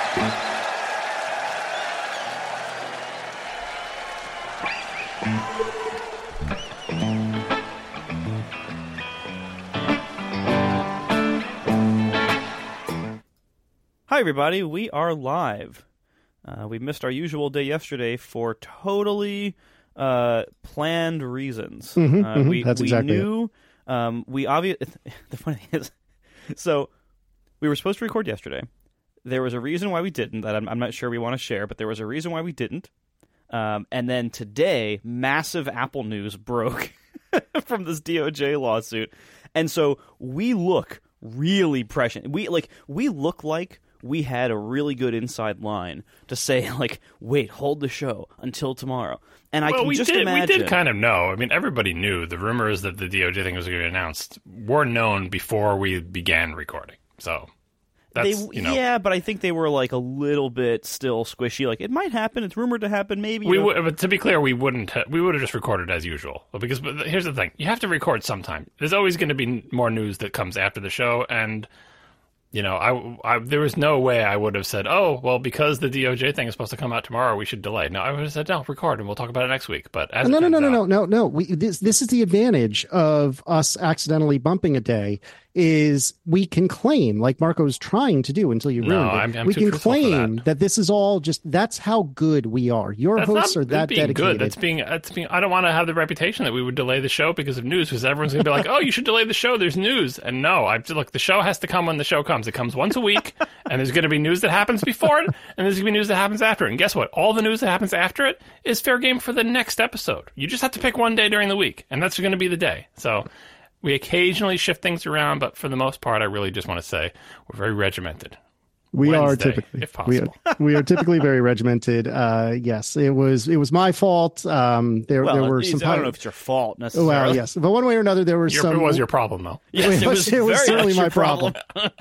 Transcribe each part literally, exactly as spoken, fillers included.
Hi, everybody. We are live. Uh, we missed our usual day yesterday for totally uh, planned reasons. Mm-hmm, uh, mm-hmm. We, That's we exactly knew, it. Um, we obviously, the funny thing is, so we were supposed to record yesterday. There was a reason why we didn't that I'm, I'm not sure we want to share, but there was a reason why we didn't. Um, and then today, massive Apple news broke from this D O J lawsuit. And so we look really prescient. We, like, we look like we had a really good inside line to say, like, wait, hold the show until tomorrow. And I well, can we just did, imagine. We did kind of know. I mean, everybody knew. The rumors that the D O J thing was going to be announced were known before we began recording. So, that's, they, you know. Yeah, but I think they were, like, a little bit still squishy. Like, it might happen. It's rumored to happen, maybe. We you know. w- but to be clear, we wouldn't. Ha- we would have just recorded as usual. Because but here's the thing: you have to record sometime. There's always going to be more news that comes after the show, and you know, I, I there was no way I would have said, "Oh, well, because the D O J thing is supposed to come out tomorrow, we should delay." No, I would have said, "No, record, and we'll talk about it next week." But as no, it no, no, no, out, no, no, no. We this this is the advantage of us accidentally bumping a day. Is we can claim, like Marco's trying to do until you No, ruined it. I'm- I'm we too can truthful for claim that. that. This is all just that's how good we are. Your That's hosts not are that being dedicated. good. That's being. That's being. I don't want to have the reputation that we would delay the show because of news. Because everyone's going to be like, "Oh, you should delay the show. There's news." And no, I look. The show has to come when the show comes. It comes once a week, and there's going to be news that happens before it, and there's going to be news that happens after it. And guess what? All the news that happens after it is fair game for the next episode. You just have to pick one day during the week, and that's going to be the day. So. We occasionally shift things around, but for the most part, I really just want to say we're very regimented. We Wednesday, are typically, if we possible. are, we are typically very regimented. Uh, yes, it was it was my fault. Um, there Well, there were it's- some. I don't know if it's your fault necessarily. Well, yes, but one way or another, there were Your, some. it was your problem, though. Yes, it was, it was very certainly much my your problem.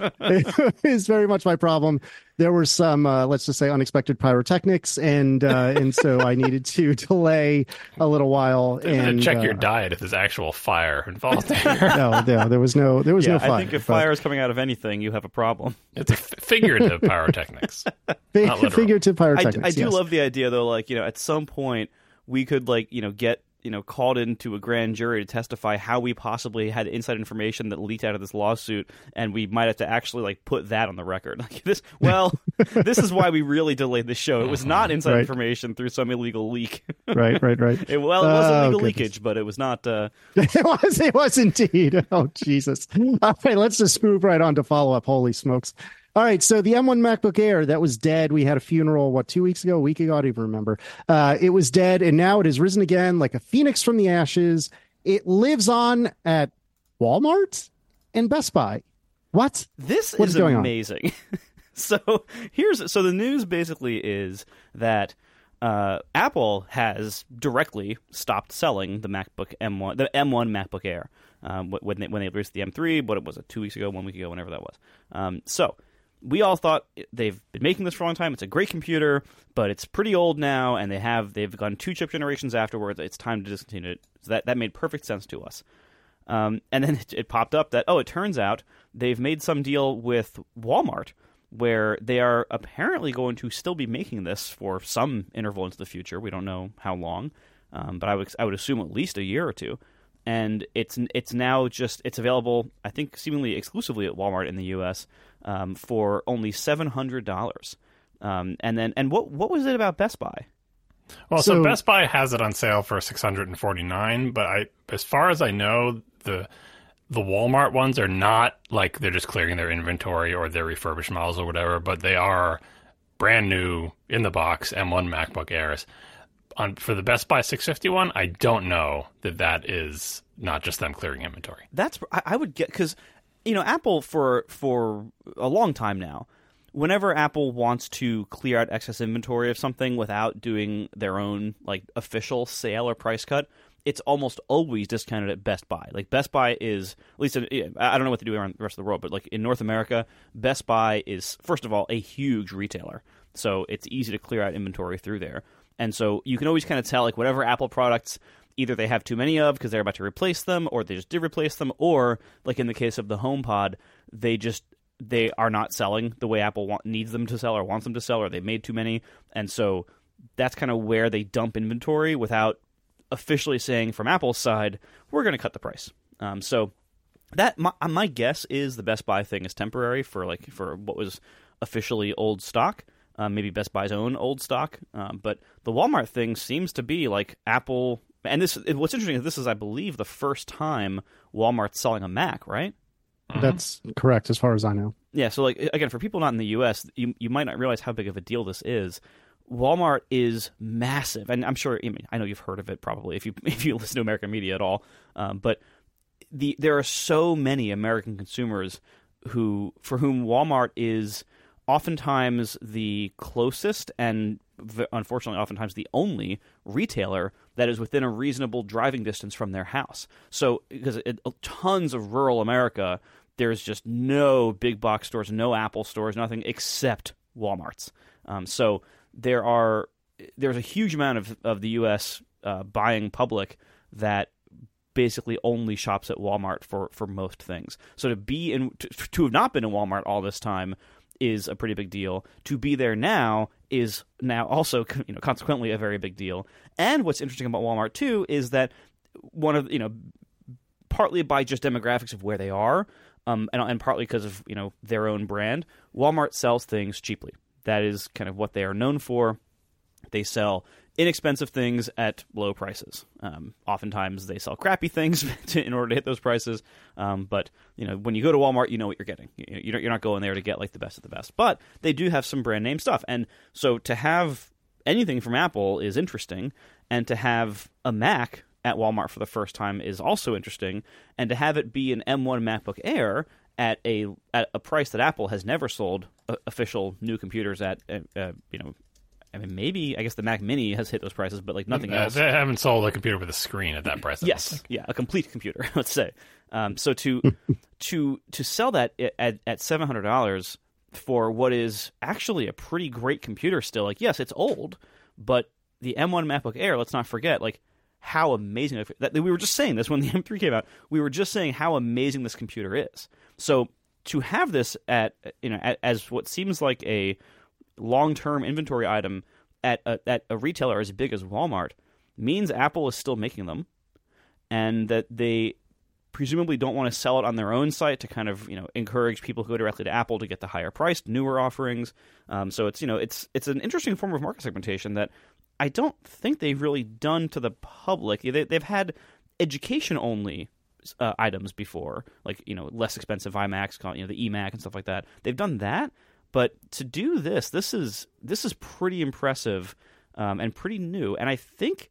It is very much my problem. There were some, uh, let's just say, unexpected pyrotechnics, and uh, and so I needed to delay a little while. I'm and to check uh, your diet if there's actual fire involved there. no, no, there was no, there was Yeah, no fire. I think if but fire is coming out of anything, you have a problem. It's a f- figurative pyrotechnics. fi- not literal. figurative I, pyrotechnics. I do yes. love the idea, though, like, you know, at some point we could, like, you know, get, you know, called into a grand jury to testify how we possibly had inside information that leaked out of this lawsuit, and we might have to actually, like, put that on the record. Like, this, well, this is why we really delayed the show. It was not inside Right. information through some illegal leak. Right, right, right. It, well, it was Oh, illegal goodness. leakage, but it was not... Uh, It was, it was indeed. Oh, Jesus. All right, let's just move right on to follow up. Holy smokes. All right, so the M one MacBook Air, that was dead. We had a funeral, what, two weeks ago, a week ago? I don't even remember. Uh, it was dead, and now it has risen again like a phoenix from the ashes. It lives on at Walmart and Best Buy. What? This What is is going on? amazing. so here's so the news basically is that uh, Apple has directly stopped selling the MacBook M one, the M one MacBook Air, um, when they when they released the M three. What it was, it two weeks ago, one week ago, whenever that was. Um, so we all thought they've been making this for a long time. It's a great computer, but it's pretty old now, and they have they've gone two chip generations afterwards. It's time to discontinue it. So that that made perfect sense to us. Um, and then it, it popped up that, oh, it turns out they've made some deal with Walmart where they are apparently going to still be making this for some interval into the future. We don't know how long, um, but I would I would assume at least a year or two. And it's it's now just it's available, I think, seemingly exclusively at Walmart in the U S um, for only seven hundred dollars. Um, and then and what what was it about Best Buy? Well, so, So- Best Buy has it on sale for six hundred forty-nine dollars, but I, as far as I know, the the Walmart ones are not like they're just clearing their inventory or their refurbished models or whatever, but they are brand new in the box M one MacBook Airs. On for the Best Buy six fifty one, I don't know that that is not just them clearing inventory. That's I, I would get because you know Apple for for a long time now. Whenever Apple wants to clear out excess inventory of something without doing their own like official sale or price cut, it's almost always discounted at Best Buy. Like Best Buy is, at least in, I don't know what they do around the rest of the world, but like in North America, Best Buy is first of all a huge retailer, so it's easy to clear out inventory through there. And so you can always kind of tell like whatever Apple products either they have too many of because they're about to replace them, or they just did replace them, or like in the case of the HomePod, they just they are not selling the way Apple want, needs them to sell or wants them to sell, or they made too many. And so that's kind of where they dump inventory without officially saying from Apple's side, we're going to cut the price. Um, so that my, my guess is the Best Buy thing is temporary for like for what was officially old stock, uh, maybe Best Buy's own old stock. Um, but the Walmart thing seems to be like Apple. And this, what's interesting is this is, I believe, the first time Walmart's selling a Mac, right? That's correct, as far as I know. Yeah, so like again, for people not in the U S, you you might not realize how big of a deal this is. Walmart is massive, and I'm sure. I mean, I know you've heard of it probably if you if you listen to American media at all. Um, but the there are so many American consumers who for whom Walmart is oftentimes the closest and unfortunately oftentimes the only retailer that is within a reasonable driving distance from their house. So because it, tons of rural America, there's just no big box stores, no Apple stores, nothing except Walmart's. Um, so there are there's a huge amount of, of the U S uh, buying public that basically only shops at Walmart for, for most things. So to be in to, to have not been in Walmart all this time is a pretty big deal. To be there now is now also, you know, consequently a very big deal. And what's interesting about Walmart too is that one of, you know, partly by just demographics of where they are, um, and, and partly because of, you know, their own brand, Walmart sells things cheaply. That is kind of what they are known for. They sell inexpensive things at low prices. Um, oftentimes they sell crappy things to, in order to hit those prices. Um, but you know, when you go to Walmart, you know what you're getting. You, you don't, you're not going there to get like the best of the best. But they do have some brand name stuff, and so to have anything from Apple is interesting, and to have a Mac at Walmart for the first time is also interesting, and to have it be an M one MacBook Air at a at a price that Apple has never sold uh, official new computers at. Uh, uh, you know. I mean, maybe, I guess the Mac Mini has hit those prices, but like nothing uh, else. They haven't sold a computer with a screen at that price. Yes, yeah, a complete computer, let's say. Um, so to to to sell that at at seven hundred dollars for what is actually a pretty great computer still, like, yes, it's old, but the M one MacBook Air, let's not forget, like, how amazing, that we were just saying this when the M three came out, we were just saying how amazing this computer is. So to have this at, you know, at, as what seems like a long-term inventory item at a, at a retailer as big as Walmart means Apple is still making them, and that they presumably don't want to sell it on their own site to kind of, you know, encourage people who go directly to Apple to get the higher priced, newer offerings. Um, so it's, you know, it's it's an interesting form of market segmentation that I don't think they've really done to the public. They, they've had education-only uh, items before, like, you know, less expensive iMacs, you know, the eMac and stuff like that. They've done that. But to do this, this is this is pretty impressive um, and pretty new, and I think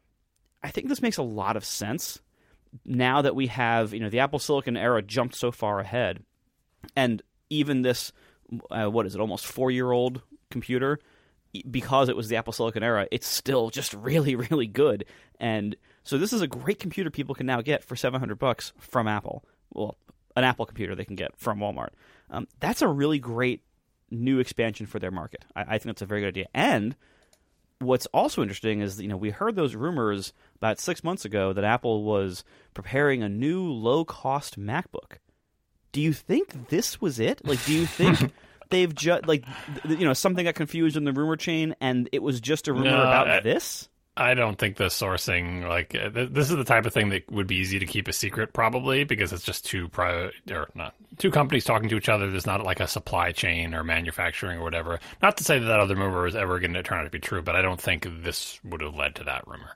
I think this makes a lot of sense now that we have, you know, the Apple Silicon era jumped so far ahead, and even this uh, what is it, almost four year old computer, because it was the Apple Silicon era, it's still just really really good, and so this is a great computer people can now get for seven hundred bucks from Apple. Well, an Apple computer they can get from Walmart. Um, that's a really great new expansion for their market. I, I think that's a very good idea. And what's also interesting is, you know, we heard those rumors about six months ago that Apple was preparing a new low-cost MacBook. Do you think this was it? Like, do you think they've just, like, you know, something got confused in the rumor chain and it was just a rumor no, about I, this? I don't think the sourcing, like, uh, th- this is the type of thing that would be easy to keep a secret, probably, because it's just two private, or not, two companies talking to each other. There's not like a supply chain or manufacturing or whatever. Not to say that that other rumor is ever going to turn out to be true, but I don't think this would have led to that rumor.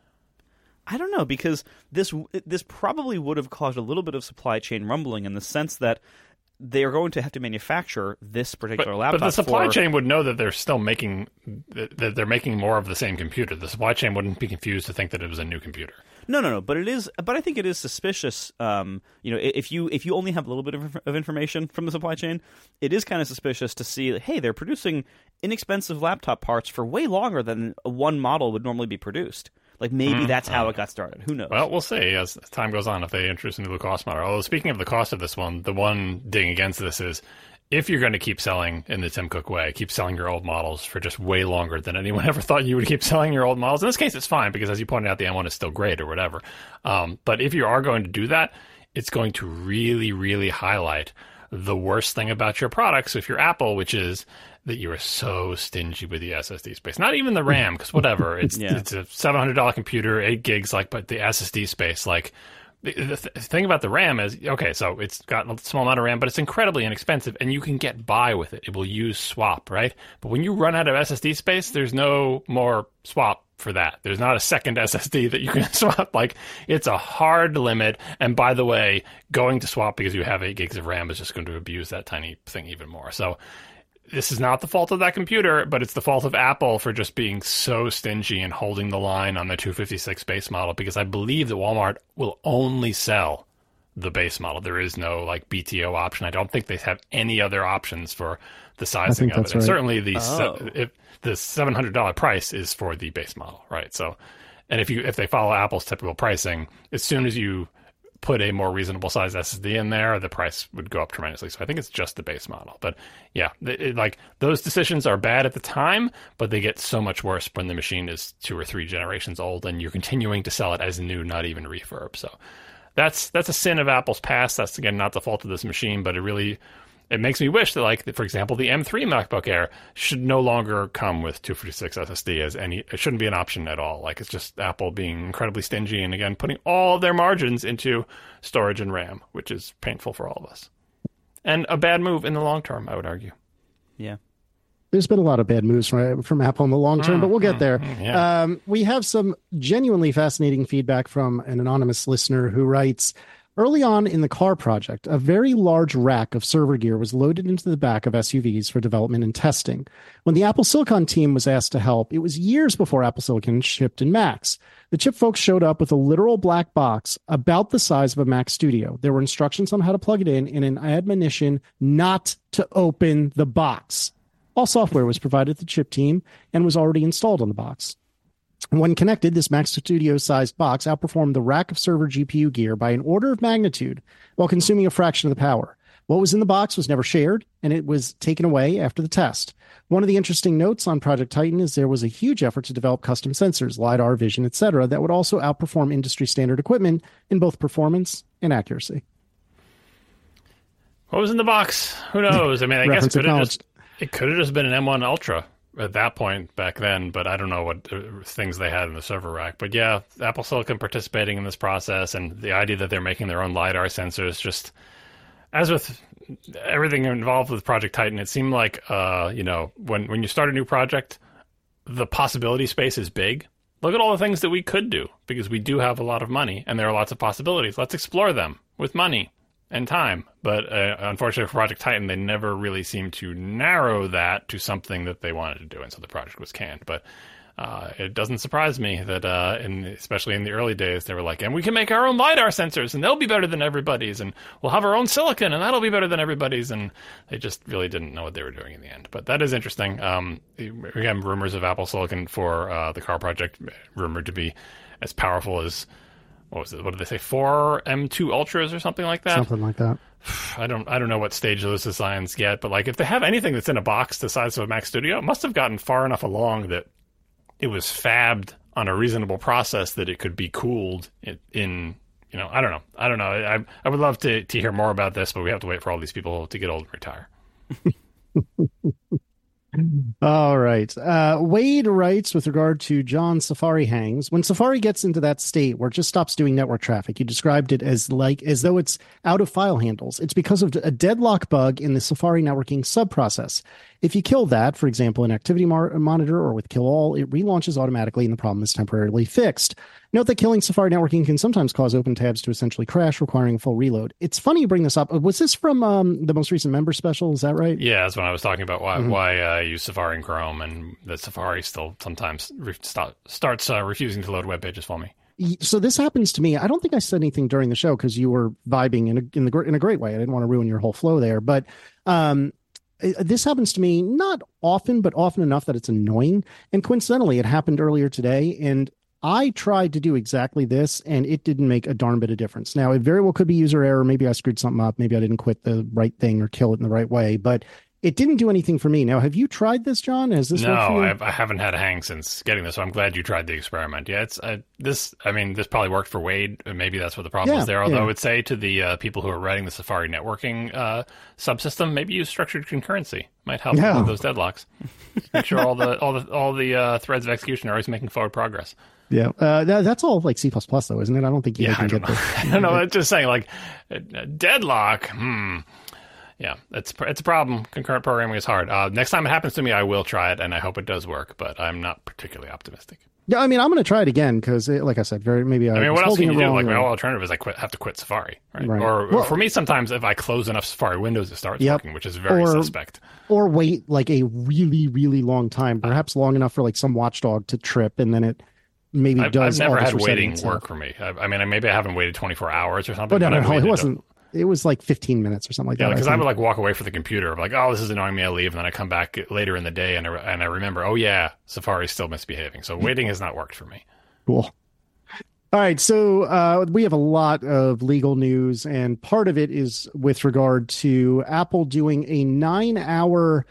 I don't know, because this this probably would have caused a little bit of supply chain rumbling in the sense that they are going to have to manufacture this particular but, laptop. But the supply for... chain would know that they're still making that they're making more of the same computer. The supply chain wouldn't be confused to think that it was a new computer. No, no, no. But it is. But I think it is suspicious. Um, you know, if you if you only have a little bit of, of information from the supply chain, it is kind of suspicious to see that, hey, they're producing inexpensive laptop parts for way longer than one model would normally be produced. Like, maybe mm, that's how uh, it got started. Who knows? Well, we'll see as time goes on if they introduce a new cost model. Although, speaking of the cost of this one, the one ding against this is if you're going to keep selling in the Tim Cook way, keep selling your old models for just way longer than anyone ever thought you would keep selling your old models. In this case, it's fine because, as you pointed out, the M one is still great or whatever. Um, but if you are going to do that, it's going to really, really highlight the worst thing about your products if you're Apple, which is that you are so stingy with the S S D space. Not even the RAM, because whatever. It's yeah. it's a seven hundred dollars computer, eight gigs, like, but the S S D space, like, the, the th- thing about the RAM is, okay, so it's got a small amount of RAM, but it's incredibly inexpensive, and you can get by with it. It will use swap, right? But when you run out of S S D space, there's no more swap for that. There's not a second S S D that you can swap. Like, it's a hard limit. And by the way, going to swap because you have eight gigs of RAM is just going to abuse that tiny thing even more. So this is not the fault of that computer, but it's the fault of Apple for just being so stingy and holding the line on the two fifty-six base model, because I believe that Walmart will only sell the base model. There is no like B T O option. I don't think they have any other options for the sizing of it. And right. certainly the Oh. se- if the seven hundred dollars price is for the base model, right? So, and if you if they follow Apple's typical pricing, as soon as you put a more reasonable size S S D in there, the price would go up tremendously. So I think it's just the base model. But yeah, it, it, like those decisions are bad at the time, but they get so much worse when the machine is two or three generations old and you're continuing to sell it as new, not even refurb. So that's that's a sin of Apple's past. That's, again, not the fault of this machine, but it really it makes me wish that, like, for example, the M three MacBook Air should no longer come with two fifty-six S S D as any. It shouldn't be an option at all. Like, it's just Apple being incredibly stingy and, again, putting all of their margins into storage and RAM, which is painful for all of us. And a bad move in the long term, I would argue. Yeah. There's been a lot of bad moves from, from Apple in the long term, Mm, but we'll get mm, there. mm, yeah. Um, we have some genuinely fascinating feedback from an anonymous listener who writes, early on in the car project, a very large rack of server gear was loaded into the back of S U Vs for development and testing. When the Apple Silicon team was asked to help, it was years before Apple Silicon shipped in Macs. The chip folks showed up with a literal black box about the size of a Mac Studio. There were instructions on how to plug it in and an admonition not to open the box. All software was provided to the chip team and was already installed on the box. When connected, this Mac Studio-sized box outperformed the rack of server G P U gear by an order of magnitude while consuming a fraction of the power. What was in the box was never shared, and it was taken away after the test. One of the interesting notes on Project Titan is there was a huge effort to develop custom sensors, LiDAR, vision, et cetera, that would also outperform industry-standard equipment in both performance and accuracy. What was in the box? Who knows? I mean, I guess Reference it could have acknowledged. just, it could have just been an M one Ultra at that point back then, but I don't know what uh, things they had in the server rack. But yeah, Apple Silicon participating in this process, and the idea that they're making their own LiDAR sensors, just as with everything involved with Project Titan, it seemed like, uh, you know, when, when you start a new project, the possibility space is big. Look at all the things that we could do, because we do have a lot of money, and there are lots of possibilities. Let's explore them with money and time. But uh, unfortunately for Project Titan, they never really seemed to narrow that to something that they wanted to do, and so the project was canned. But uh, it doesn't surprise me that, uh, in, especially in the early days, they were like, and we can make our own LiDAR sensors, and they'll be better than everybody's, and we'll have our own silicon, and that'll be better than everybody's, and they just really didn't know what they were doing in the end. But that is interesting. Um, again, rumors of Apple Silicon for uh, the car project, rumored to be as powerful as, what was it? What did they say? Four M two Ultras or something like that? Something like that. I don't I don't know what stage those designs get, but like if they have anything that's in a box the size of a Mac Studio, it must have gotten far enough along that it was fabbed on a reasonable process that it could be cooled in, in you know, I don't know. I don't know. I I would love to, to hear more about this, but we have to wait for all these people to get old and retire. All right. Uh, Wade writes with regard to John Safari hangs. When Safari gets into that state where it just stops doing network traffic, you described it as like as though it's out of file handles. It's because of a deadlock bug in the Safari networking subprocess. If you kill that, for example, in Activity Mar- Monitor or with Kill All, it relaunches automatically and the problem is temporarily fixed. Note that killing Safari networking can sometimes cause open tabs to essentially crash, requiring a full reload. It's funny you bring this up. Was this from um, the most recent member special? Is that right? Yeah, that's when I was talking about why Mm-hmm. why uh, I use Safari and Chrome, and that Safari still sometimes re- start, starts uh, refusing to load web pages for me. So this happens to me. I don't think I said anything during the show because you were vibing in a, in the gr- in a great way. I didn't want to ruin your whole flow there, but um, it, this happens to me not often, but often enough that it's annoying. And coincidentally, it happened earlier today, and I tried to do exactly this, and it didn't make a darn bit of difference. Now, it very well could be user error. Maybe I screwed something up. Maybe I didn't quit the right thing or kill it in the right way, but It didn't do anything for me. Now, have you tried this, John? Has this no, worked for you? I've, I haven't had a hang since getting this. So I'm glad you tried the experiment. Yeah, it's uh, this. I mean, this probably worked for Wade. Maybe that's what the problem Yeah, is there. Although yeah. I would say to the uh, people who are writing the Safari networking uh, subsystem, maybe use structured concurrency. Might help Yeah. with those deadlocks. Make sure all the all the all the uh, threads of execution are always making forward progress. Yeah, uh, that, that's all like C plus plus, though, isn't it? I don't think you Yeah, can I don't get know. this. I don't know. I'm just saying, like, uh, deadlock. Hmm. Yeah, it's it's a problem. Concurrent programming is hard. Uh, next time it happens to me, I will try it, and I hope it does work. But I'm not particularly optimistic. Yeah, I mean, I'm going to try it again because, like I said, very maybe I, I mean, was what else holding can you it do? wrong Like, or- my whole alternative is I quit, have to quit Safari, right? Right. Or, Well- or for me, sometimes if I close enough Safari windows, it starts Yep. working, which is very Or- suspect. or wait like a really, really long time, perhaps long enough for like some watchdog to trip, and then it maybe I've, does. I've never all this had resetting waiting itself. work for me. I, I mean, maybe I haven't waited twenty-four hours or something. Oh no, but no, I've no, it waited a- wasn't. It was like fifteen minutes or something like Yeah, that. because I I think. would like walk away from the computer, like, oh, this is annoying me. I leave, and then I come back later in the day, and I, and I remember, oh yeah, Safari's still misbehaving. So waiting has not worked for me. Cool. All right, so uh, we have a lot of legal news, and part of it is with regard to Apple doing a nine-hour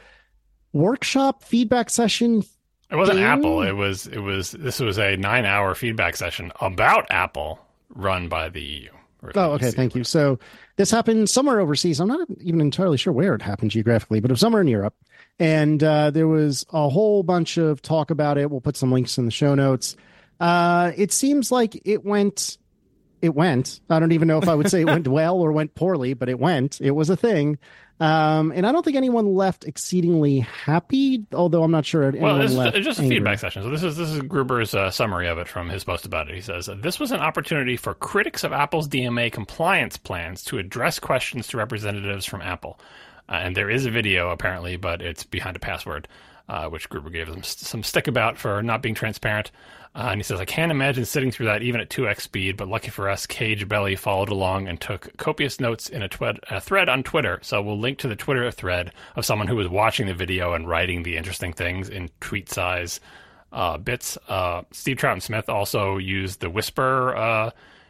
workshop feedback session. It wasn't Ding. Apple. It was it was this was a nine hour feedback session about Apple run by the E U. or the Oh, okay, E C. thank you. So this happened somewhere overseas. I'm not even entirely sure where it happened geographically, but it was somewhere in Europe. And uh, there was a whole bunch of talk about it. We'll put some links in the show notes. Uh, it seems like it went, it went. I don't even know if I would say it went well or went poorly, but it went. It was a thing. Um, and I don't think anyone left exceedingly happy, although I'm not sure anyone Well, it's, left it's just a angry. feedback session. So this is this is Gruber's uh, summary of it from his post about it. He says this was an opportunity for critics of Apple's D M A compliance plans to address questions to representatives from Apple. Uh, and there is a video apparently, but it's behind a password, uh, which Gruber gave them st- some stick about for not being transparent. Uh, and he says, I can't imagine sitting through that even at two x speed, but lucky for us, Cage Belly followed along and took copious notes in a, twed- a thread on Twitter. So we'll link to the Twitter thread of someone who was watching the video and writing the interesting things in tweet size uh, bits. Uh, Steve Troughton Smith also used the Whisper uh,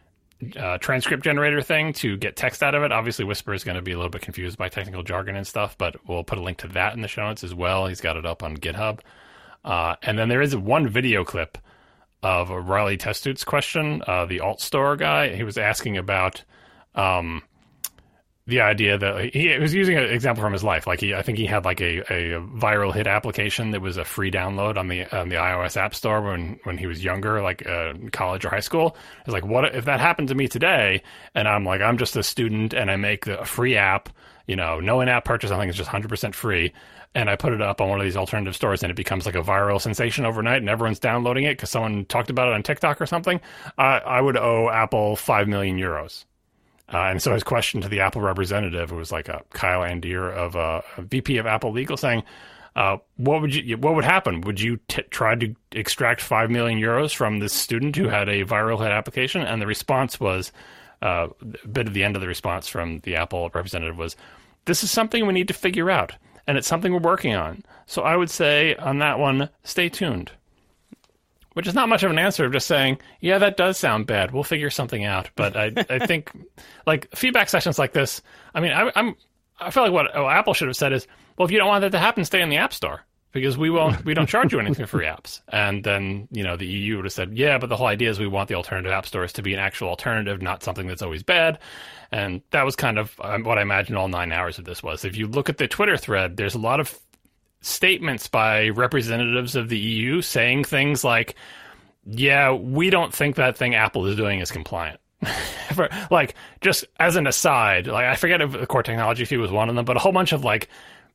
uh, transcript generator thing to get text out of it. Obviously, Whisper is going to be a little bit confused by technical jargon and stuff, but we'll put a link to that in the show notes as well. He's got it up on GitHub. Uh, and then there is one video clip of a Riley Testute's question, uh, the alt store guy. He was asking about um, the idea that he, he was using an example from his life. Like he, I think he had like a, a viral hit application that was a free download on the on the iOS App Store when, when he was younger, like uh, college or high school. It's like, what if that happened to me today? And I'm like, I'm just a student and I make the, a free app. You know, no in-app purchase. I think it's just one hundred percent free. And I put it up on one of these alternative stores, and it becomes like a viral sensation overnight, and everyone's downloading it because someone talked about it on TikTok or something. I, I would owe Apple five million euros. Uh, and so his question to the Apple representative, who was like a Kyle Andier of uh, a V P of Apple Legal, saying, uh, "What would you? What would happen? Would you t- try to extract five million euros from this student who had a viral hit application?" And the response was, uh, a bit of the end of the response from the Apple representative was, "This is something we need to figure out. And it's something we're working on." So I would say on that one, stay tuned. Which is not much of an answer of just saying, yeah, that does sound bad. We'll figure something out. But I, I think, like, feedback sessions like this, I mean, I, I'm, I feel like what oh, Apple should have said is, well, if you don't want that to happen, stay in the App Store. Because we won't, we don't charge you anything for free apps. And then, you know, the E U would have said, yeah, but the whole idea is we want the alternative app stores to be an actual alternative, not something that's always bad. And that was kind of um, what I imagine all nine hours of this was. If you look at the Twitter thread, there's a lot of statements by representatives of the E U saying things like, yeah, we don't think that thing Apple is doing is compliant. For, like, just as an aside, like, I forget if the core technology fee was one of them, but a whole bunch of, like,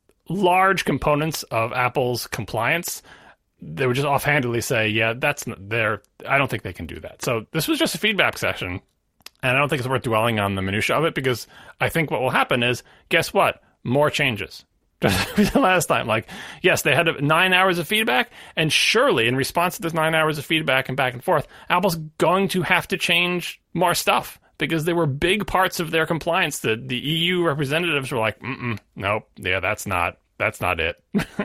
large components of Apple's compliance, they would just offhandedly say, yeah, that's there. I don't think they can do that. So this was just a feedback session, and I don't think it's worth dwelling on the minutia of it, because I think what will happen is, guess what? More changes. Just last time, like, yes, they had nine hours of feedback, and surely in response to this nine hours of feedback and back and forth, Apple's going to have to change more stuff, because there were big parts of their compliance that the E U representatives were like, mm-mm, nope, yeah, that's not, that's not it.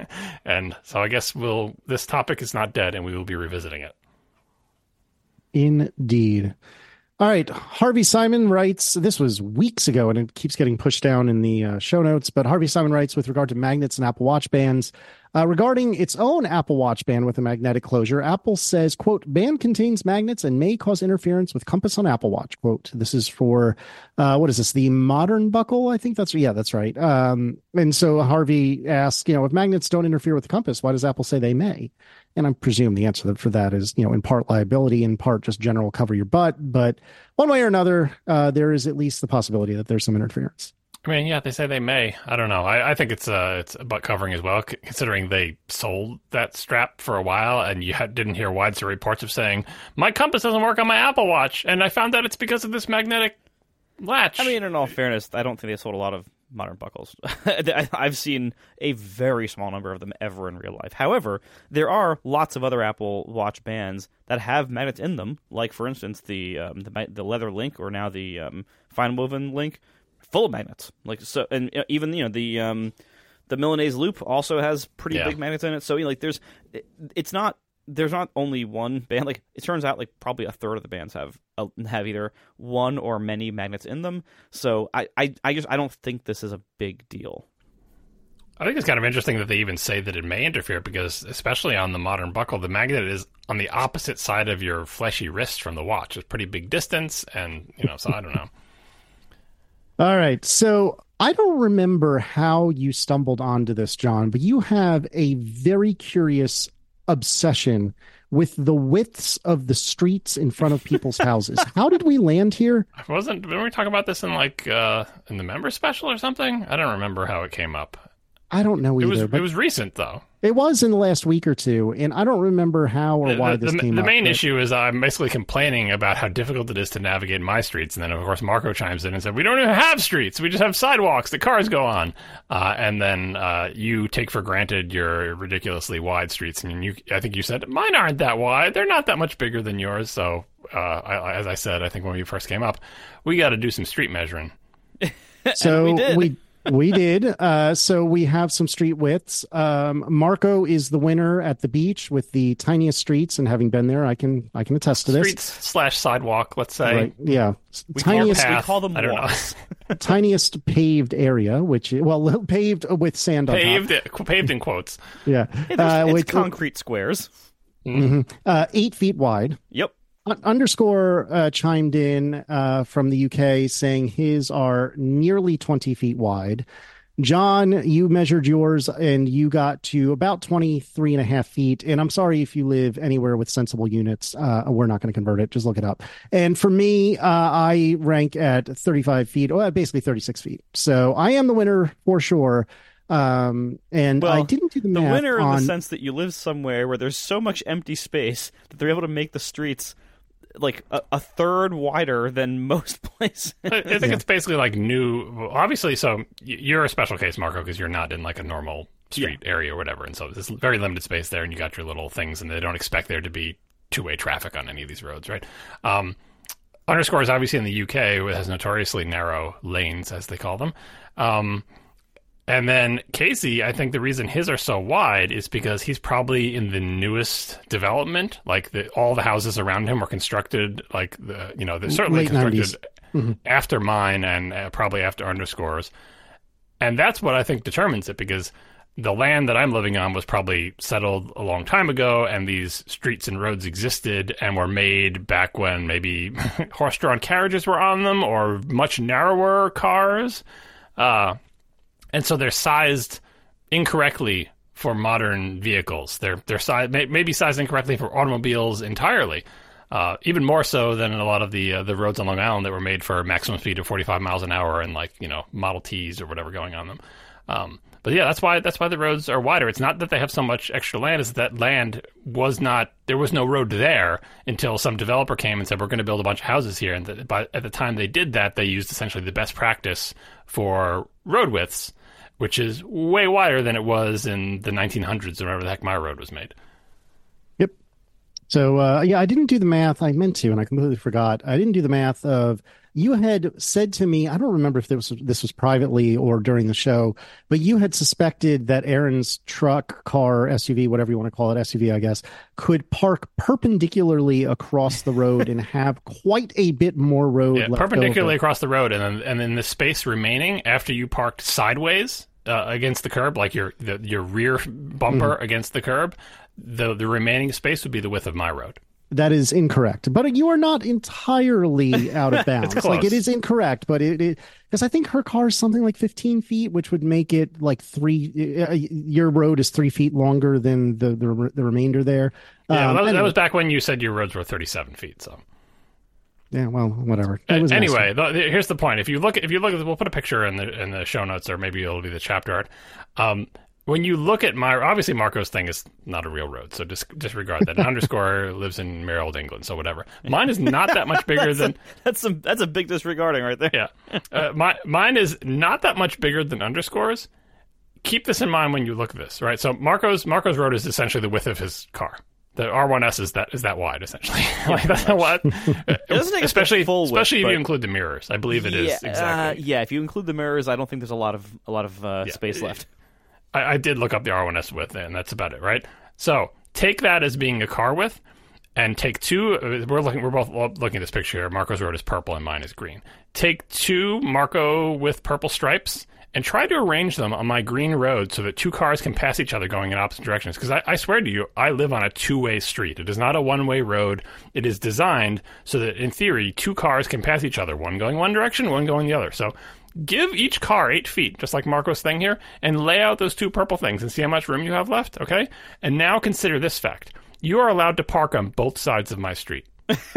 And so I guess we'll, this topic is not dead, and we will be revisiting it. Indeed. All right. Harvey Simon writes, this was weeks ago and it keeps getting pushed down in the uh, show notes, but Harvey Simon writes with regard to magnets and Apple Watch bands. Uh, regarding its own Apple Watch band with a magnetic closure, Apple says, quote, band contains magnets and may cause interference with compass on Apple Watch. Quote, this is for, uh, what is this, the modern buckle? I think that's, yeah, that's right. Um, and so Harvey asks, you know, if magnets don't interfere with the compass, why does Apple say they may? And I presume the answer for that is, you know, in part liability, in part just general cover your butt. But one way or another, uh, there is at least the possibility that there's some interference. I mean, yeah, they say they may. I don't know. I, I think it's uh, it's butt covering as well, c- considering they sold that strap for a while, and you had, didn't hear widespread reports of saying, my compass doesn't work on my Apple Watch, and I found out it's because of this magnetic latch. I mean, in all fairness, I don't think they sold a lot of modern buckles. I've seen a very small number of them ever in real life. However, there are lots of other Apple Watch bands that have magnets in them, like, for instance, the um, the, the leather link, or now the um, fine woven link, full of magnets. Like, so, and even, you know, the um, the Milanese loop also has pretty yeah. big magnets in it. So, you know, like, there's, it, it's not, there's not only one band. Like, it turns out, like, probably a third of the bands have uh, have either one or many magnets in them. So, I, I, I just, I don't think this is a big deal. I think it's kind of interesting that they even say that it may interfere, because especially on the modern buckle, the magnet is on the opposite side of your fleshy wrist from the watch. It's pretty big distance, and, you know, so I don't know. All right. So I don't remember how you stumbled onto this, John, but you have a very curious obsession with the widths of the streets in front of people's houses. How did we land here? I wasn't, didn't we talk about this in like, uh, in the member special or something? I don't remember how it came up. I don't know either. It was, but it was recent, though. It was in the last week or two, and I don't remember how or why the, this the, came the up. The main but... issue is I'm basically complaining about how difficult it is to navigate my streets, and then, of course, Marco chimes in and said, we don't even have streets. We just have sidewalks that cars go on. Uh, and then uh, you take for granted your ridiculously wide streets. And you, I think you said, mine aren't that wide. They're not that much bigger than yours. So, uh, I, as I said, I think when we first came up, we got to do some street measuring. So we did. we we did. Uh, so we have some street widths. Um, Marco is the winner at the beach with the tiniest streets, and having been there, I can I can attest to this. Streets slash sidewalk, let's say. Right. Yeah. We tiniest call, path, we call them I don't walks. tiniest paved area, which is, well, paved with sand on Paved, top. paved in quotes. Yeah. Hey, uh, it's which, concrete squares. Mm-hmm. Uh, eight feet wide. Yep. Underscore uh, chimed in uh, from the U K saying his are nearly twenty feet wide. John, you measured yours and you got to about twenty-three and a half feet. And I'm sorry if you live anywhere with sensible units. Uh, we're not going to convert it. Just look it up. And for me, uh, I rank at thirty-five feet, well, basically thirty-six feet. So I am the winner for sure. Um, and well, I didn't do the math The winner on... in the sense that you live somewhere where there's so much empty space that they're able to make the streets like a, a third wider than most places. I, I think Yeah. it's basically like new. Well, obviously, so y- you're a special case, Marco, because you're not in like a normal street Yeah. area or whatever, and so there's very limited space there, and you got your little things, and they don't expect there to be two-way traffic on any of these roads, right? Um, Underscore is obviously in the U K, it has notoriously narrow lanes, as they call them. Um, And then Casey, I think the reason his are so wide is because he's probably in the newest development. Like the, all the houses around him were constructed like the, you know, they're certainly Late constructed nineties. Mm-hmm. after mine and uh, probably after Underscores. And that's what I think determines it, because the land that I'm living on was probably settled a long time ago, and these streets and roads existed and were made back when maybe horse-drawn carriages were on them or much narrower cars. Uh, And so they're sized incorrectly for modern vehicles. They're they're sized may, maybe sized incorrectly for automobiles entirely. Uh, even more so than a lot of the uh, the roads on Long Island that were made for maximum speed of forty-five miles an hour and like you know Model Ts or whatever going on them. Um, but yeah, that's why that's why the roads are wider. It's not that they have so much extra land; it's that land was not there was no road there until some developer came and said we're going to build a bunch of houses here. And the, by, at the time they did that, they used essentially the best practice for road widths, which is way wider than it was in the nineteen hundreds or whenever the heck my road was made. Yep. So uh, yeah, I didn't do the math. I meant to, and I completely forgot. I didn't do the math of you had said to me. I don't remember if this was this was privately or during the show, but you had suspected that Aaron's truck, car, S U V, whatever you want to call it, S U V, I guess, could park perpendicularly across the road and have quite a bit more road yeah, left perpendicularly over. across the road, and then and then the space remaining after you parked sideways uh, against the curb, like your the, your rear bumper mm-hmm. against the curb. The the remaining space would be the width of my road. That is incorrect, but you are not entirely out of bounds. It's like it is incorrect, but it because I think her car is something like fifteen feet, which would make it like three. Uh, your road is three feet longer than the the, the remainder there. Yeah, um, well, that, was, anyway. that was back when you said your roads were thirty-seven feet. So yeah, well, whatever. Uh, anyway, the, the, here's the point. If you look, if you look, we'll put a picture in the in the show notes, or maybe it'll be the chapter art. Um, When you look at my, obviously Marco's thing is not a real road, so just disregard that. An underscore lives in Maryland, England, so whatever. Mine is not that much bigger that's than. A, that's some. That's a big disregarding right there. Yeah, uh, my mine is not that much bigger than underscores. Keep this in mind when you look at this, right? So Marco's Marco's road is essentially the width of his car. The R one S is that is that wide essentially. like that's what. especially full especially width, if you include the mirrors. I believe it yeah, is exactly. Uh, yeah, if you include the mirrors, I don't think there's a lot of a lot of uh, yeah. space left. I, I did look up the R one S width, and that's about it, right? So take that as being a car width, and take two. We're looking. We're both looking at this picture here. Marco's road is purple, and mine is green. Take two Marco with purple stripes, and try to arrange them on my green road so that two cars can pass each other going in opposite directions. Because I, I swear to you, I live on a two-way street. It is not a one-way road. It is designed so that, in theory, two cars can pass each other, one going one direction, one going the other. So give each car eight feet, just like Marco's thing here, and lay out those two purple things and see how much room you have left, okay? And now consider this fact. You are allowed to park on both sides of my street.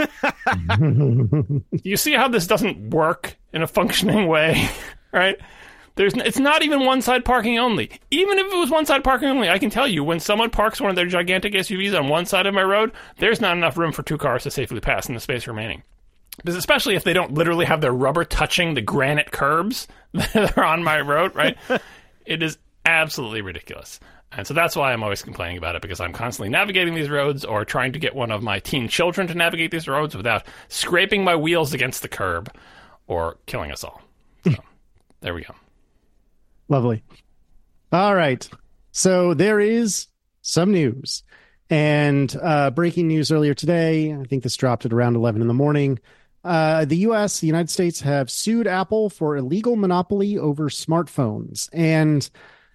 You see how this doesn't work in a functioning way, right? There's, it's not even one-side parking only. Even if it was one-side parking only, I can tell you, when someone parks one of their gigantic S U Vs on one side of my road, there's not enough room for two cars to safely pass in the space remaining. Because especially if they don't literally have their rubber touching the granite curbs that are on my road, right? It is absolutely ridiculous. And so that's why I'm always complaining about it, because I'm constantly navigating these roads or trying to get one of my teen children to navigate these roads without scraping my wheels against the curb or killing us all. So there we go. Lovely. All right. So there is some news. And uh, breaking news earlier today, I think this dropped at around eleven in the morning. Uh, the U S, the United States, have sued Apple for illegal monopoly over smartphones. And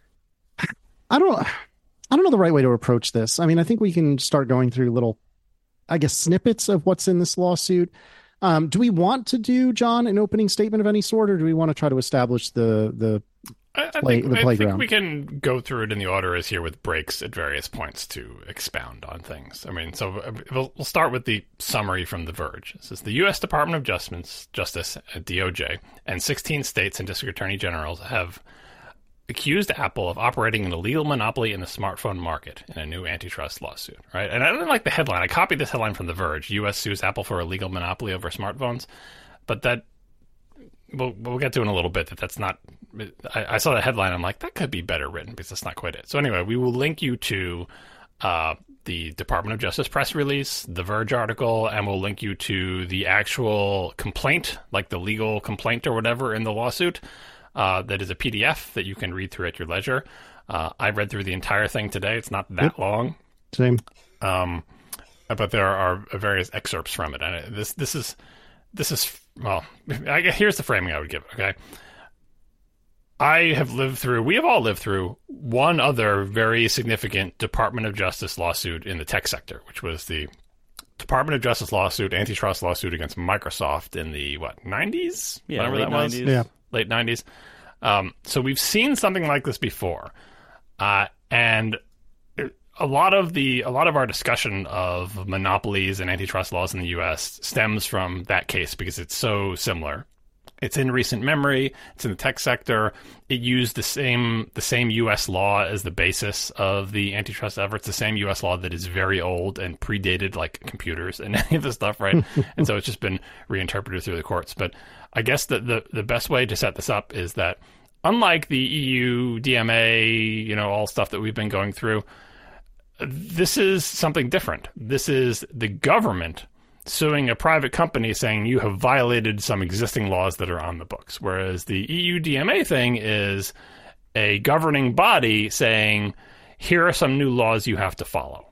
I don't, I don't know the right way to approach this. I mean, I think we can start going through little, I guess, snippets of what's in this lawsuit. Um, do we want to do, John, an opening statement of any sort, or do we want to try to establish the the I, I, play, think, the I playground? think we can go through it in the order as here with breaks at various points to expound on things. I mean, so we'll, we'll start with the summary from The Verge. It says the U S Department of Justice, Justice D O J, and sixteen states and district attorney generals have accused Apple of operating an illegal monopoly in the smartphone market in a new antitrust lawsuit, right? And I didn't like the headline. I copied this headline from The Verge. U S sues Apple for illegal monopoly over smartphones. But that, we'll, we'll get to in a little bit that that's not, I, I saw the headline. I'm like, that could be better written because that's not quite it. So anyway, we will link you to uh, the Department of Justice press release, The Verge article, and we'll link you to the actual complaint, like the legal complaint or whatever in the lawsuit. Uh, that is a P D F that you can read through at your leisure. Uh, I read through the entire thing today. It's not that yep. long. Same. Um, but there are various excerpts from it. And this this is, this is well, I, here's the framing I would give it, okay? I have lived through, we have all lived through one other very significant Department of Justice lawsuit in the tech sector, which was the Department of Justice lawsuit, antitrust lawsuit against Microsoft in the, what, nineties? Yeah, Whatever late that was. nineties. Yeah. Late nineties. Um, so we've seen something like this before. Uh, and a lot of the a lot of our discussion of monopolies and antitrust laws in the U S stems from that case because it's so similar. It's in recent memory. It's in the tech sector. It used the same the same U S law as the basis of the antitrust efforts, the same U S law that is very old and predated like computers and any of this stuff, right? And so it's just been reinterpreted through the courts. But I guess the, the, the best way to set this up is that unlike the E U, D M A, you know, all stuff that we've been going through, this is something different. This is the government suing a private company saying you have violated some existing laws that are on the books. Whereas the E U D M A thing is a governing body saying, here are some new laws you have to follow.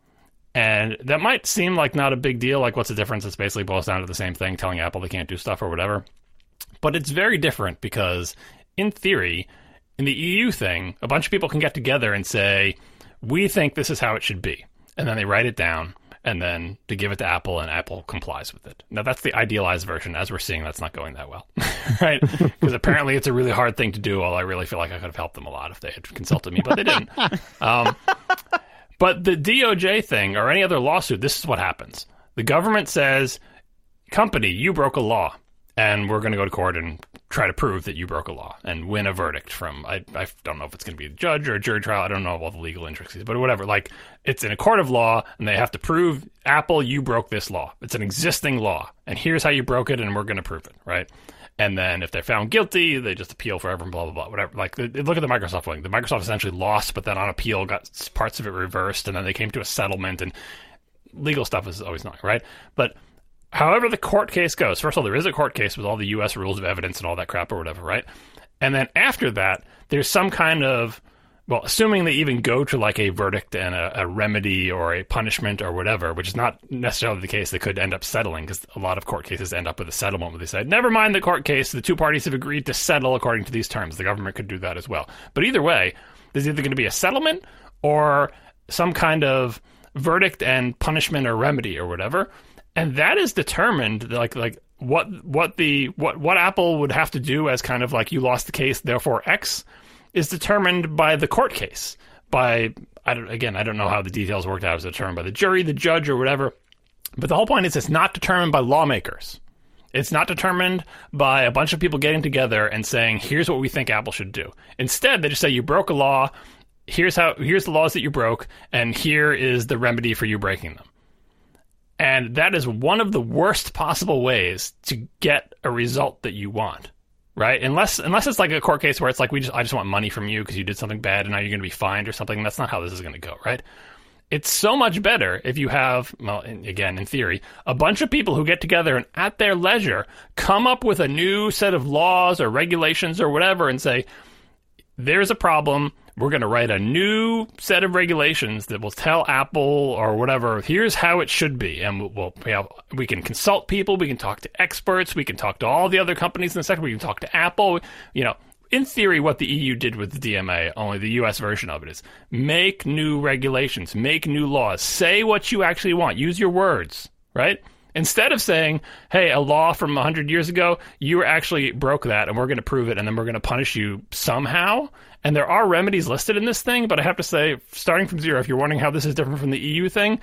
And that might seem like not a big deal. Like, what's the difference? It basically boils down to the same thing, telling Apple they can't do stuff or whatever. But it's very different because, in theory, in the E U thing, a bunch of people can get together and say, we think this is how it should be. And then they write it down, and then they give it to Apple, and Apple complies with it. Now, that's the idealized version. As we're seeing, that's not going that well, right? Because apparently it's a really hard thing to do, although I really feel like I could have helped them a lot if they had consulted me, but they didn't. Um, but the D O J thing, or any other lawsuit, this is what happens. The government says, company, you broke a law, and we're going to go to court and try to prove that you broke a law and win a verdict from, I, I don't know if it's going to be a judge or a jury trial. I don't know all the legal intricacies, but whatever. Like, it's in a court of law, and they have to prove, Apple, you broke this law. It's an existing law, and here's how you broke it, and we're going to prove it, right? And then if they're found guilty, they just appeal forever and blah, blah, blah, whatever. Like, look at the Microsoft thing. The Microsoft essentially lost, but then on appeal got parts of it reversed, and then they came to a settlement, and legal stuff is always not, right? But however the court case goes, first of all, there is a court case with all the U S rules of evidence and all that crap or whatever, right? And then after that, there's some kind of, well, assuming they even go to like a verdict and a, a remedy or a punishment or whatever, which is not necessarily the case, they could end up settling, because a lot of court cases end up with a settlement where they say, never mind the court case, the two parties have agreed to settle according to these terms. The government could do that as well. But either way, there's either going to be a settlement or some kind of verdict and punishment or remedy or whatever. And that is determined, like like what what the what what Apple would have to do as kind of like, you lost the case, therefore X, is determined by the court case. By I don't again I don't know how the details worked out. Is it determined by the jury, the judge, or whatever? But the whole point is, it's not determined by lawmakers. It's not determined by a bunch of people getting together and saying, here's what we think Apple should do. Instead, they just say, you broke a law. Here's how here's the laws that you broke, and here is the remedy for you breaking them. And that is one of the worst possible ways to get a result that you want, right? Unless unless it's like a court case where it's like, we just I just want money from you because you did something bad and now you're going to be fined or something. That's not how this is going to go, right? It's so much better if you have, well, again, in theory, a bunch of people who get together and at their leisure come up with a new set of laws or regulations or whatever and say, there's a problem. We're going to write a new set of regulations that will tell Apple or whatever, here's how it should be. And we'll, we'll we, have, we can consult people. We can talk to experts. We can talk to all the other companies in the sector. We can talk to Apple. You know, in theory, what the E U did with the D M A, only the U S version of it, is make new regulations, make new laws, say what you actually want, use your words, right? Instead of saying, hey, a law from one hundred years ago, you actually broke that, and we're going to prove it, and then we're going to punish you somehow. And there are remedies listed in this thing, but I have to say, starting from zero, if you're wondering how this is different from the E U thing,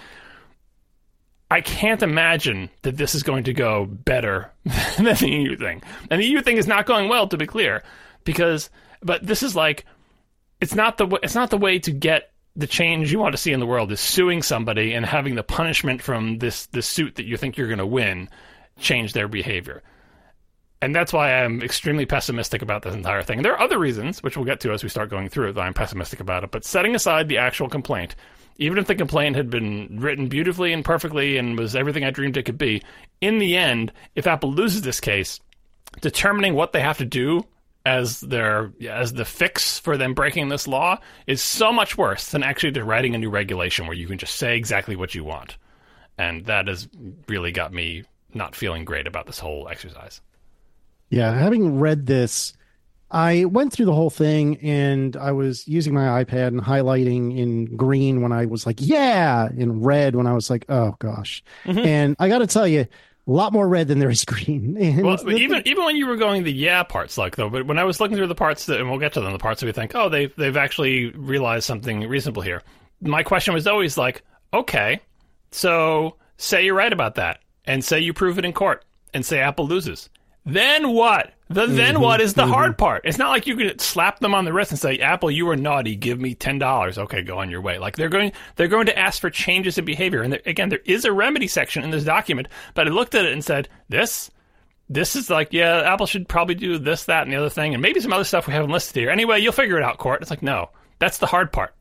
I can't imagine that this is going to go better than the E U thing. And the E U thing is not going well, to be clear, because, but this is like, it's not the it's not the way to get the change you want to see in the world, is suing somebody and having the punishment from this, this suit that you think you're going to win change their behavior. And that's why I'm extremely pessimistic about this entire thing. And there are other reasons, which we'll get to as we start going through it, that I'm pessimistic about it. But setting aside the actual complaint, even if the complaint had been written beautifully and perfectly and was everything I dreamed it could be, in the end, if Apple loses this case, determining what they have to do as their as the fix for them breaking this law is so much worse than actually just writing a new regulation where you can just say exactly what you want. And that has really got me not feeling great about this whole exercise. Yeah, having read this, I went through the whole thing and I was using my iPad and highlighting in green when I was like, yeah, in red when I was like, oh gosh. Mm-hmm. And I got to tell you, a lot more red than there is green. And well, even even when you were going the yeah parts, like though, but when I was looking through the parts that, and we'll get to them, the parts that we think, oh, they they've actually realized something reasonable here. My question was always like, okay, so say you're right about that, and say you prove it in court, and say Apple loses. Then what? The mm-hmm, then what is the mm-hmm. hard part. It's not like you can slap them on the wrist and say, Apple, you were naughty. Give me ten dollars. Okay, go on your way. Like they're going, they're going to ask for changes in behavior. And there, again, there is a remedy section in this document, but I looked at it and said, this, this is like, yeah, Apple should probably do this, that, and the other thing, and maybe some other stuff we haven't listed here. Anyway, you'll figure it out, court. It's like, no, that's the hard part.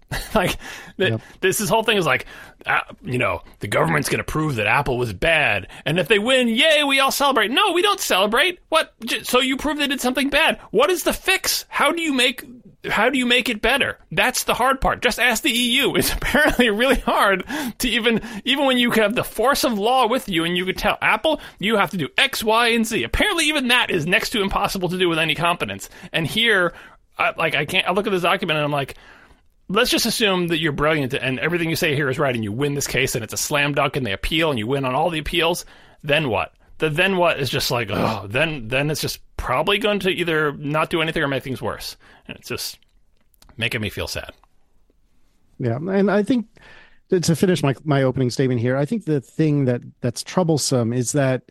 like, th- Yep. this, this whole thing is like, uh, you know, the government's going to prove that Apple was bad. And if they win, yay, we all celebrate. No, we don't celebrate. What? J- So you prove they did something bad. What is the fix? How do you make... How do you make it better? That's the hard part. Just ask the E U. It's apparently really hard to even, even when you have the force of law with you and you can tell Apple, you have to do X, Y, and Z. Apparently even that is next to impossible to do with any competence. And here, I, like, I can't, I look at this document and I'm like, let's just assume that you're brilliant and everything you say here is right and you win this case and it's a slam dunk and they appeal and you win on all the appeals. Then what? The then what is just like, oh, then then it's just probably going to either not do anything or make things worse. And it's just making me feel sad. Yeah, and I think to finish my my opening statement here, I think the thing that that's troublesome is that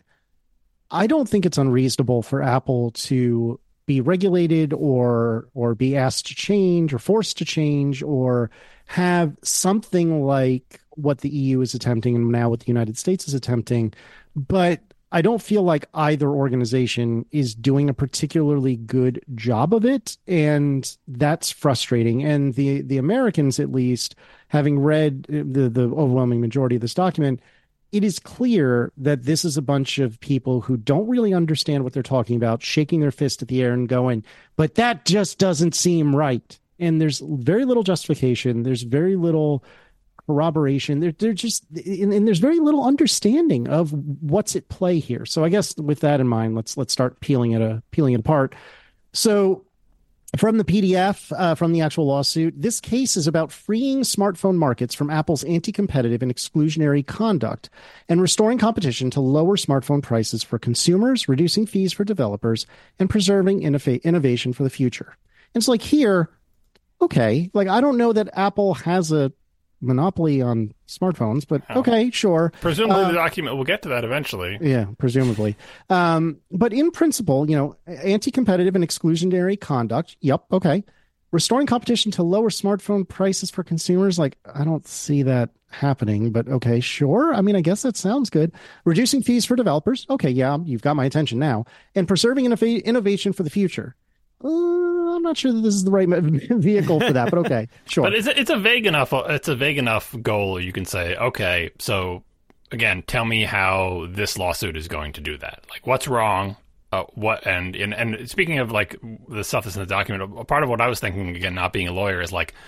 I don't think it's unreasonable for Apple to be regulated or or be asked to change or forced to change or have something like what the E U is attempting and now what the United States is attempting, but I don't feel like either organization is doing a particularly good job of it, and that's frustrating. And the the Americans, at least, having read the the overwhelming majority of this document, it is clear that this is a bunch of people who don't really understand what they're talking about, shaking their fist at the air and going, but that just doesn't seem right. And there's very little justification. There's very little corroboration. They're, they're just, and, and there's very little understanding of what's at play here. So I guess with that in mind, let's let's start peeling it a peeling it apart. So from the P D F, uh, from the actual lawsuit, this case is about freeing smartphone markets from Apple's anti-competitive and exclusionary conduct and restoring competition to lower smartphone prices for consumers, reducing fees for developers, and preserving innov- innovation for the future. And it's like here, okay, like I don't know that Apple has a monopoly on smartphones, but okay, sure. Presumably uh, the document will get to that eventually. Yeah, presumably. Um, but in principle, you know, anti-competitive and exclusionary conduct, yep, okay. Restoring competition to lower smartphone prices for consumers, like, I don't see that happening, but okay, sure. I mean, I guess that sounds good. Reducing fees for developers, okay, yeah, you've got my attention now. And preserving innov- innovation for the future. Uh, I'm not sure that this is the right vehicle for that, but okay, sure. But it's a, it's a vague enough it's a vague enough goal. You can say, okay, so again, tell me how this lawsuit is going to do that. Like, what's wrong? Uh, what and, and and speaking of like the stuff that's in the document, a part of what I was thinking, again, not being a lawyer, is like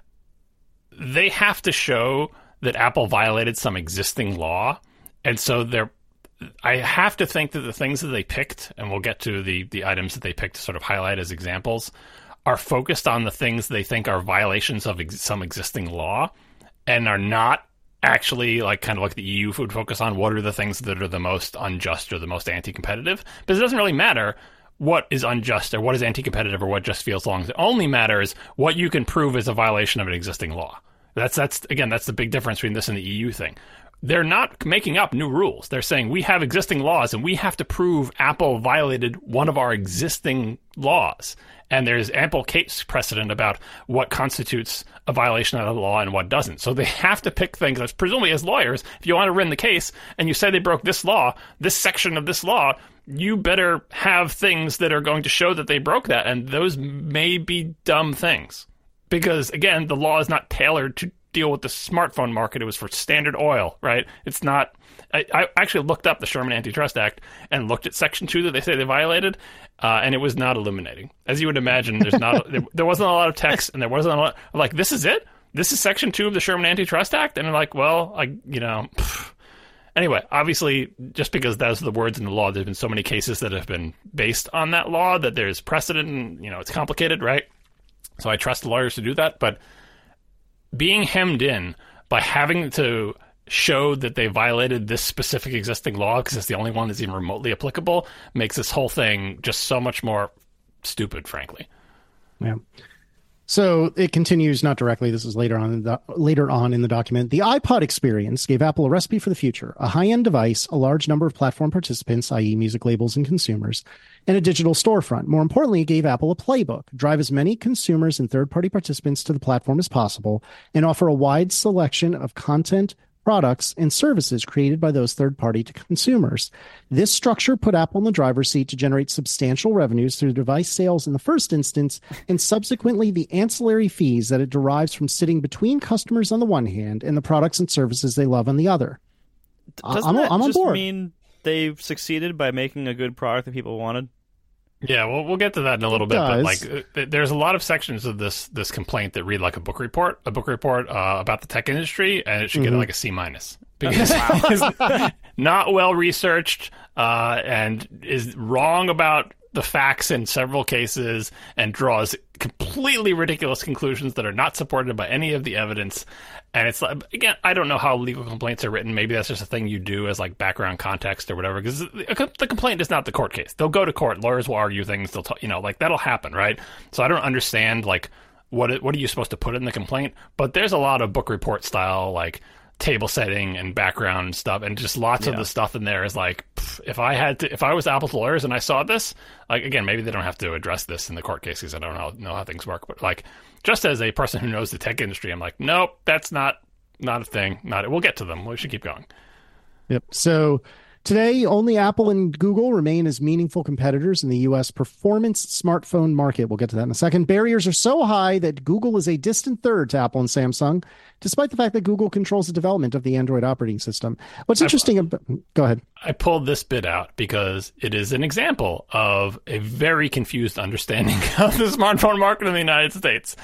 they have to show that Apple violated some existing law, and so they're. I have to think that the things that they picked, and we'll get to the, the items that they picked to sort of highlight as examples, are focused on the things they think are violations of ex- some existing law and are not actually like kind of like the E U would focus on what are the things that are the most unjust or the most anti-competitive. But it doesn't really matter what is unjust or what is anti-competitive or what just feels long. It only matters what you can prove is a violation of an existing law. That's, that's again, that's the big difference between this and the E U thing. They're not making up new rules. They're saying we have existing laws and we have to prove Apple violated one of our existing laws. And there's ample case precedent about what constitutes a violation of the law and what doesn't. So they have to pick things, presumably as lawyers, if you want to win the case and you say they broke this law, this section of this law, you better have things that are going to show that they broke that. And those may be dumb things. Because, again, the law is not tailored to deal with the smartphone market. It was for Standard Oil, right? It's not. I, I actually looked up the Sherman Antitrust Act and looked at Section two that they say they violated, uh, and it was not illuminating. As you would imagine, there's not. there, there wasn't a lot of text, and there wasn't a lot. I'm like, this is it. This is Section two of the Sherman Antitrust Act, and I'm like, well, I, you know. Pff. Anyway, obviously, just because those are the words in the law, there's been so many cases that have been based on that law that there's precedent, and you know, it's complicated, right? So I trust the lawyers to do that, but being hemmed in by having to show that they violated this specific existing law because it's the only one that's even remotely applicable makes this whole thing just so much more stupid, frankly. Yeah. So it continues, not directly. This is later on in the, later on in the document. The iPod experience gave Apple a recipe for the future: a high-end device, a large number of platform participants, that is music labels and consumers, and a digital storefront. More importantly, it gave Apple a playbook: drive as many consumers and third-party participants to the platform as possible and offer a wide selection of content, products and services created by those third-party consumers. This structure put Apple in the driver's seat to generate substantial revenues through device sales in the first instance, and subsequently the ancillary fees that it derives from sitting between customers on the one hand and the products and services they love on the other. Doesn't I'm, that I'm on just board. mean they've succeeded by making a good product that people wanted? Yeah, well, we'll get to that in a little It bit. does. But like, uh, there's a lot of sections of this this complaint that read like a book report, a book report uh, about the tech industry, and it should Mm-hmm. get like a C minus because it's not well researched uh, and is wrong about the facts in several cases and draws completely ridiculous conclusions that are not supported by any of the evidence. And it's like, again, I don't know how legal complaints are written. Maybe that's just a thing you do as like background context or whatever. Because the complaint is not the court case. They'll go to court. Lawyers will argue things. They'll, talk, you know, like that'll happen, right? So I don't understand like what it, what are you supposed to put in the complaint? But there's a lot of book report style like table setting and background stuff, and just lots Yeah. of the stuff in there is like, pff, if I had to, if I was Apple's lawyers and I saw this, like again, maybe they don't have to address this in the court cases. I don't know know how things work, but like just as a person who knows the tech industry, I'm like, nope, that's not not a thing. Not we'll get to them. We should keep going. Yep. So today, only Apple and Google remain as meaningful competitors in the U S performance smartphone market. We'll get to that in a second. Barriers are so high that Google is a distant third to Apple and Samsung, despite the fact that Google controls the development of the Android operating system. What's interesting about... Go ahead. I pulled this bit out because it is an example of a very confused understanding of the smartphone market in the United States.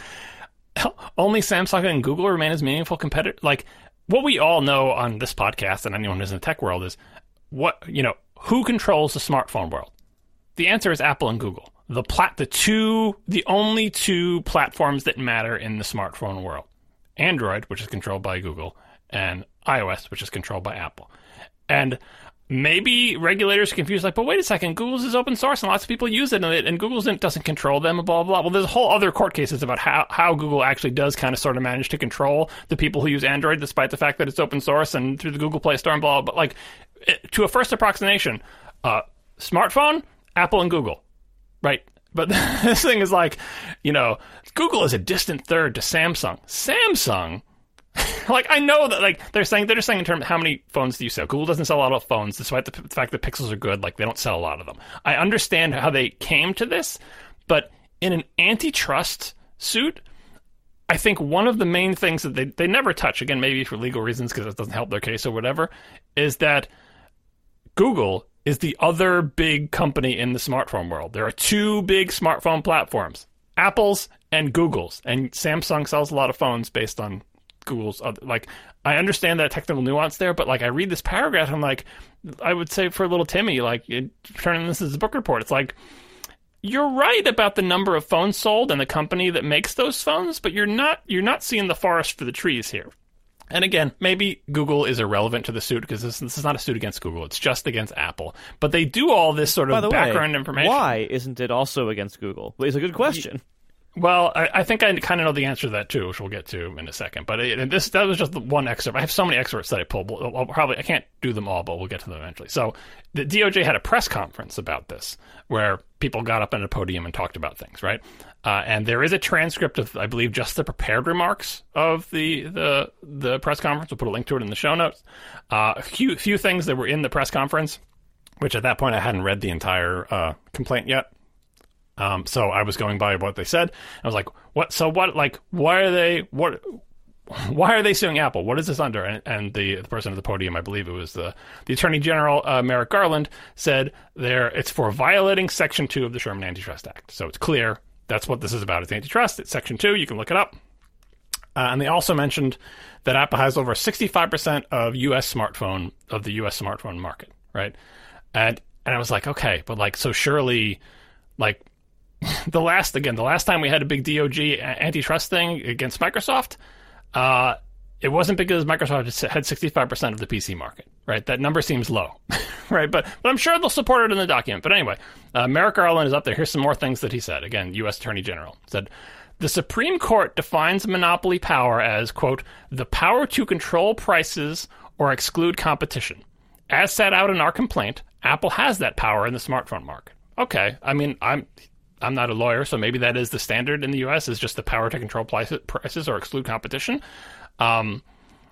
Only Samsung and Google remain as meaningful competitors. Like, what we all know on this podcast and anyone who's in the tech world is what, you know, who controls the smartphone world? The answer is Apple and Google. The plat, the two, the only two platforms that matter in the smartphone world. Android, which is controlled by Google, and iOS, which is controlled by Apple. And maybe regulators are confused, like, but wait a second, Google's is open source and lots of people use it, and, it, and Google's doesn't control them, blah, blah, blah. Well, there's a whole other court cases about how, how Google actually does kind of sort of manage to control the people who use Android, despite the fact that it's open source and through the Google Play Store and blah, blah. But like, it, to a first approximation, uh, smartphone, Apple and Google, right? But this thing is like, you know, Google is a distant third to Samsung. Samsung? Like, I know that, like, they're saying, they're just saying in terms of how many phones do you sell. Google doesn't sell a lot of phones, despite the, p- the fact that Pixels are good. Like, they don't sell a lot of them. I understand how they came to this, but in an antitrust suit, I think one of the main things that they, they never touch, again, maybe for legal reasons, because it doesn't help their case or whatever, is that Google is the other big company in the smartphone world. There are two big smartphone platforms, Apple's and Google's, and Samsung sells a lot of phones based on Google's other, like, I understand that technical nuance there, but like I read this paragraph, I'm like, I would say for little Timmy, like it, turning this as a book report, it's like, you're right about the number of phones sold and the company that makes those phones, but you're not you're not seeing the forest for the trees here. And again, maybe Google is irrelevant to the suit because this, this is not a suit against Google, it's just against Apple. But they do all this sort By of the background way, information. why isn't it also against Google? It's a good question. Well, I, I think I kind of know the answer to that too, which we'll get to in a second. But it, and this that was just the one excerpt. I have so many excerpts that I pulled. I'll, I'll probably I can't do them all, but we'll get to them eventually. So the D O J had a press conference about this, where people got up on a podium and talked about things, right? Uh, and there is a transcript of, I believe, just the prepared remarks of the the the press conference. We'll put a link to it in the show notes. Uh, a few few things that were in the press conference, which at that point I hadn't read the entire uh, complaint yet. Um, so I was going by what they said. I was like, what, so what, like, why are they, what, why are they suing Apple? What is this under? And, and the, the person at the podium, I believe it was the, the Attorney General, uh, Merrick Garland, said there, it's for violating Section two of the Sherman Antitrust Act. So it's clear that's what this is about. It's antitrust. It's Section two. You can look it up. Uh, and they also mentioned that Apple has over sixty-five percent of U S smartphone, of the U S smartphone market, right? And, and I was like, okay, but like, so surely, like, the last, again, the last time we had a big D O J antitrust thing against Microsoft, uh, it wasn't because Microsoft had sixty-five percent of the P C market, right? That number seems low, right? But but I'm sure they'll support it in the document. But anyway, uh, Merrick Garland is up there. Here's some more things that he said. Again, U S Attorney General said, the Supreme Court defines monopoly power as, quote, the power to control prices or exclude competition. As set out in our complaint, Apple has that power in the smartphone market. Okay, I mean, I'm... I'm not a lawyer, so maybe that is the standard in the U S is just the power to control prices or exclude competition. Um,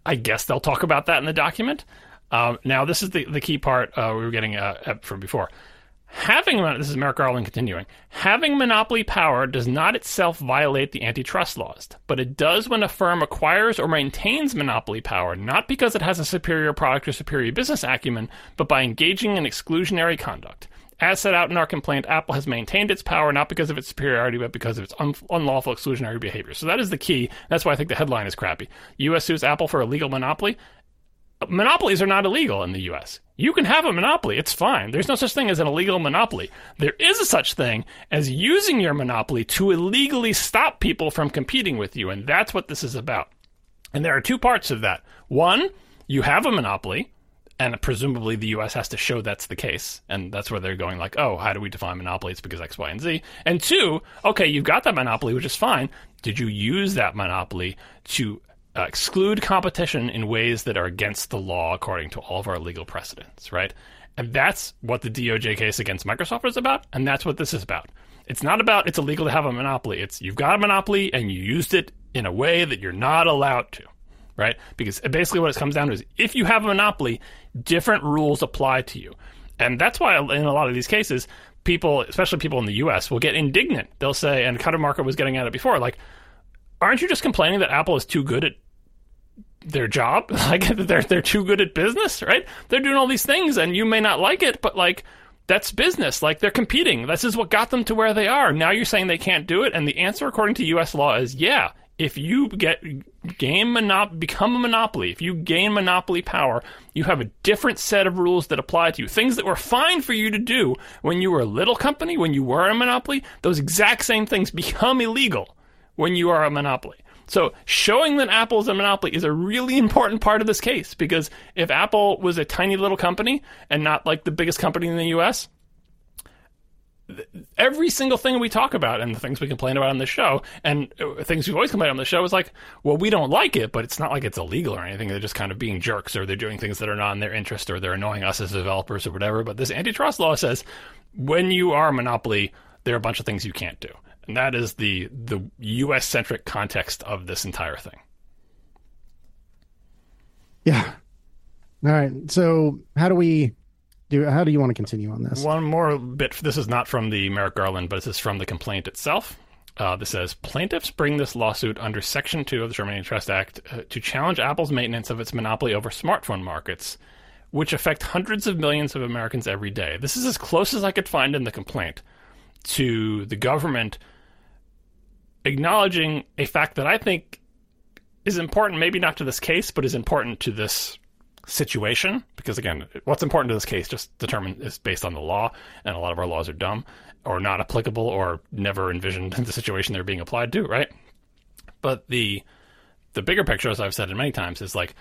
I guess they'll talk about that in the document. Um, now, this is the, the key part uh, we were getting uh, from before. Having, this is Merrick Garland continuing, having monopoly power does not itself violate the antitrust laws, but it does when a firm acquires or maintains monopoly power, not because it has a superior product or superior business acumen, but by engaging in exclusionary conduct. As set out in our complaint, Apple has maintained its power not because of its superiority, but because of its un- unlawful exclusionary behavior. So that is the key. That's why I think the headline is crappy. U S sues Apple for illegal monopoly. Monopolies are not illegal in the U S. You can have a monopoly. It's fine. There's no such thing as an illegal monopoly. There is a such thing as using your monopoly to illegally stop people from competing with you, and that's what this is about. And there are two parts of that. One, you have a monopoly, and presumably the U S has to show that's the case, and that's where they're going like, oh, how do we define monopoly? It's because X, Y, and Z. And two, okay, you've got that monopoly, which is fine. Did you use that monopoly to Uh, exclude competition in ways that are against the law according to all of our legal precedents, right? And that's what the D O J case against Microsoft is about, and that's what this is about. It's not about it's illegal to have a monopoly. It's you've got a monopoly and you used it in a way that you're not allowed to, right? Because basically what it comes down to is if you have a monopoly, different rules apply to you. And that's why in a lot of these cases, people, especially people in the U S, will get indignant. They'll say, and Cutter Market was getting at it before, like, aren't you just complaining that Apple is too good at their job? Like, they're they're too good at business, right? They're doing all these things, and you may not like it, but, like, that's business. Like, they're competing. This is what got them to where they are. Now you're saying they can't do it, and the answer, according to U S law, is yeah. If you get gain monop- become a monopoly, if you gain monopoly power, you have a different set of rules that apply to you. Things that were fine for you to do when you were a little company, when you were a monopoly, those exact same things become illegal when you are a monopoly. So showing that Apple is a monopoly is a really important part of this case, because if Apple was a tiny little company and not like the biggest company in the U S, every single thing we talk about and the things we complain about on the show and things we've always complained on the show is like, well, we don't like it, but it's not like it's illegal or anything. They're just kind of being jerks, or they're doing things that are not in their interest, or they're annoying us as developers or whatever. But this antitrust law says when you are a monopoly, there are a bunch of things you can't do. And that is the the U S-centric context of this entire thing. Yeah. All right. So how do we do? How do you want to continue on this? One more bit. This is not from the Merrick Garland, but this is from the complaint itself. Uh, this says, plaintiffs bring this lawsuit under Section two of the Sherman Antitrust Act uh, to challenge Apple's maintenance of its monopoly over smartphone markets, which affect hundreds of millions of Americans every day. This is as close as I could find in the complaint to the government acknowledging a fact that I think is important, maybe not to this case, but is important to this situation. Because again, what's important to this case just determined is based on the law, and a lot of our laws are dumb or not applicable or never envisioned the situation they're being applied to, right? But the the bigger picture, as I've said it many times, is like,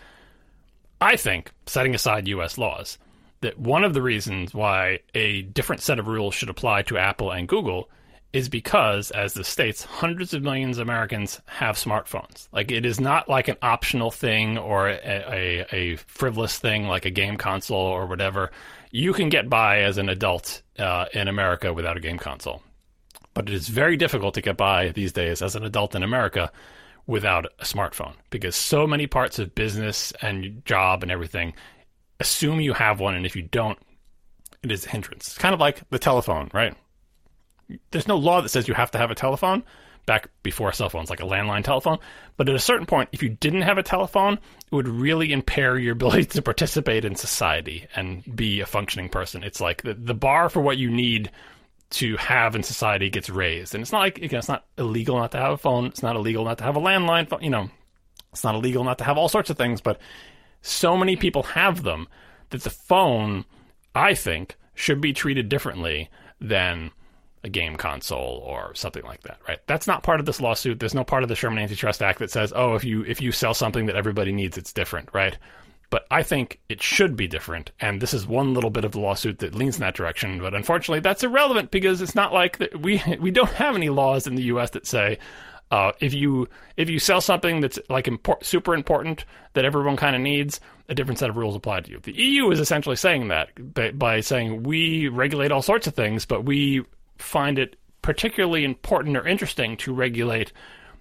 I think, setting aside U S laws, that one of the reasons why a different set of rules should apply to Apple and Google is because, as the states, hundreds of millions of Americans have smartphones. Like, it is not like an optional thing or a, a, a frivolous thing like a game console or whatever. You can get by as an adult uh, in America without a game console. But it is very difficult to get by these days as an adult in America without a smartphone, because so many parts of business and job and everything assume you have one, and if you don't, it is a hindrance. It's kind of like the telephone, right? There's no law that says you have to have a telephone back before cell phones, like a landline telephone. But at a certain point, if you didn't have a telephone, it would really impair your ability to participate in society and be a functioning person. It's like the, the bar for what you need to have in society gets raised. And it's not like, again, it's not illegal not to have a phone. It's not illegal not to have a landline phone. You know, it's not illegal not to have all sorts of things. But so many people have them that the phone, I think, should be treated differently than a game console or something like that, right? That's not part of this lawsuit. There's no part of the Sherman Antitrust Act that says, oh, if you if you sell something that everybody needs, it's different, right? But I think it should be different, and this is one little bit of the lawsuit that leans in that direction. But unfortunately, that's irrelevant, because it's not like that we we don't have any laws in the U S that say uh, if you if you sell something that's like import, super important that everyone kind of needs, a different set of rules apply to you. The E U is essentially saying that by, by saying we regulate all sorts of things, but we find it particularly important or interesting to regulate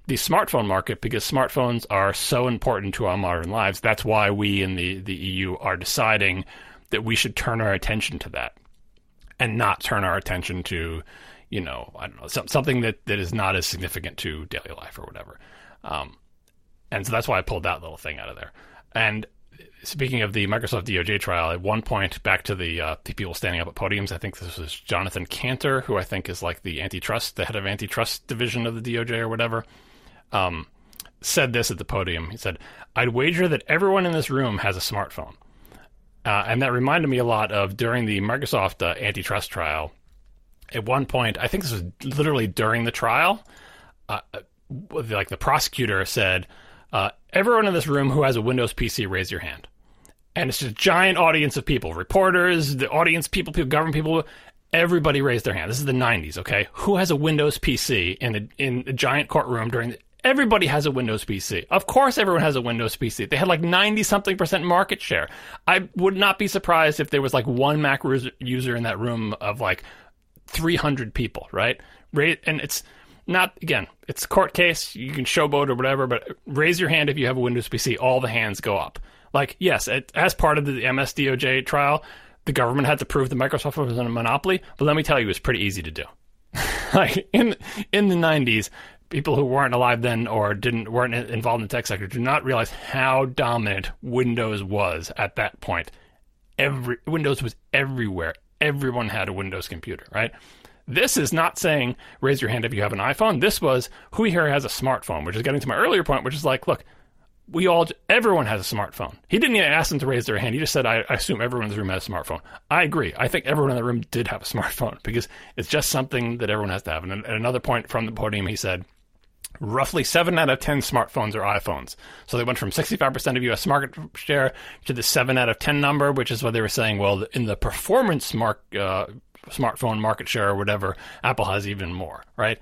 the smartphone market, because smartphones are so important to our modern lives. That's why we in the, the E U are deciding that we should turn our attention to that and not turn our attention to, you know, I don't know, some, something that, that is not as significant to daily life or whatever. Um, and so that's why I pulled that little thing out of there. And speaking of the Microsoft D O J trial, at one point, back to the, uh, the people standing up at podiums, I think this was Jonathan Cantor, who I think is like the antitrust, the head of antitrust division of the D O J or whatever, um, said this at the podium. He said, "I'd wager that everyone in this room has a smartphone." Uh, and that reminded me a lot of during the Microsoft uh, antitrust trial. At one point, I think this was literally during the trial, uh, like the prosecutor said, uh, everyone in this room who has a Windows P C, raise your hand. And it's just a giant audience of people, reporters, the audience, people, people, government people, everybody raised their hand. This is the nineties, okay? Who has a Windows P C in a, in a giant courtroom during the, everybody has a Windows P C. Of course everyone has a Windows P C. They had like ninety-something percent market share. I would not be surprised if there was like one Mac user in that room of like three hundred people, right? And it's not, again, it's a court case. You can showboat or whatever, but raise your hand if you have a Windows P C. All the hands go up. Like, yes, it, as part of the M S D O J trial, the government had to prove that Microsoft was a monopoly, but let me tell you, it was pretty easy to do. Like, in in the nineties, people who weren't alive then or didn't weren't involved in the tech sector do not realize how dominant Windows was at that point. Every Windows was everywhere. Everyone had a Windows computer, right? This is not saying raise your hand if you have an iPhone. This was who here has a smartphone, which is getting to my earlier point, which is like, look, we all, everyone has a smartphone. He didn't even ask them to raise their hand. He just said, I, I assume everyone in the room has a smartphone. I agree. I think everyone in the room did have a smartphone because it's just something that everyone has to have. And at another point from the podium, he said, roughly seven out of ten smartphones are iPhones. So they went from sixty-five percent of U S market share to the seven out of ten number, which is what they were saying, well, in the performance mark, uh, smartphone market share or whatever, Apple has even more, right?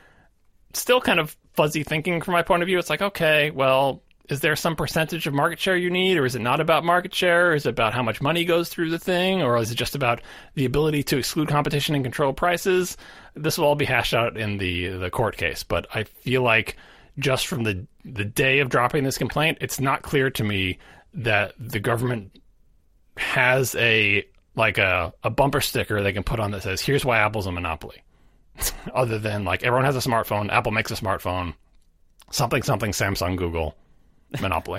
Still kind of fuzzy thinking from my point of view. It's like, okay, well, is there some percentage of market share you need, or is it not about market share? Or is it about how much money goes through the thing? Or is it just about the ability to exclude competition and control prices? This will all be hashed out in the, the court case. But I feel like just from the, the day of dropping this complaint, it's not clear to me that the government has a like a, a bumper sticker they can put on that says, here's why Apple's a monopoly. Other than like everyone has a smartphone, Apple makes a smartphone, something, something, Samsung, Google. Monopoly.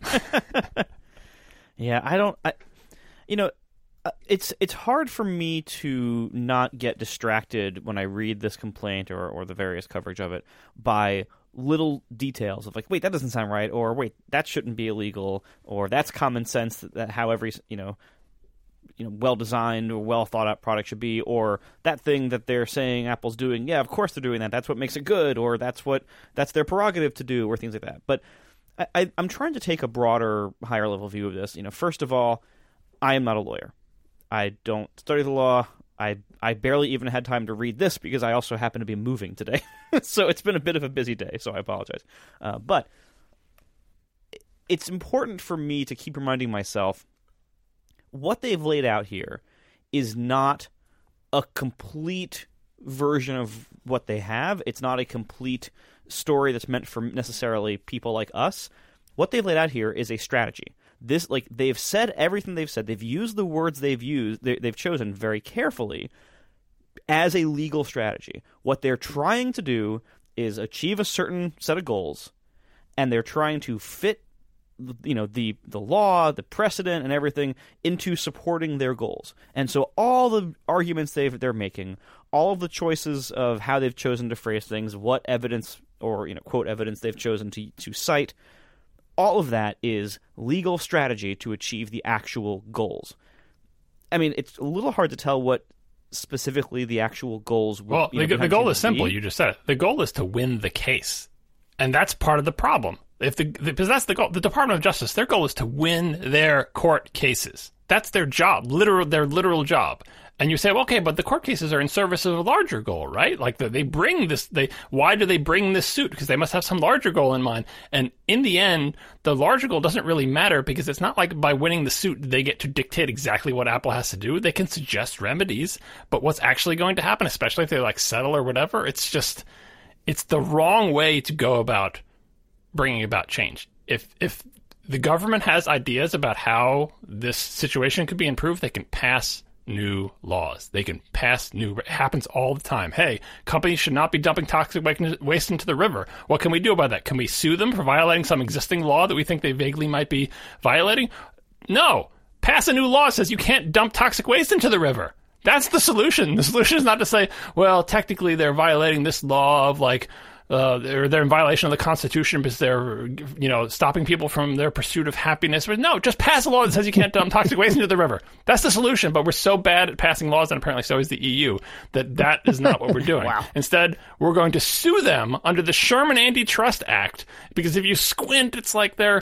Yeah, I don't. I, you know, uh, it's it's hard for me to not get distracted when I read this complaint or or the various coverage of it by little details of like, wait, that doesn't sound right, or wait, that shouldn't be illegal, or that's common sense that, that how every you know, you know, well designed or well thought out product should be, or that thing that they're saying Apple's doing. Yeah, of course they're doing that. That's what makes it good, or that's what that's their prerogative to do, or things like that. But I, I'm trying to take a broader, higher level view of this. You know, first of all, I am not a lawyer. I don't study the law. I I barely even had time to read this because I also happen to be moving today. So it's been a bit of a busy day, so I apologize. Uh, but it's important for me to keep reminding myself what they've laid out here is not a complete version of what they have. It's not a complete story that's meant for necessarily people like us. What they've laid out here is a strategy. This, like, they've said everything they've said. They've used the words they've used, they, they've chosen very carefully as a legal strategy. What they're trying to do is achieve a certain set of goals, and they're trying to fit, you know, the the law, the precedent, and everything into supporting their goals. And so all the arguments they've they're making, all of the choices of how they've chosen to phrase things, what evidence or, you know, quote evidence they've chosen to to cite, all of that is legal strategy to achieve the actual goals. I mean, it's a little hard to tell what specifically the actual goals were. Well, the, the goal is simple. You just said it. The goal is to win the case. And that's part of the problem. If the, because that's the goal. The Department of Justice, their goal is to win their court cases. That's their job, literal, their literal job. And you say, well, okay, but the court cases are in service of a larger goal, right? Like the, they bring this, they, why do they bring this suit? Because they must have some larger goal in mind. And in the end, the larger goal doesn't really matter because it's not like by winning the suit, they get to dictate exactly what Apple has to do. They can suggest remedies, but what's actually going to happen, especially if they like settle or whatever, it's just, it's the wrong way to go about bringing about change. If if the government has ideas about how this situation could be improved, they can pass new laws. They can pass new... It happens all the time. Hey, companies should not be dumping toxic waste into the river. What can we do about that? Can we sue them for violating some existing law that we think they vaguely might be violating? No. Pass a new law that says you can't dump toxic waste into the river. That's the solution. The solution is not to say, well, technically they're violating this law of like... Uh, they're, they're in violation of the Constitution because they're, you know, stopping people from their pursuit of happiness. But no, just pass a law that says you can't dump toxic waste into the river. That's the solution. But we're so bad at passing laws, and apparently so is the E U, that that is not what we're doing. Wow. Instead, we're going to sue them under the Sherman Antitrust Act, because if you squint, it's like they're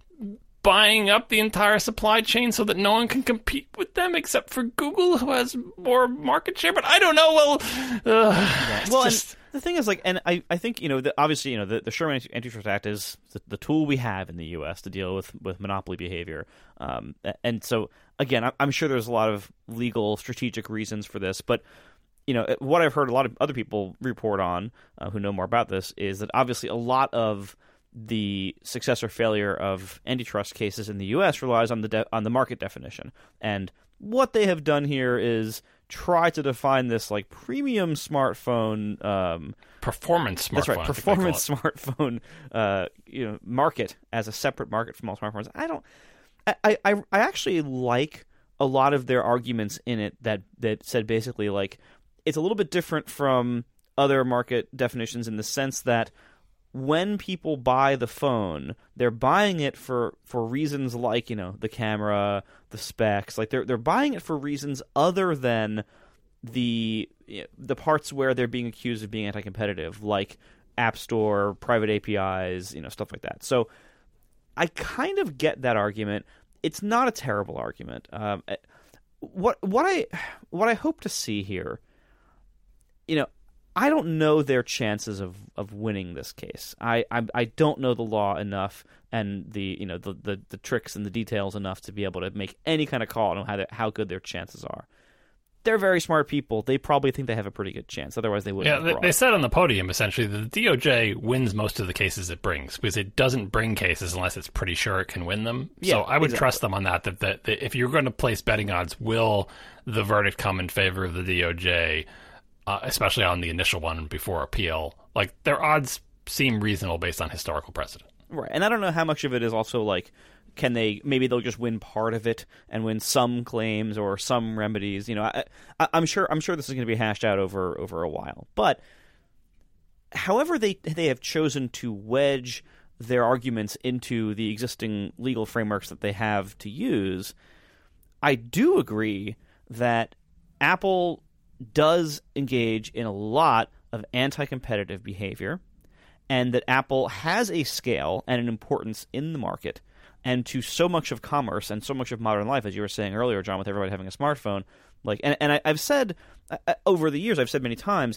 buying up the entire supply chain so that no one can compete with them except for Google, who has more market share. But I don't know. Well, uh, yeah. well, just... and the thing is, like, and I, I think, you know, the, obviously, you know, the, the Sherman Antitrust Act is the, the tool we have in the U S to deal with, with monopoly behavior. Um, and so, again, I'm sure there's a lot of legal, strategic reasons for this, but, you know, what I've heard a lot of other people report on uh, who know more about this is that obviously a lot of the success or failure of antitrust cases in the U S relies on the de- on the market definition. And what they have done here is try to define this like premium smartphone um, performance smartphone. That's right, performance smartphone uh, you know market as a separate market from all smartphones. I don't. I, I I actually like a lot of their arguments in it that that said basically like it's a little bit different from other market definitions in the sense that when people buy the phone, they're buying it for, for reasons like, you know, the camera, the specs. Like they're they're buying it for reasons other than the the parts where they're being accused of being anti-competitive, like App Store, private A P Is, you know, stuff like that. So I kind of get that argument. It's not a terrible argument. Um, what what I what I hope to see here, you know, I don't know their chances of, of winning this case. I, I I don't know the law enough and the you know the, the, the tricks and the details enough to be able to make any kind of call on how they, how good their chances are. They're very smart people. They probably think they have a pretty good chance. Otherwise, they wouldn't. Yeah, they, they said on the podium essentially that the D O J wins most of the cases it brings because it doesn't bring cases unless it's pretty sure it can win them. Yeah, so I would exactly. trust them on that, that. That that if you're going to place betting odds, will the verdict come in favor of the D O J? Uh, especially on the initial one before appeal, like their odds seem reasonable based on historical precedent. Right, and I don't know how much of it is also like, can they, maybe they'll just win part of it and win some claims or some remedies. You know, I, I, I'm sure I'm sure this is going to be hashed out over over a while. But however they they have chosen to wedge their arguments into the existing legal frameworks that they have to use, I do agree that Apple does engage in a lot of anti-competitive behavior, and that Apple has a scale and an importance in the market and to so much of commerce and so much of modern life, as you were saying earlier, John, with everybody having a smartphone. Like, and, and I, I've said uh, over the years, I've said many times,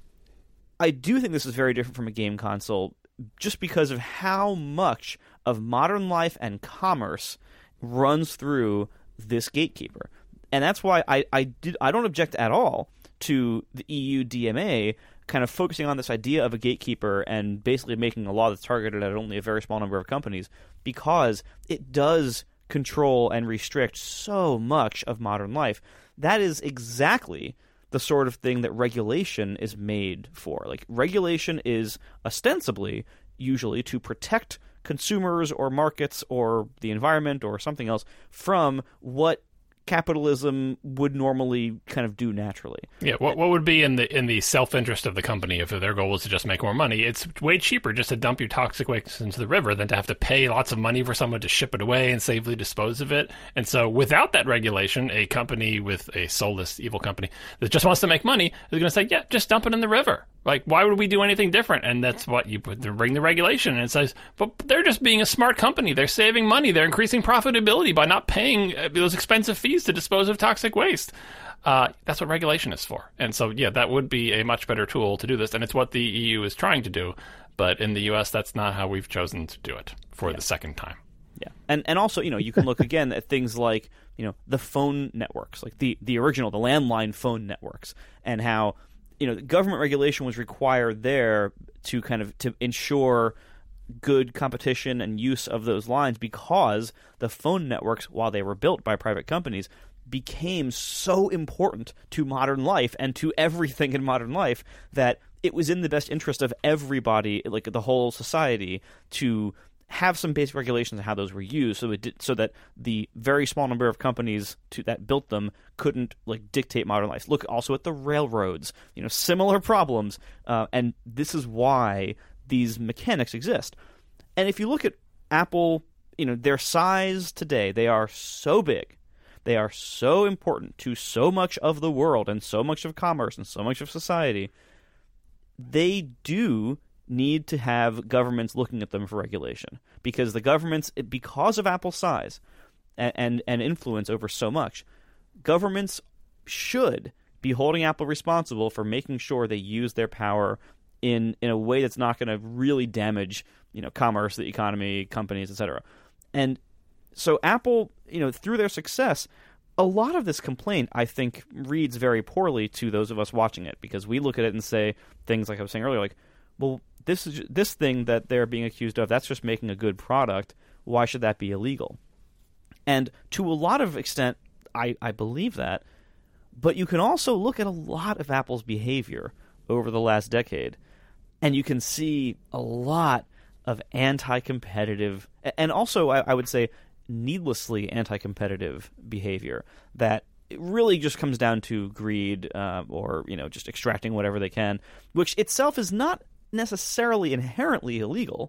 I do think this is very different from a game console just because of how much of modern life and commerce runs through this gatekeeper. And that's why I, I, did, I don't object at all to the E U D M A kind of focusing on this idea of a gatekeeper and basically making a law that's targeted at only a very small number of companies, because it does control and restrict so much of modern life. That is exactly the sort of thing that regulation is made for. Like, regulation is ostensibly usually to protect consumers or markets or the environment or something else from what capitalism would normally kind of do naturally. Yeah, what what would be in the in the self-interest of the company if their goal was to just make more money? It's way cheaper just to dump your toxic waste into the river than to have to pay lots of money for someone to ship it away and safely dispose of it. And so without that regulation, a company with a soulless evil company that just wants to make money is going to say, yeah, just dump it in the river. Like, why would we do anything different? And that's what you put, bring the regulation. And it says, but they're just being a smart company. They're saving money. They're increasing profitability by not paying those expensive fees to dispose of toxic waste. Uh, that's what regulation is for. And so, yeah, that would be a much better tool to do this. And it's what the E U is trying to do. But in the U S, that's not how we've chosen to do it for yeah. the second time. Yeah. And and also, you know, you can look again at things like, you know, the phone networks, like the, the original, the landline phone networks, and how you know, government regulation was required there to kind of to ensure good competition and use of those lines, because the phone networks, while they were built by private companies, became so important to modern life and to everything in modern life that it was in the best interest of everybody, like the whole society, to have some basic regulations on how those were used, so it did, so that the very small number of companies to, that built them couldn't like dictate modern life. Look also at the railroads, you know, similar problems, uh, and this is why these mechanics exist. And if you look at Apple, you know, their size today, they are so big, they are so important to so much of the world and so much of commerce and so much of society. They do need to have governments looking at them for regulation, because the governments, because of Apple's size and, and, and influence over so much, governments should be holding Apple responsible for making sure they use their power in in a way that's not going to really damage, you know, commerce, the economy, companies, et cetera. And so Apple, you know, through their success, a lot of this complaint, I think, reads very poorly to those of us watching it, because we look at it and say things like I was saying earlier, like, well, this is this thing that they're being accused of, that's just making a good product. Why should that be illegal? And to a lot of extent, I, I believe that. But you can also look at a lot of Apple's behavior over the last decade, and you can see a lot of anti-competitive, and also, I, I would say, needlessly anti-competitive behavior that it really just comes down to greed, uh, or, you know, just extracting whatever they can, which itself is not necessarily inherently illegal.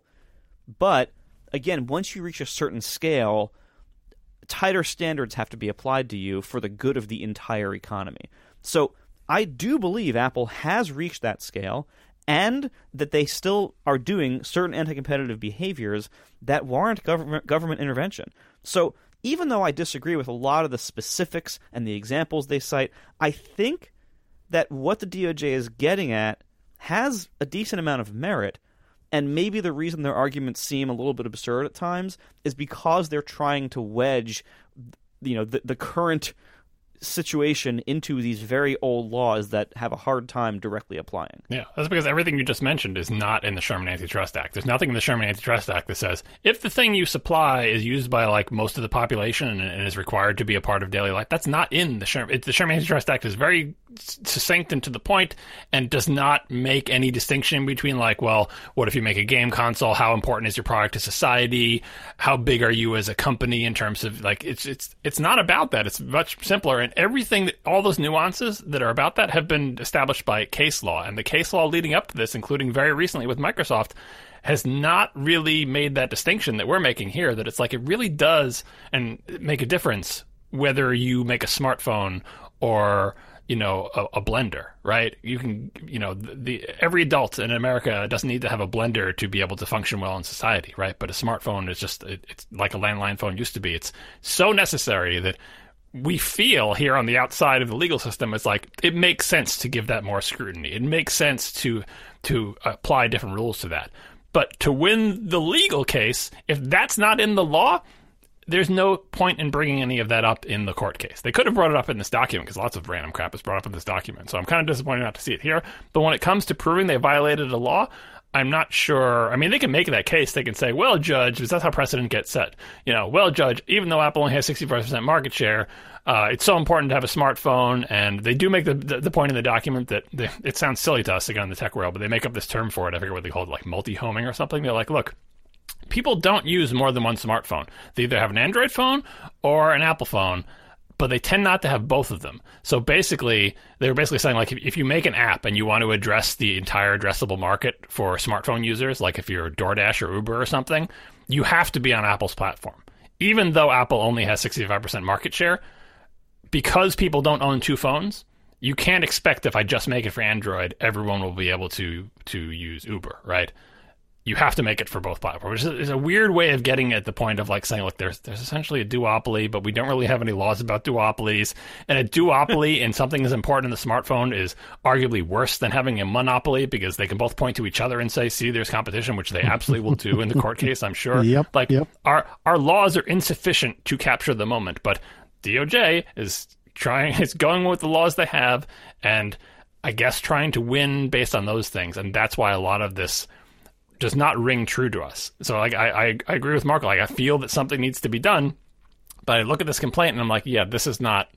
But again, once you reach a certain scale, tighter standards have to be applied to you for the good of the entire economy. So I do believe Apple has reached that scale, and that they still are doing certain anti-competitive behaviors that warrant government government intervention. So even though I disagree with a lot of the specifics and the examples they cite, I think that what the D O J is getting at has a decent amount of merit, and maybe the reason their arguments seem a little bit absurd at times is because they're trying to wedge, you know, the, the current situation into these very old laws that have a hard time directly applying. Yeah, that's because everything you just mentioned is not in the Sherman Antitrust Act. There's nothing in the Sherman Antitrust Act that says if the thing you supply is used by like most of the population and, and is required to be a part of daily life. That's not in the Sherman. It, the Sherman Antitrust Act is very succinct and to the point, and does not make any distinction between like, well, what if you make a game console? How important is your product to society? How big are you as a company in terms of like? It's it's it's not about that. It's much simpler. And everything, that, all those nuances that are about that have been established by case law. And the case law leading up to this, including very recently with Microsoft, has not really made that distinction that we're making here, that it's like it really does and make a difference whether you make a smartphone or, you know, a, a blender, right? You can, you know, the, the every adult in America doesn't need to have a blender to be able to function well in society, right? But a smartphone is just, it, it's like a landline phone used to be. It's so necessary that we feel here on the outside of the legal system, it's like it makes sense to give that more scrutiny. It makes sense to to apply different rules to that. But to win the legal case, if that's not in the law, there's no point in bringing any of that up in the court case. They could have brought it up in this document because lots of random crap is brought up in this document. So I'm kind of disappointed not to see it here. But when it comes to proving they violated a law, I'm not sure. I mean, they can make that case. They can say, well, Judge, because that's how precedent gets set. You know, well, Judge, even though Apple only has sixty-five percent market share, uh, it's so important to have a smartphone. And they do make the the, the point in the document that they, it sounds silly to us, again, in the tech world, but they make up this term for it. I forget what they call it, like multi-homing or something. They're like, look, people don't use more than one smartphone. They either have an Android phone or an Apple phone, but they tend not to have both of them. So basically, they're basically saying, like, if, if you make an app and you want to address the entire addressable market for smartphone users, like if you're DoorDash or Uber or something, you have to be on Apple's platform. Even though Apple only has sixty-five percent market share, because people don't own two phones, you can't expect if I just make it for Android, everyone will be able to to use Uber, right? You have to make it for both platforms. It's a weird way of getting at the point of like saying, look, there's there's essentially a duopoly, but we don't really have any laws about duopolies. And a duopoly in something as important as the smartphone is arguably worse than having a monopoly, because they can both point to each other and say, see, there's competition, which they absolutely will do in the court case, I'm sure. Yep, like yep. our our laws are insufficient to capture the moment, but D O J is trying, is going with the laws they have, and I guess, trying to win based on those things. And that's why a lot of this does not ring true to us. So like I, I, I agree with Marco. Like I feel that something needs to be done, but I look at this complaint and I'm like, yeah, this is not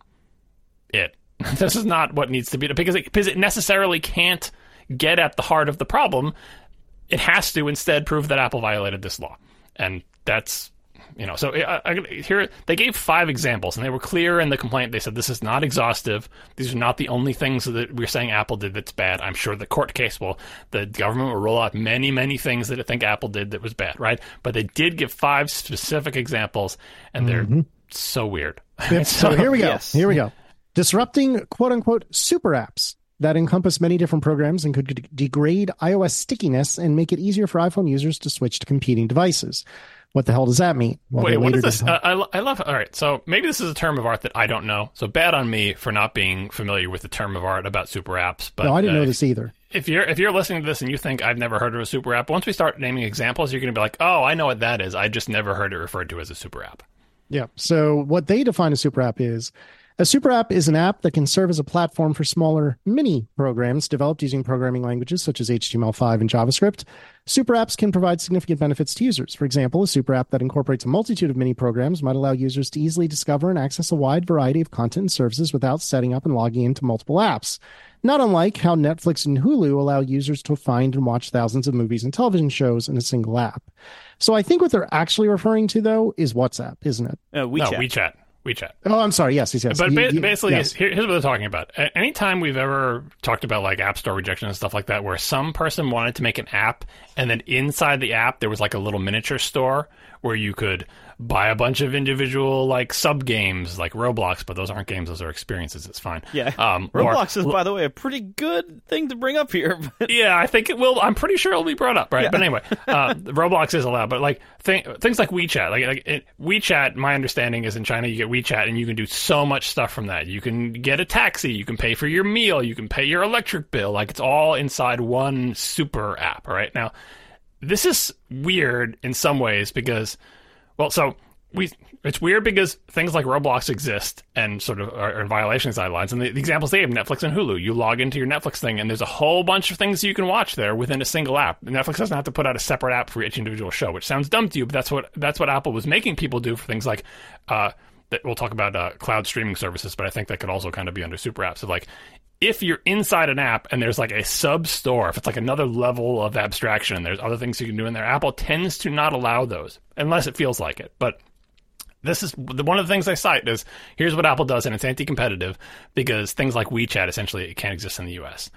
it. This is not what needs to be, because it, because it necessarily can't get at the heart of the problem. It has to instead prove that Apple violated this law. And that's, you know, so I, I, here they gave five examples, and they were clear in the complaint. They said this is not exhaustive. These are not the only things that we're saying Apple did that's bad. I'm sure the court case will, the government will roll out many, many things that I think Apple did that was bad, right? But they did give five specific examples, and they're mm-hmm. so weird. Yep. so, so here we go. Yes. Here we go. Disrupting quote unquote super apps that encompass many different programs and could de- degrade iOS stickiness and make it easier for iPhone users to switch to competing devices. What the hell does that mean? Well, Wait, what is this? Uh, I, I love, all right, so maybe this is a term of art that I don't know. So bad on me for not being familiar with the term of art about super apps. But no, I didn't uh, know this either. If you're if you're listening to this and you think I've never heard of a super app, once we start naming examples, you're going to be like, oh, I know what that is. I just never heard it referred to as a super app. Yeah. So what they define a super app is, a super app is an app that can serve as a platform for smaller mini programs developed using programming languages such as H T M L five and JavaScript. Super apps can provide significant benefits to users. For example, a super app that incorporates a multitude of mini programs might allow users to easily discover and access a wide variety of content and services without setting up and logging into multiple apps. Not unlike how Netflix and Hulu allow users to find and watch thousands of movies and television shows in a single app. So I think what they're actually referring to, though, is WhatsApp, isn't it? Uh, WeChat. No, WeChat. WeChat. Oh, I'm sorry. Yes, yes, yes. But You- ba- you- basically, yes. here- here's what they're talking about. A- Anytime we've ever talked about like App Store rejection and stuff like that, where some person wanted to make an app, and then inside the app there was like a little miniature store where you could buy a bunch of individual like sub games, like Roblox, but those aren't games; those are experiences. It's fine. Yeah. Um, Roblox or- is, by the way, a pretty good thing to bring up here. Yeah, I think it will. I'm pretty sure it'll be brought up, right? Yeah. But anyway, uh, Roblox is allowed. But like th- things like WeChat, like, like it, WeChat, my understanding is in China you get WeChat and you can do so much stuff from that. You can get a taxi, you can pay for your meal, you can pay your electric bill. Like it's all inside one super app. All right. Now, this is weird in some ways because, well, so. We it's weird because things like Roblox exist and sort of are in violation of guidelines. And the, the examples they have, Netflix and Hulu, you log into your Netflix thing and there's a whole bunch of things you can watch there within a single app. Netflix doesn't have to put out a separate app for each individual show, which sounds dumb to you, but that's what that's what Apple was making people do for things like uh, that we'll talk about uh, cloud streaming services, but I think that could also kind of be under super apps. So like if you're inside an app and there's like a sub store, if it's like another level of abstraction and there's other things you can do in there, Apple tends to not allow those unless it feels like it. But this is one of the things I cite is here's what Apple does, and it's anti-competitive because things like WeChat essentially it can't exist in the U S.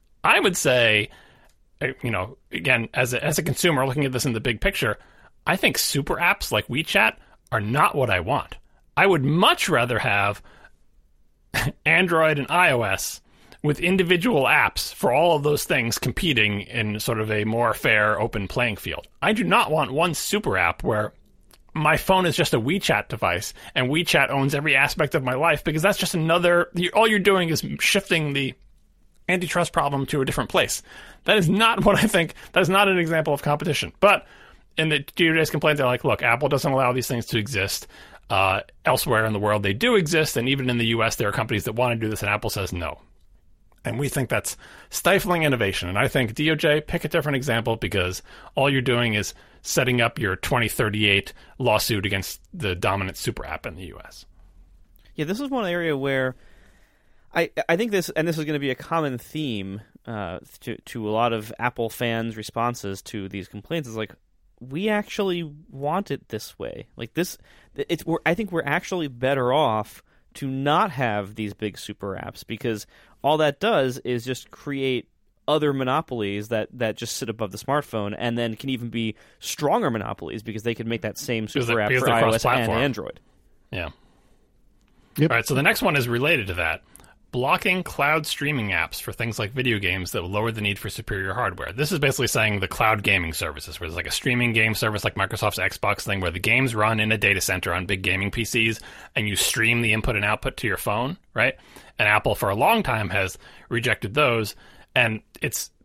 I would say, you know, again, as a, as a consumer looking at this in the big picture, I think super apps like WeChat are not what I want. I would much rather have Android and iOS with individual apps for all of those things competing in sort of a more fair, open playing field. I do not want one super app where my phone is just a WeChat device and WeChat owns every aspect of my life because that's just another, all you're doing is shifting the antitrust problem to a different place. That is not what I think, that is not an example of competition. But in the D O J's complaint, they're like, look, Apple doesn't allow these things to exist. Uh, elsewhere in the world, they do exist. And even in the U S, there are companies that want to do this and Apple says no. And we think that's stifling innovation. And I think D O J, pick a different example because all you're doing is setting up your twenty thirty-eight lawsuit against the dominant super app in the U S. Yeah, this is one area where I I think this, and this is going to be a common theme uh, to to a lot of Apple fans' responses to these complaints. Is like, we actually want it this way. Like this, it's. We're, I think we're actually better off to not have these big super apps because all that does is just create other monopolies that, that just sit above the smartphone and then can even be stronger monopolies because they can make that same super Because app they- for because they're iOS and cross-platform. Android. Yeah. Yep. All right, so the next one is related to that. Blocking cloud streaming apps for things like video games that will lower the need for superior hardware. This is basically saying the cloud gaming services, where there's like a streaming game service like Microsoft's Xbox thing, where the games run in a data center on big gaming P Cs, and you stream the input and output to your phone, right? And Apple, for a long time, has rejected those, and it's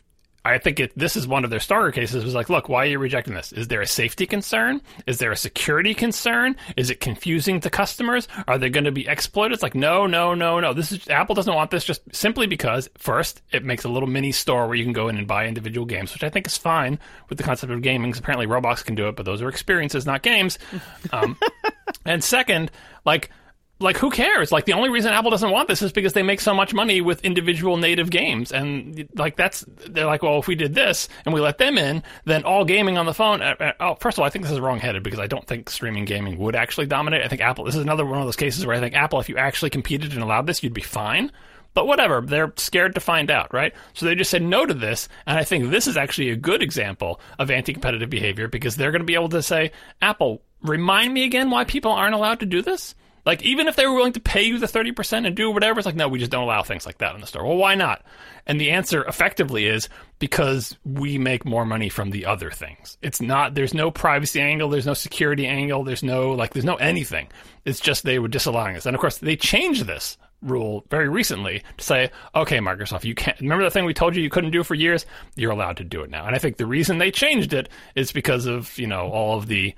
I think it, this is one of their stronger cases. It was like, look, why are you rejecting this? Is there a safety concern? Is there a security concern? Is it confusing to customers? Are they going to be exploited? It's like, no, no, no, no. This is Apple doesn't want this just simply because, first, it makes a little mini store where you can go in and buy individual games, which I think is fine with the concept of gaming. Because apparently Roblox can do it, but those are experiences, not games. Um, and second, like... Like, who cares? Like, the only reason Apple doesn't want this is because they make so much money with individual native games. And, like, that's, they're like, well, if we did this and we let them in, then all gaming on the phone. Uh, uh, oh, first of all, I think this is wrong-headed because I don't think streaming gaming would actually dominate. I think Apple, this is another one of those cases where I think Apple, if you actually competed and allowed this, you'd be fine. But whatever, they're scared to find out, right? So they just said no to this, and I think this is actually a good example of anti-competitive behavior because they're going to be able to say, Apple, remind me again why people aren't allowed to do this? Like, even if they were willing to pay you the thirty percent and do whatever, it's like, no, we just don't allow things like that in the store. Well, why not? And the answer effectively is because we make more money from the other things. It's not, there's no privacy angle, there's no security angle, there's no, like, there's no anything. It's just they were disallowing us. And of course, they changed this rule very recently to say, okay, Microsoft, you can't, remember the thing we told you you couldn't do for years? You're allowed to do it now. And I think the reason they changed it is because of, you know, all of the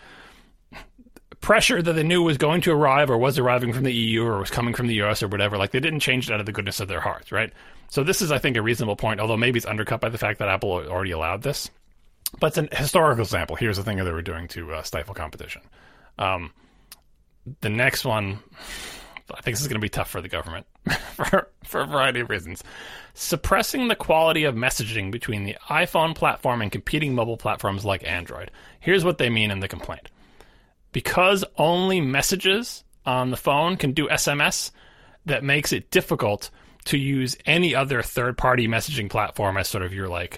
pressure that they knew was going to arrive or was arriving from the E U or was coming from the U S or whatever. Like, they didn't change it out of the goodness of their hearts, right? So this is, I think, a reasonable point, although maybe it's undercut by the fact that Apple already allowed this. But it's a historical example. Here's the thing that they were doing to uh, stifle competition. Um, the next one, I think this is going to be tough for the government for, for a variety of reasons. Suppressing the quality of messaging between the iPhone platform and competing mobile platforms like Android. Here's what they mean in the complaint. Because only messages on the phone can do S M S, that makes it difficult to use any other third-party messaging platform as sort of your, like,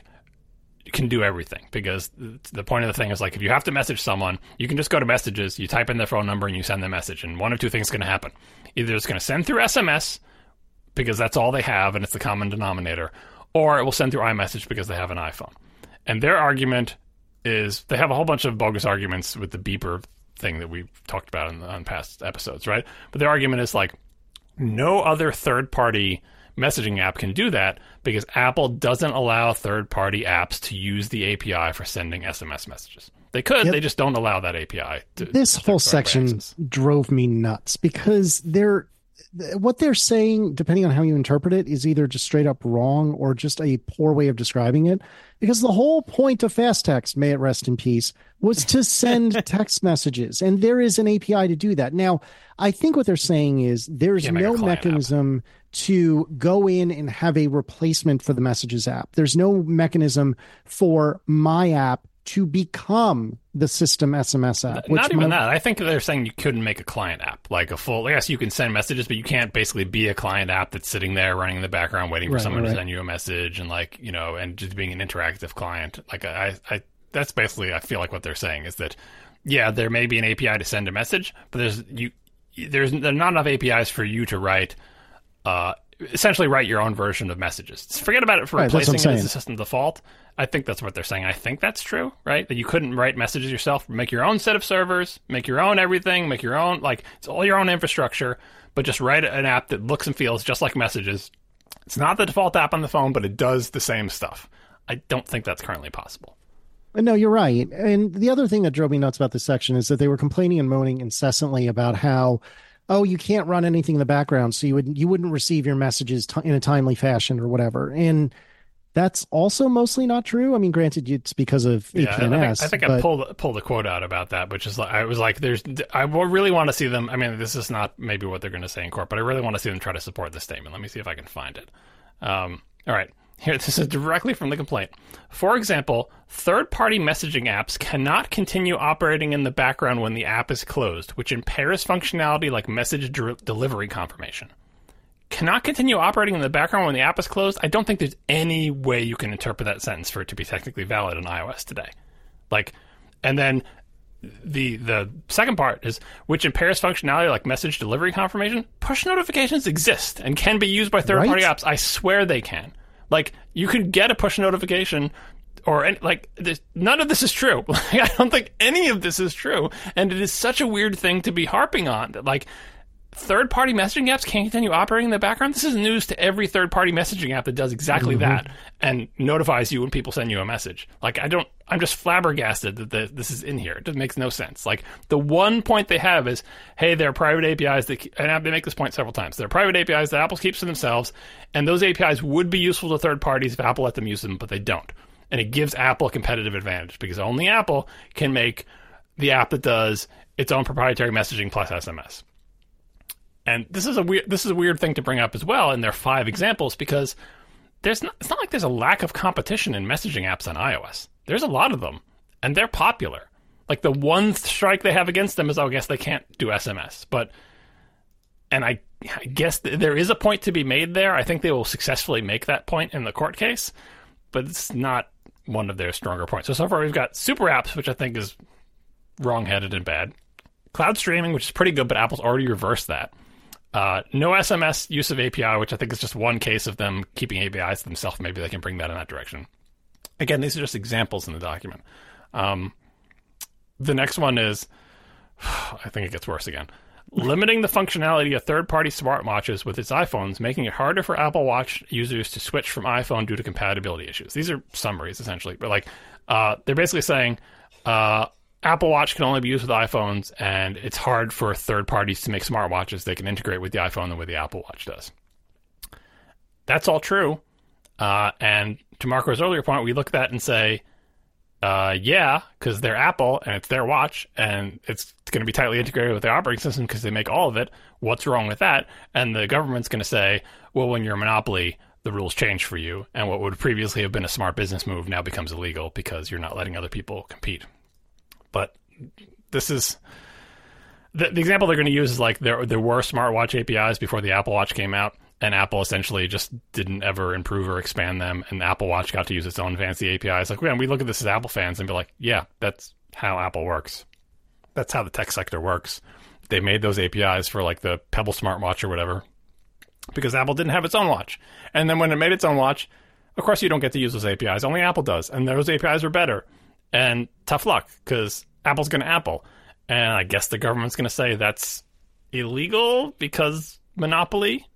can do everything. Because the point of the thing is, like, if you have to message someone, you can just go to messages, you type in their phone number, and you send the message. And one of two things is going to happen. Either it's going to send through S M S, because that's all they have, and it's the common denominator, or it will send through iMessage because they have an iPhone. And their argument is, they have a whole bunch of bogus arguments with the beeper thing that we've talked about in, on past episodes, right? But their argument is like, no other third-party messaging app can do that because Apple doesn't allow third-party apps to use the A P I for sending S M S messages. They could, yep. They just don't allow that A P I. To, this to whole section access. drove me nuts because they're what they're saying, depending on how you interpret it, is either just straight up wrong or just a poor way of describing it. Because the whole point of Fast Text, may it rest in peace, was to send text messages. And there is an A P I to do that. Now, I think what they're saying is there's no mechanism app. to go in and have a replacement for the Messages app. There's no mechanism for my app to become the system S M S app. Not even that. I think they're saying you couldn't make a client app, like a full, yes, you can send messages, but you can't basically be a client app that's sitting there running in the background waiting for right, someone right. to send you a message and like, you know, and just being an interactive client. Like I, I, that's basically, I feel like what they're saying is that, yeah, there may be an A P I to send a message, but there's, you, there's there not enough A P Is for you to write, uh, essentially write your own version of messages. Forget about it for right, replacing it as the system default. I think that's what they're saying. I think that's true, right? That you couldn't write messages yourself, make your own set of servers, make your own everything, make your own, like, it's all your own infrastructure, but just write an app that looks and feels just like messages. It's not the default app on the phone, but it does the same stuff. I don't think that's currently possible. No, you're right. And the other thing that drove me nuts about this section is that they were complaining and moaning incessantly about how, oh, you can't run anything in the background, so you would you wouldn't receive your messages t- in a timely fashion or whatever. And that's also mostly not true. I mean, granted, it's because of A P N S. Yeah, I think, I, think but... I pulled pulled a quote out about that, which is like, I was like, there's, I really want to see them. I mean, this is not maybe what they're going to say in court, but I really want to see them try to support this statement. Let me see if I can find it. Um, all right. Here, this is directly from the complaint. For example, third-party messaging apps cannot continue operating in the background when the app is closed, which impairs functionality like message de- delivery confirmation. Cannot continue operating in the background when the app is closed? I don't think there's any way you can interpret that sentence for it to be technically valid on iOS today. Like, and then the the second part is, which impairs functionality like message delivery confirmation. Push notifications exist and can be used by third-party right? apps. I swear they can. Like, you could get a push notification, or any, like, none of this is true. Like, I don't think any of this is true, and it is such a weird thing to be harping on. Like, third-party messaging apps can't continue operating in the background? This is news to every third-party messaging app that does exactly mm-hmm. that and notifies you when people send you a message. Like, I don't, I'm just flabbergasted that the, this is in here. It makes no sense. Like, the one point they have is, hey, there are private A P Is that, and they make this point several times, there are private A P Is that Apple keeps to themselves, and those A P Is would be useful to third parties if Apple let them use them, but they don't. And it gives Apple a competitive advantage because only Apple can make the app that does its own proprietary messaging plus S M S. And this is a weird this is a weird thing to bring up as well in their five examples because there's not, it's not like there's a lack of competition in messaging apps on iOS. There's a lot of them, and they're popular. Like the one strike they have against them is, oh, I guess they can't do S M S. But and I, I guess th- there is a point to be made there. I think they will successfully make that point in the court case, but it's not one of their stronger points. So so far we've got super apps, which I think is wrong-headed and bad. Cloud streaming, which is pretty good, but Apple's already reversed that. Uh, no S M S use of A P I, which I think is just one case of them keeping A P Is to themselves. Maybe they can bring that in that direction. Again, these are just examples in the document. Um, the next one is, I think it gets worse again. Limiting the functionality of third-party smartwatches with its iPhones, making it harder for Apple Watch users to switch from iPhone due to compatibility issues. These are summaries, essentially. But like, uh, they're basically saying, uh, Apple Watch can only be used with iPhones, and it's hard for third parties to make smartwatches they can integrate with the iPhone the way the Apple Watch does. That's all true. Uh, and to Marco's earlier point, we look at that and say, uh, yeah, because they're Apple, and it's their watch, and it's going to be tightly integrated with their operating system because they make all of it. What's wrong with that? And the government's going to say, well, when you're a monopoly, the rules change for you, and what would previously have been a smart business move now becomes illegal because you're not letting other people compete. But this is the, the example they're going to use is like there there were smartwatch A P Is before the Apple Watch came out, and Apple essentially just didn't ever improve or expand them, and the Apple Watch got to use its own fancy A P Is. Like, man, we look at this as Apple fans and be like, yeah, that's how Apple works. That's how the tech sector works. They made those A P Is for like the Pebble smartwatch or whatever because Apple didn't have its own watch. And then when it made its own watch, of course you don't get to use those A P Is. Only Apple does, and those A P Is were better. And tough luck, because Apple's going to Apple. And I guess the government's going to say that's illegal because monopoly.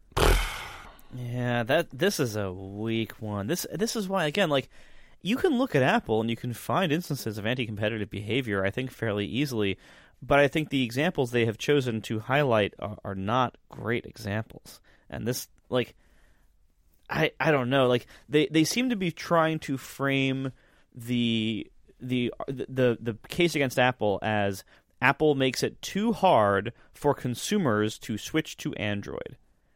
Yeah, that this is a weak one. This this is why, again, like, you can look at Apple and you can find instances of anti-competitive behavior, I think, fairly easily. But I think the examples they have chosen to highlight are, are not great examples. And this, like, I I don't know. Like, they, they seem to be trying to frame the the the the case against Apple as Apple makes it too hard for consumers to switch to Android.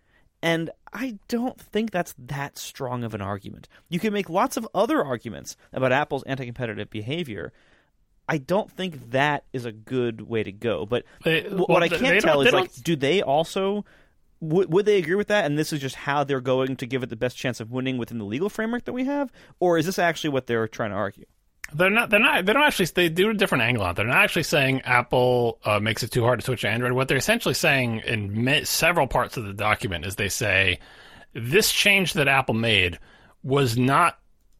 And I don't think that's that strong of an argument. You can make lots of other arguments about Apple's anti-competitive behavior. I don't think that is a good way to go. But they, what well, I can't tell is, like, don't... do they also... Would, would they agree with that, and this is just how they're going to give it the best chance of winning within the legal framework that we have? Or is this actually what they're trying to argue? They're not. They're not. They don't actually. They do a different angle on it. They're not actually saying Apple uh, makes it too hard to switch to Android. What they're essentially saying in me- several parts of the document is they say this change that Apple made was not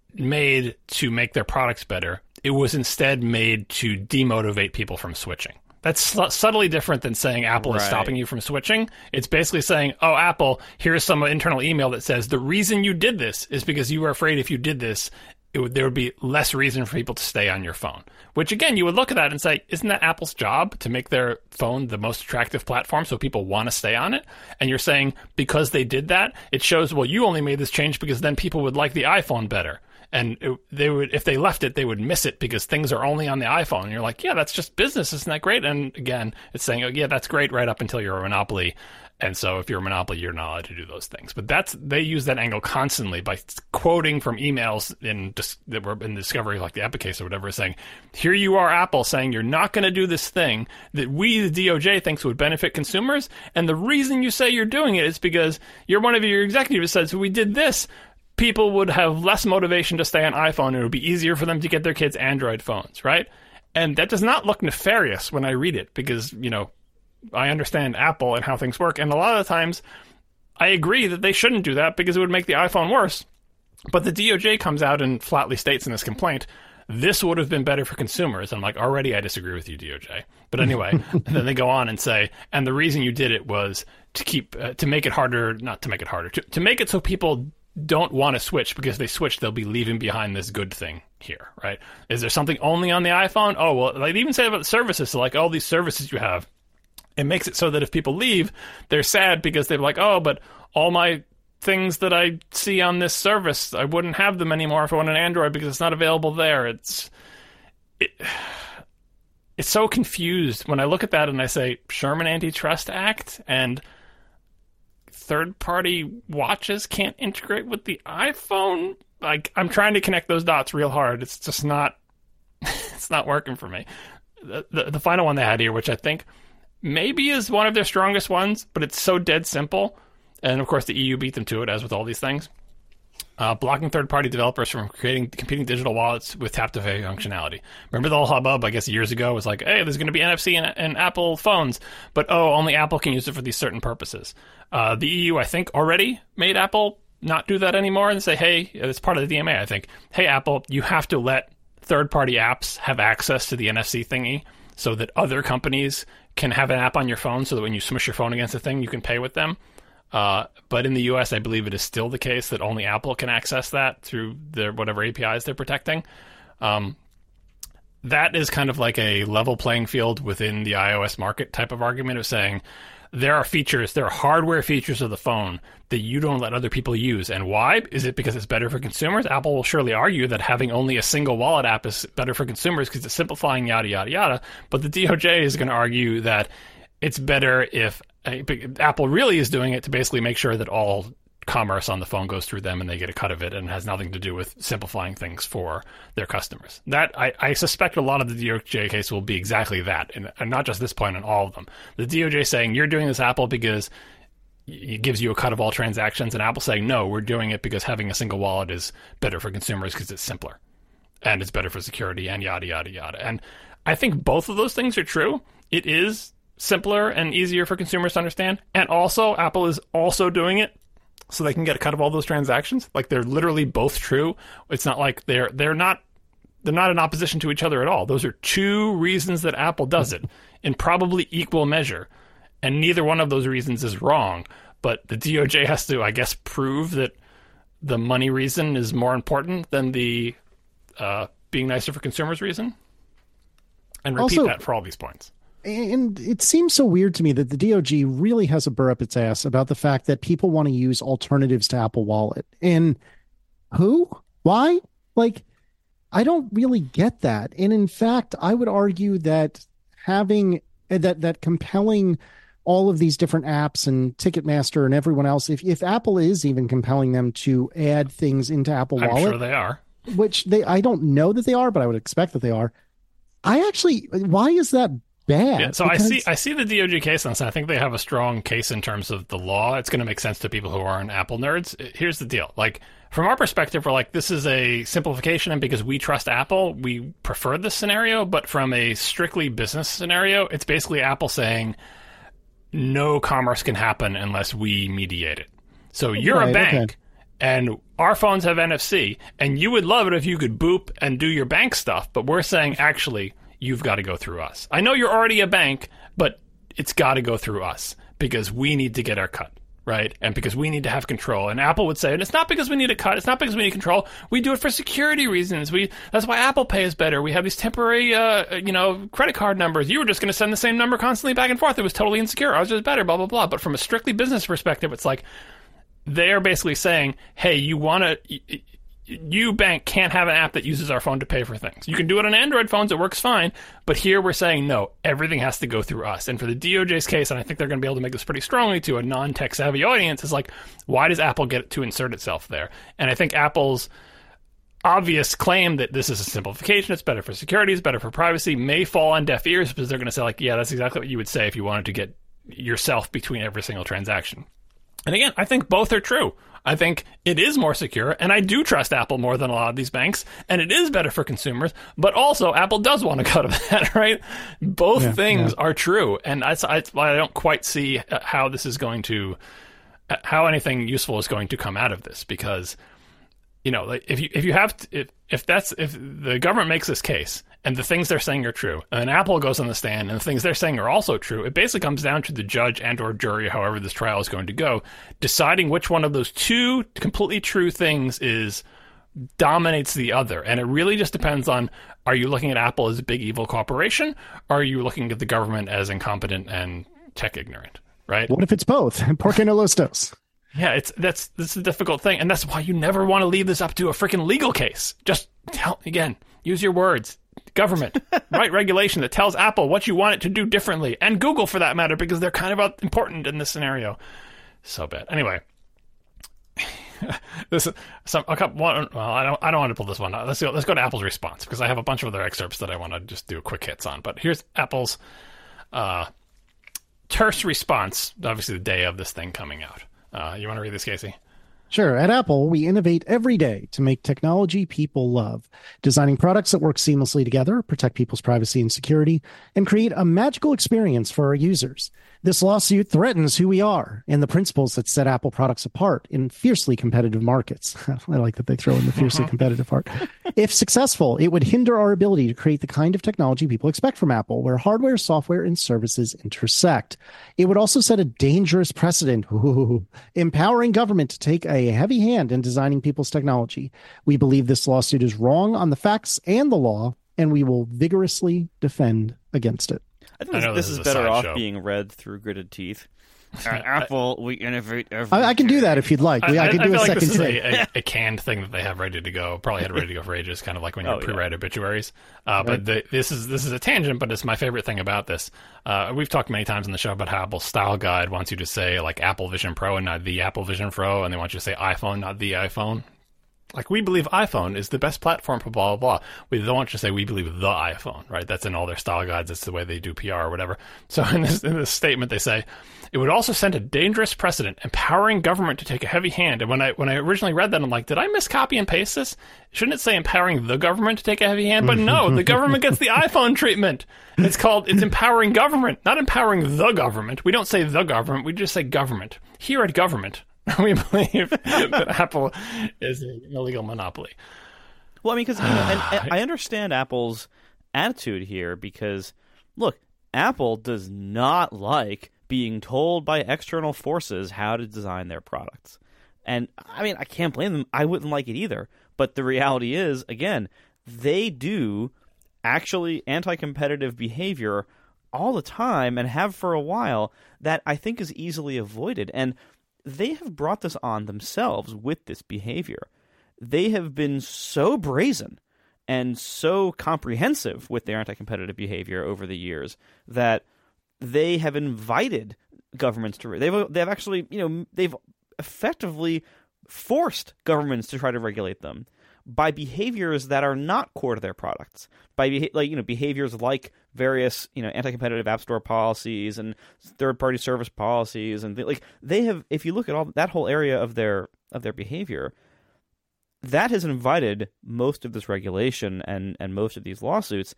made to make their products better. It was instead made to demotivate people from switching. That's sl- subtly different than saying Apple right. is stopping you from switching. It's basically saying, oh, Apple, here's some internal email that says the reason you did this is because you were afraid if you did this, it would, there would be less reason for people to stay on your phone. Which, again, you would look at that and say, isn't that Apple's job to make their phone the most attractive platform so people want to stay on it? And you're saying because they did that, it shows, well, you only made this change because then people would like the iPhone better. And it, they would, if they left it, they would miss it because things are only on the iPhone. And you're like, yeah, that's just business. Isn't that great? And again, it's saying, oh, yeah, that's great right up until you're a monopoly. And so if you're a monopoly, you're not allowed to do those things. But that's they use that angle constantly by quoting from emails in that were in Discovery, like the Epic case or whatever, saying, here you are, Apple, saying you're not going to do this thing that we, the D O J, thinks would benefit consumers. And the reason you say you're doing it is because you're one of your executives says, we did this. People would have less motivation to stay on iPhone, and it would be easier for them to get their kids Android phones, right? And that does not look nefarious when I read it because, you know, I understand Apple and how things work. And a lot of the times, I agree that they shouldn't do that because it would make the iPhone worse. But the D O J comes out and flatly states in this complaint, this would have been better for consumers. I'm like, already I disagree with you, D O J. But anyway, and then they go on and say, and the reason you did it was to keep, uh, to make it harder, not to make it harder, to, to make it so people don't want to switch, because if they switch, they'll be leaving behind this good thing here, right? Is there something only on the iPhone? Oh, well, they even say about the services, so like all these services you have, it makes it so that if people leave, they're sad because they're like, oh, but all my things that I see on this service, I wouldn't have them anymore if I want an Android because it's not available there. It's it, it's so confused when I look at that and I say Sherman Antitrust Act and third-party watches can't integrate with the iPhone. Like, I'm trying to connect those dots real hard. It's just not, it's not working for me. The, the the final one they had here, which I think maybe is one of their strongest ones, but it's so dead simple. And of course, the E U beat them to it, as with all these things. Uh, blocking third-party developers from creating competing digital wallets with tap-to-pay functionality. Remember the whole hubbub, I guess, years ago was like, hey, there's going to be N F C in, in Apple phones, but oh, only Apple can use it for these certain purposes. Uh, the E U, I think, already made Apple not do that anymore and say, hey, it's part of the D M A, I think. Hey, Apple, you have to let third-party apps have access to the N F C thingy so that other companies can have an app on your phone so that when you smush your phone against a thing, you can pay with them. Uh, but in the U S, I believe it is still the case that only Apple can access that through their whatever A P Is they're protecting. Um, that is kind of like a level playing field within the iOS market type of argument of saying there are features, there are hardware features of the phone that you don't let other people use. And why? Is it because it's better for consumers? Apple will surely argue that having only a single wallet app is better for consumers because it's simplifying, yada, yada, yada. But the D O J is going to argue that it's better if Apple really is doing it to basically make sure that all commerce on the phone goes through them and they get a cut of it and has nothing to do with simplifying things for their customers. That I, I suspect a lot of the D O J case will be exactly that, and, and not just this point, on all of them. The D O J saying, you're doing this, Apple, because it gives you a cut of all transactions, and Apple saying, no, we're doing it because having a single wallet is better for consumers because it's simpler and it's better for security and yada, yada, yada. And I think both of those things are true. It is simpler and easier for consumers to understand. And also, Apple is also doing it so they can get a cut of all those transactions. Like, they're literally both true. It's not like they're they're not they're not in opposition to each other at all. Those are two reasons that Apple does it in probably equal measure. And neither one of those reasons is wrong. But the D O J has to, I guess, prove that the money reason is more important than the uh, being nicer for consumers reason. And repeat Also, that for all these points. And it seems so weird to me that the D O J really has a burr up its ass about the fact that people want to use alternatives to Apple Wallet. And who? Why? Like, I don't really get that. And in fact, I would argue that having that that compelling all of these different apps and Ticketmaster and everyone else, if, if Apple is even compelling them to add things into Apple I'm Wallet, sure they are. Which they I don't know that they are, but I would expect that they are. I actually, why is that bad? Yeah, so because... I see I see the D O J case on this, and I think they have a strong case in terms of the law. It's going to make sense to people who aren't Apple nerds. Here's the deal. Like, from our perspective, we're like, this is a simplification, and because we trust Apple, we prefer this scenario. But from a strictly business scenario, it's basically Apple saying no commerce can happen unless we mediate it. So you're right, a bank, okay. And our phones have N F C, and you would love it if you could boop and do your bank stuff, but we're saying, actually, you've got to go through us. I know you're already a bank, but it's got to go through us because we need to get our cut, right? And because we need to have control. And Apple would say, and it's not because we need a cut, it's not because we need control. We do it for security reasons. We That's why Apple Pay is better. We have these temporary, uh, you know, credit card numbers. You were just going to send the same number constantly back and forth. It was totally insecure. Ours was better, blah, blah, blah. But from a strictly business perspective, it's like they're basically saying, hey, you want to... You, bank, can't have an app that uses our phone to pay for things. You can do it on Android phones. It works fine. But here we're saying, no, everything has to go through us. And for the D O J's case, and I think they're going to be able to make this pretty strongly to a non-tech savvy audience, is like, why does Apple get to insert itself there? And I think Apple's obvious claim that this is a simplification, it's better for security, it's better for privacy, may fall on deaf ears because they're going to say, like, yeah, that's exactly what you would say if you wanted to get yourself between every single transaction. And again, I think both are true. I think it is more secure, and I do trust Apple more than a lot of these banks, and it is better for consumers, but also Apple does want a cut of that, right? Both yeah, things yeah. are true, and I, I, I don't quite see how this is going to, how anything useful is going to come out of this, because you know, like if you if you have to, if if that's if the government makes this case and the things they're saying are true, and then Apple goes on the stand and the things they're saying are also true, it basically comes down to the judge and or jury, however this trial is going to go, deciding which one of those two completely true things is dominates the other. And it really just depends on, are you looking at Apple as a big evil corporation, or are you looking at the government as incompetent and tech ignorant, right? What if it's both? ¿Por qué no los dos? Yeah, it's that's that's a difficult thing, and that's why you never want to leave this up to a freaking legal case. Just tell again, use your words. Government, write regulation that tells Apple what you want it to do differently, and Google for that matter, because they're kind of important in this scenario. So bad. Anyway, this some a couple. One, well, I don't I don't want to pull this one out. Let's go. Let's go to Apple's response, because I have a bunch of other excerpts that I want to just do quick hits on. But here's Apple's uh, terse response. Obviously, the day of this thing coming out. Uh, you want to read this, Casey? Sure. At Apple, we innovate every day to make technology people love, designing products that work seamlessly together, protect people's privacy and security, and create a magical experience for our users. This lawsuit threatens who we are and the principles that set Apple products apart in fiercely competitive markets. I like that they throw in the fiercely competitive part. If successful, it would hinder our ability to create the kind of technology people expect from Apple, where hardware, software, and services intersect. It would also set a dangerous precedent, ooh, empowering government to take a heavy hand in designing people's technology. We believe this lawsuit is wrong on the facts and the law, and we will vigorously defend against it. I think this, I this this is, is better off show. being read through gritted teeth. At Apple, we innovate every I, I can do that if you'd like. We, I, I can I do feel a like second this take. is a, a, a canned thing that they have ready to go. Probably had ready to go for ages, kind of like when you Oh, pre-write yeah. obituaries. Uh, but Right. the, this is this is a tangent, but it's my favorite thing about this. Uh, we've talked many times on the show about how Apple's style guide wants you to say like Apple Vision Pro and not the Apple Vision Pro, and they want you to say iPhone, not the iPhone. Like, we believe iPhone is the best platform for blah, blah, blah. We don't want you to say we believe the iPhone, right? That's in all their style guides. That's the way they do P R or whatever. So in this, in this statement, they say, it would also send a dangerous precedent, empowering government to take a heavy hand. And when I when I originally read that, I'm like, did I miscopy and paste this? Shouldn't it say empowering the government to take a heavy hand? But no, the government gets the iPhone treatment. It's called, it's empowering government, not empowering the government. We don't say the government. We just say government. Here at government, we believe that Apple is an illegal monopoly. Well, I mean, because you know, and, and I understand Apple's attitude here because, look, Apple does not like being told by external forces how to design their products. And, I mean, I can't blame them. I wouldn't like it either. But the reality is, again, they do actually anti-competitive behavior all the time and have for a while that I think is easily avoided. And they have brought this on themselves with this behavior. They have been so brazen and so comprehensive with their anti-competitive behavior over the years that they have invited governments to. They've they've actually you know they've effectively forced governments to try to regulate them by behaviors that are not core to their products. By beha- like you know behaviors like various you know anti-competitive app store policies and third-party service policies and th- like they have. If you look at all that whole area of their of their behavior, that has invited most of this regulation and and most of these lawsuits,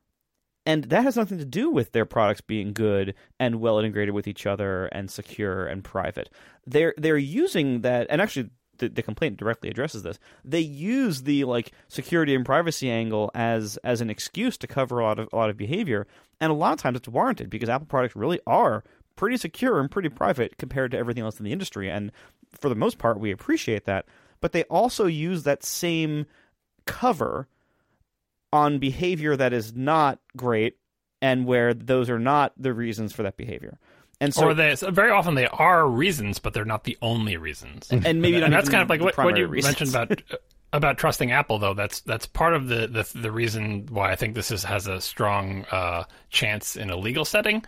and that has nothing to do with their products being good and well integrated with each other and secure and private. They're they're using that, and actually. The, the complaint directly addresses this. They use the like security and privacy angle as as an excuse to cover a lot of a lot of behavior, and a lot of times it's warranted because Apple products really are pretty secure and pretty private compared to everything else in the industry, and for the most part we appreciate that. But they also use that same cover on behavior that is not great, and where those are not the reasons for that behavior. And so, or they so very often they are reasons, but they're not the only reasons. And maybe and, not and that's even kind of like the what, what you primary reasons. mentioned about about trusting Apple, though. That's that's part of the the, the reason why I think this is, has a strong uh, chance in a legal setting.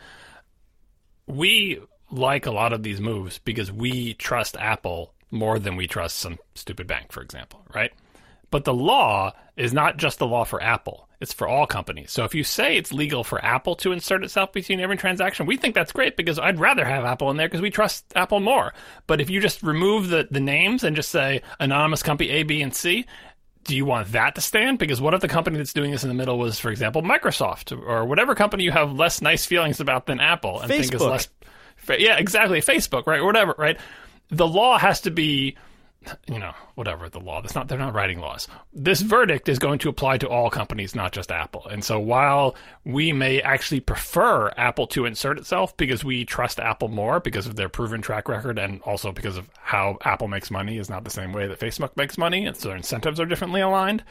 We like a lot of these moves because we trust Apple more than we trust some stupid bank, for example, right? But the law is not just the law for Apple. It's for all companies. So if you say it's legal for Apple to insert itself between every transaction, we think that's great because I'd rather have Apple in there because we trust Apple more. But if you just remove the, the names and just say anonymous company A, B, and C, do you want that to stand? Because what if the company that's doing this in the middle was, for example, Microsoft or whatever company you have less nice feelings about than Apple and Facebook. think is less... Yeah, exactly. Facebook, right? Or whatever, right? The law has to be you know, whatever the law. That's not, they're not writing laws. This verdict is going to apply to all companies, not just Apple. And so while we may actually prefer Apple to insert itself because we trust Apple more because of their proven track record and also because of how Apple makes money is not the same way that Facebook makes money, and so their incentives are differently aligned,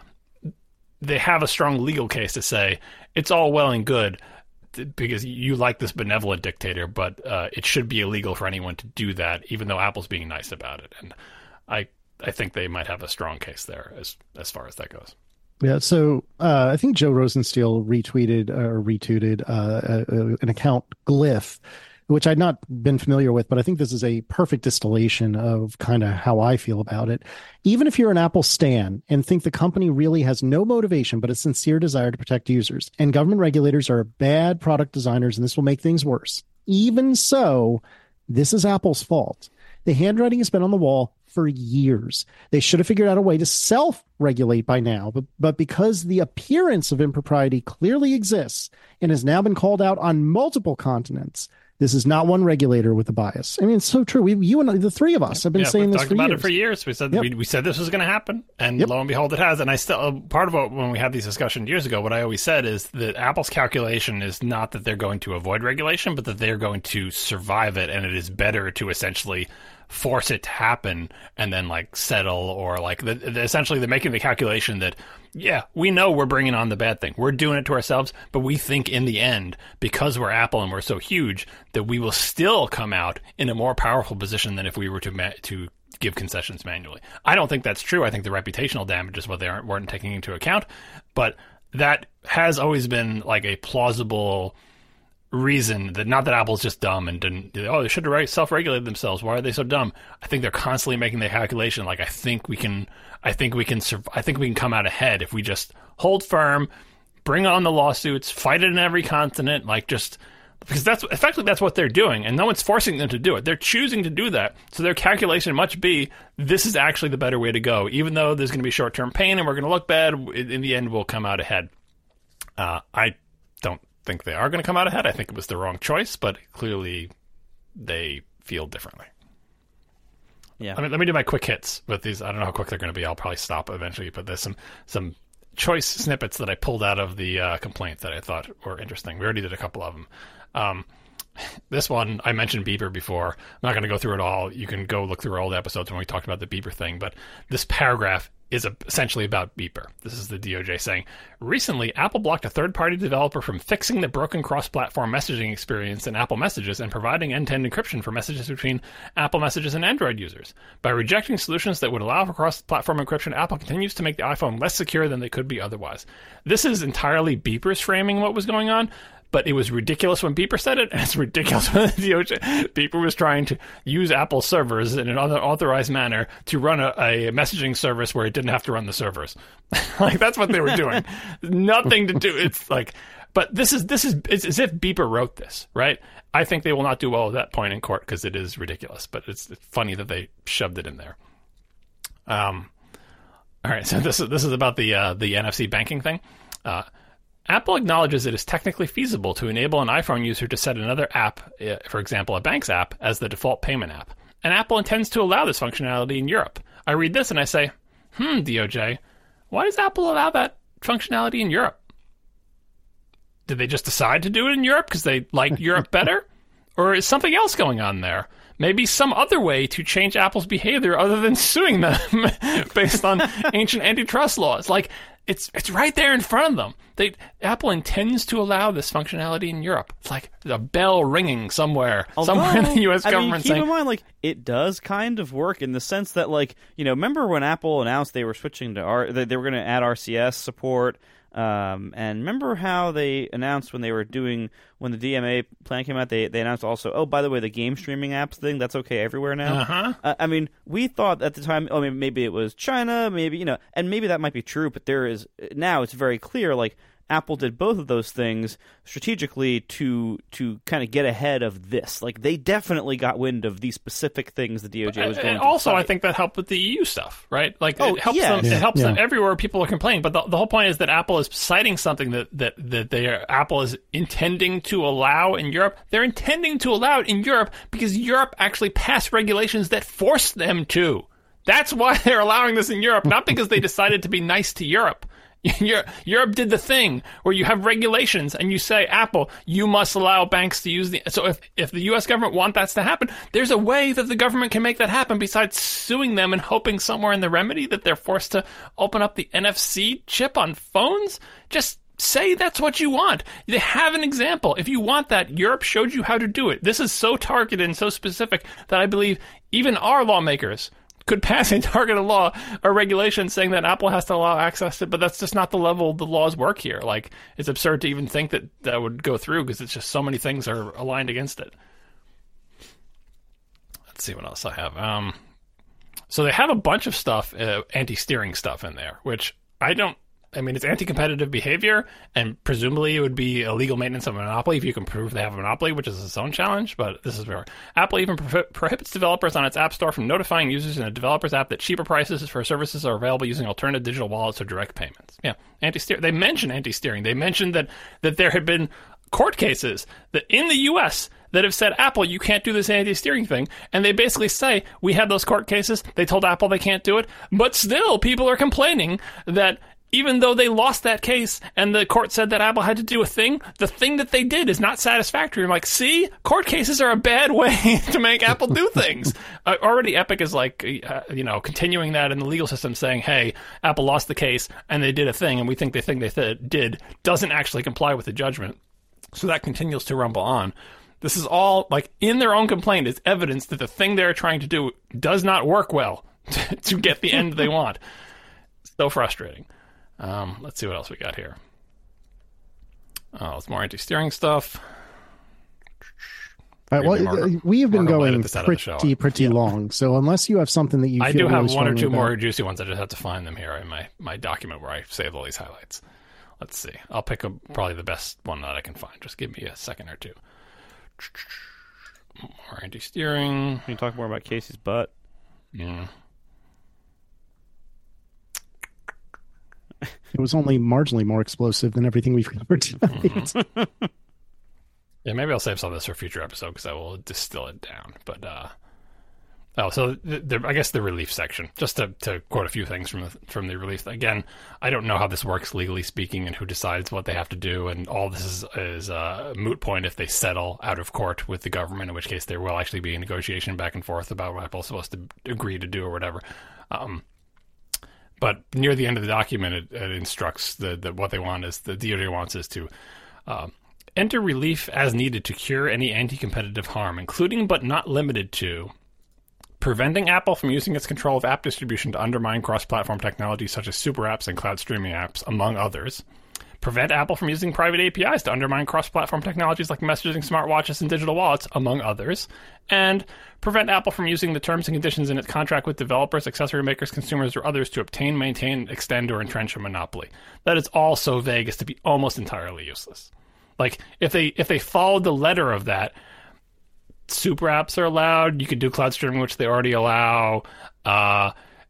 they have a strong legal case to say it's all well and good because you like this benevolent dictator, but uh, it should be illegal for anyone to do that, even though Apple's being nice about it. And I I think they might have a strong case there as as far as that goes. Yeah, so uh, I think Joe Rosensteel retweeted or retweeted uh, a, an account, Glyph, which I'd not been familiar with, but I think this is a perfect distillation of kind of how I feel about it. Even if you're an Apple stan and think the company really has no motivation but a sincere desire to protect users, and government regulators are bad product designers and this will make things worse, even so, this is Apple's fault. The handwriting has been on the wall for years. They should have figured out a way to self-regulate by now, but, but because the appearance of impropriety clearly exists and has now been called out on multiple continents, this is not one regulator with a bias. I mean, it's so true. We, you and the three of us have been yeah, saying we've this talked for about years. it for years. We said Yep. we, we said this was going to happen, and Yep. lo and behold, it has. And I still uh, part of what when we had these discussions years ago, what I always said is that Apple's calculation is not that they're going to avoid regulation, but that they're going to survive it, and it is better to essentially force it to happen and then like settle or like the, the, essentially they're making the calculation that yeah, we know we're bringing on the bad thing, we're doing it to ourselves, but we think in the end, because we're Apple and we're so huge, that we will still come out in a more powerful position than if we were to ma- to give concessions manually. I don't think that's true. I think the reputational damage is what they aren't weren't taking into account, but that has always been like a plausible reason that not that Apple's just dumb and didn't, oh, they should have self-regulated themselves. Why are they so dumb? I think they're constantly making the calculation. Like, I think we can, I think we can, I think we can come out ahead if we just hold firm, bring on the lawsuits, fight it in every continent, like just, because that's, effectively that's what they're doing. And no one's forcing them to do it. They're choosing to do that. So their calculation must be, this is actually the better way to go. Even though there's going to be short-term pain and we're going to look bad, in the end, we'll come out ahead. Uh, I don't think they are going to come out ahead. I think it was the wrong choice, but clearly they feel differently. Yeah. I mean, let me do my quick hits with these. I don't know how quick they're going to be. I'll probably stop eventually, but there's some some choice snippets that I pulled out of the uh, complaint that I thought were interesting. We already did a couple of them. Um, this one, I mentioned Beeper before. I'm not going to go through it all. You can go look through all the episodes when we talked about the Beeper thing, but this paragraph is essentially about Beeper. This is the D O J saying, recently, Apple blocked a third-party developer from fixing the broken cross-platform messaging experience in Apple Messages and providing end-to-end encryption for messages between Apple Messages and Android users. By rejecting solutions that would allow for cross-platform encryption, Apple continues to make the iPhone less secure than they could be otherwise. This is entirely Beeper's framing what was going on, but it was ridiculous when Beeper said it, and it's ridiculous when the D O J. Beeper was trying to use Apple servers in an unauthorized manner to run a, a messaging service where it didn't have to run the servers. Like, that's what they were doing. Nothing to do. It's like, but this is, this is, it's as if Beeper wrote this, right? I think they will not do well at that point in court because it is ridiculous, but it's, it's funny that they shoved it in there. Um, all right, so this is, this is about the, uh, the N F C banking thing. Uh, Apple acknowledges it is technically feasible to enable an iPhone user to set another app, for example, a bank's app, as the default payment app. And Apple intends to allow this functionality in Europe. I read this and I say, hmm, D O J, why does Apple allow that functionality in Europe? Did they just decide to do it in Europe because they like Europe better? Or is something else going on there? Maybe some other way to change Apple's behavior other than suing them based on ancient antitrust laws. Like, it's it's right there in front of them. They Apple intends to allow this functionality in Europe. It's like a bell ringing somewhere, Although, somewhere in the U S I government mean, keep saying, in mind, like, it does kind of work in the sense that, like, you know, remember when Apple announced they were switching to R, they, they were going to add R C S support. Um, and remember how they announced when they were doing, when the D M A plan came out, they, they announced also, oh, by the way, the game streaming apps thing, that's okay everywhere now. Uh-huh. Uh, I mean, we thought at the time, oh, maybe, maybe it was China, maybe, you know, and maybe that might be true, but there is, now it's very clear, like, Apple did both of those things strategically to to kind of get ahead of this. Like, they definitely got wind of these specific things the D O J was going and to also, fight. I think that helped with the E U stuff, right? Like, Oh, it helps yes. them. Yeah, It helps yeah. them everywhere people are complaining. But the, the whole point is that Apple is citing something that that that they are, Apple is intending to allow in Europe. They're intending to allow it in Europe because Europe actually passed regulations that forced them to. That's why they're allowing this in Europe, not because they decided to be nice to Europe. Europe did the thing where you have regulations and you say, Apple, you must allow banks to use the... So if, if the U S government want that to happen, there's a way that the government can make that happen besides suing them and hoping somewhere in the remedy that they're forced to open up the N F C chip on phones. Just say that's what you want. They have an example. If you want that, Europe showed you how to do it. This is so targeted and so specific that I believe even our lawmakers could pass a targeted law or regulation saying that Apple has to allow access to, but that's just not the level the laws work here. Like, it's absurd to even think that that would go through because it's just so many things are aligned against it. Let's see what else I have. Um, so they have a bunch of stuff, uh, anti-steering stuff in there, which I don't, I mean, it's anti-competitive behavior, and presumably it would be illegal maintenance of a monopoly if you can prove they have a monopoly, which is its own challenge, but this is where Apple even pro- prohibits developers on its App Store from notifying users in a developer's app that cheaper prices for services are available using alternative digital wallets or direct payments. Yeah, anti-steer. They mentioned anti-steering. They mentioned that, that there had been court cases that in the U S that have said, Apple, you can't do this anti-steering thing. And they basically say, we have those court cases. They told Apple they can't do it. But still, people are complaining that even though they lost that case and the court said that Apple had to do a thing, the thing that they did is not satisfactory. I'm like, see, court cases are a bad way to make Apple do things. uh, already Epic is like, uh, you know, continuing that in the legal system saying, hey, Apple lost the case and they did a thing and we think the thing they th- did doesn't actually comply with the judgment. So that continues to rumble on. This is all, like, in their own complaint is evidence that the thing they're trying to do does not work well to, to get the end they want. So frustrating. Um, let's see what else we got here. Oh, it's more anti-steering stuff. Uh, well, more, we have been going pretty, pretty yeah. long. So unless you have something that you I feel do have really one or two about. more juicy ones. I just have to find them here in my, my document where I save all these highlights. Let's see. I'll pick a, probably the best one that I can find. Just give me a second or two. More anti-steering. Can you talk more about Casey's butt? Yeah. It was only marginally more explosive than everything we've covered tonight. Mm-hmm. Yeah, maybe I'll save some of this for a future episode because I will distill it down. But, uh, oh, so the, the, I guess the relief section, just to, to quote a few things from the, from the relief. Again, I don't know how this works legally speaking and who decides what they have to do. And all this is, is a moot point if they settle out of court with the government, in which case there will actually be a negotiation back and forth about what Apple's supposed to agree to do or whatever. Um, But near the end of the document, it, it instructs that the, what they want is the D O J wants is to uh, enter relief as needed to cure any anti-competitive harm, including but not limited to preventing Apple from using its control of app distribution to undermine cross-platform technologies such as super apps and cloud streaming apps, among others. Prevent Apple from using private A P Is to undermine cross-platform technologies like messaging, smartwatches, and digital wallets, among others. And prevent Apple from using the terms and conditions in its contract with developers, accessory makers, consumers, or others to obtain, maintain, extend, or entrench a monopoly. That is all so vague as to be almost entirely useless. Like, if they if they followed the letter of that, super apps are allowed, you could do cloud streaming, which they already allow. Uh,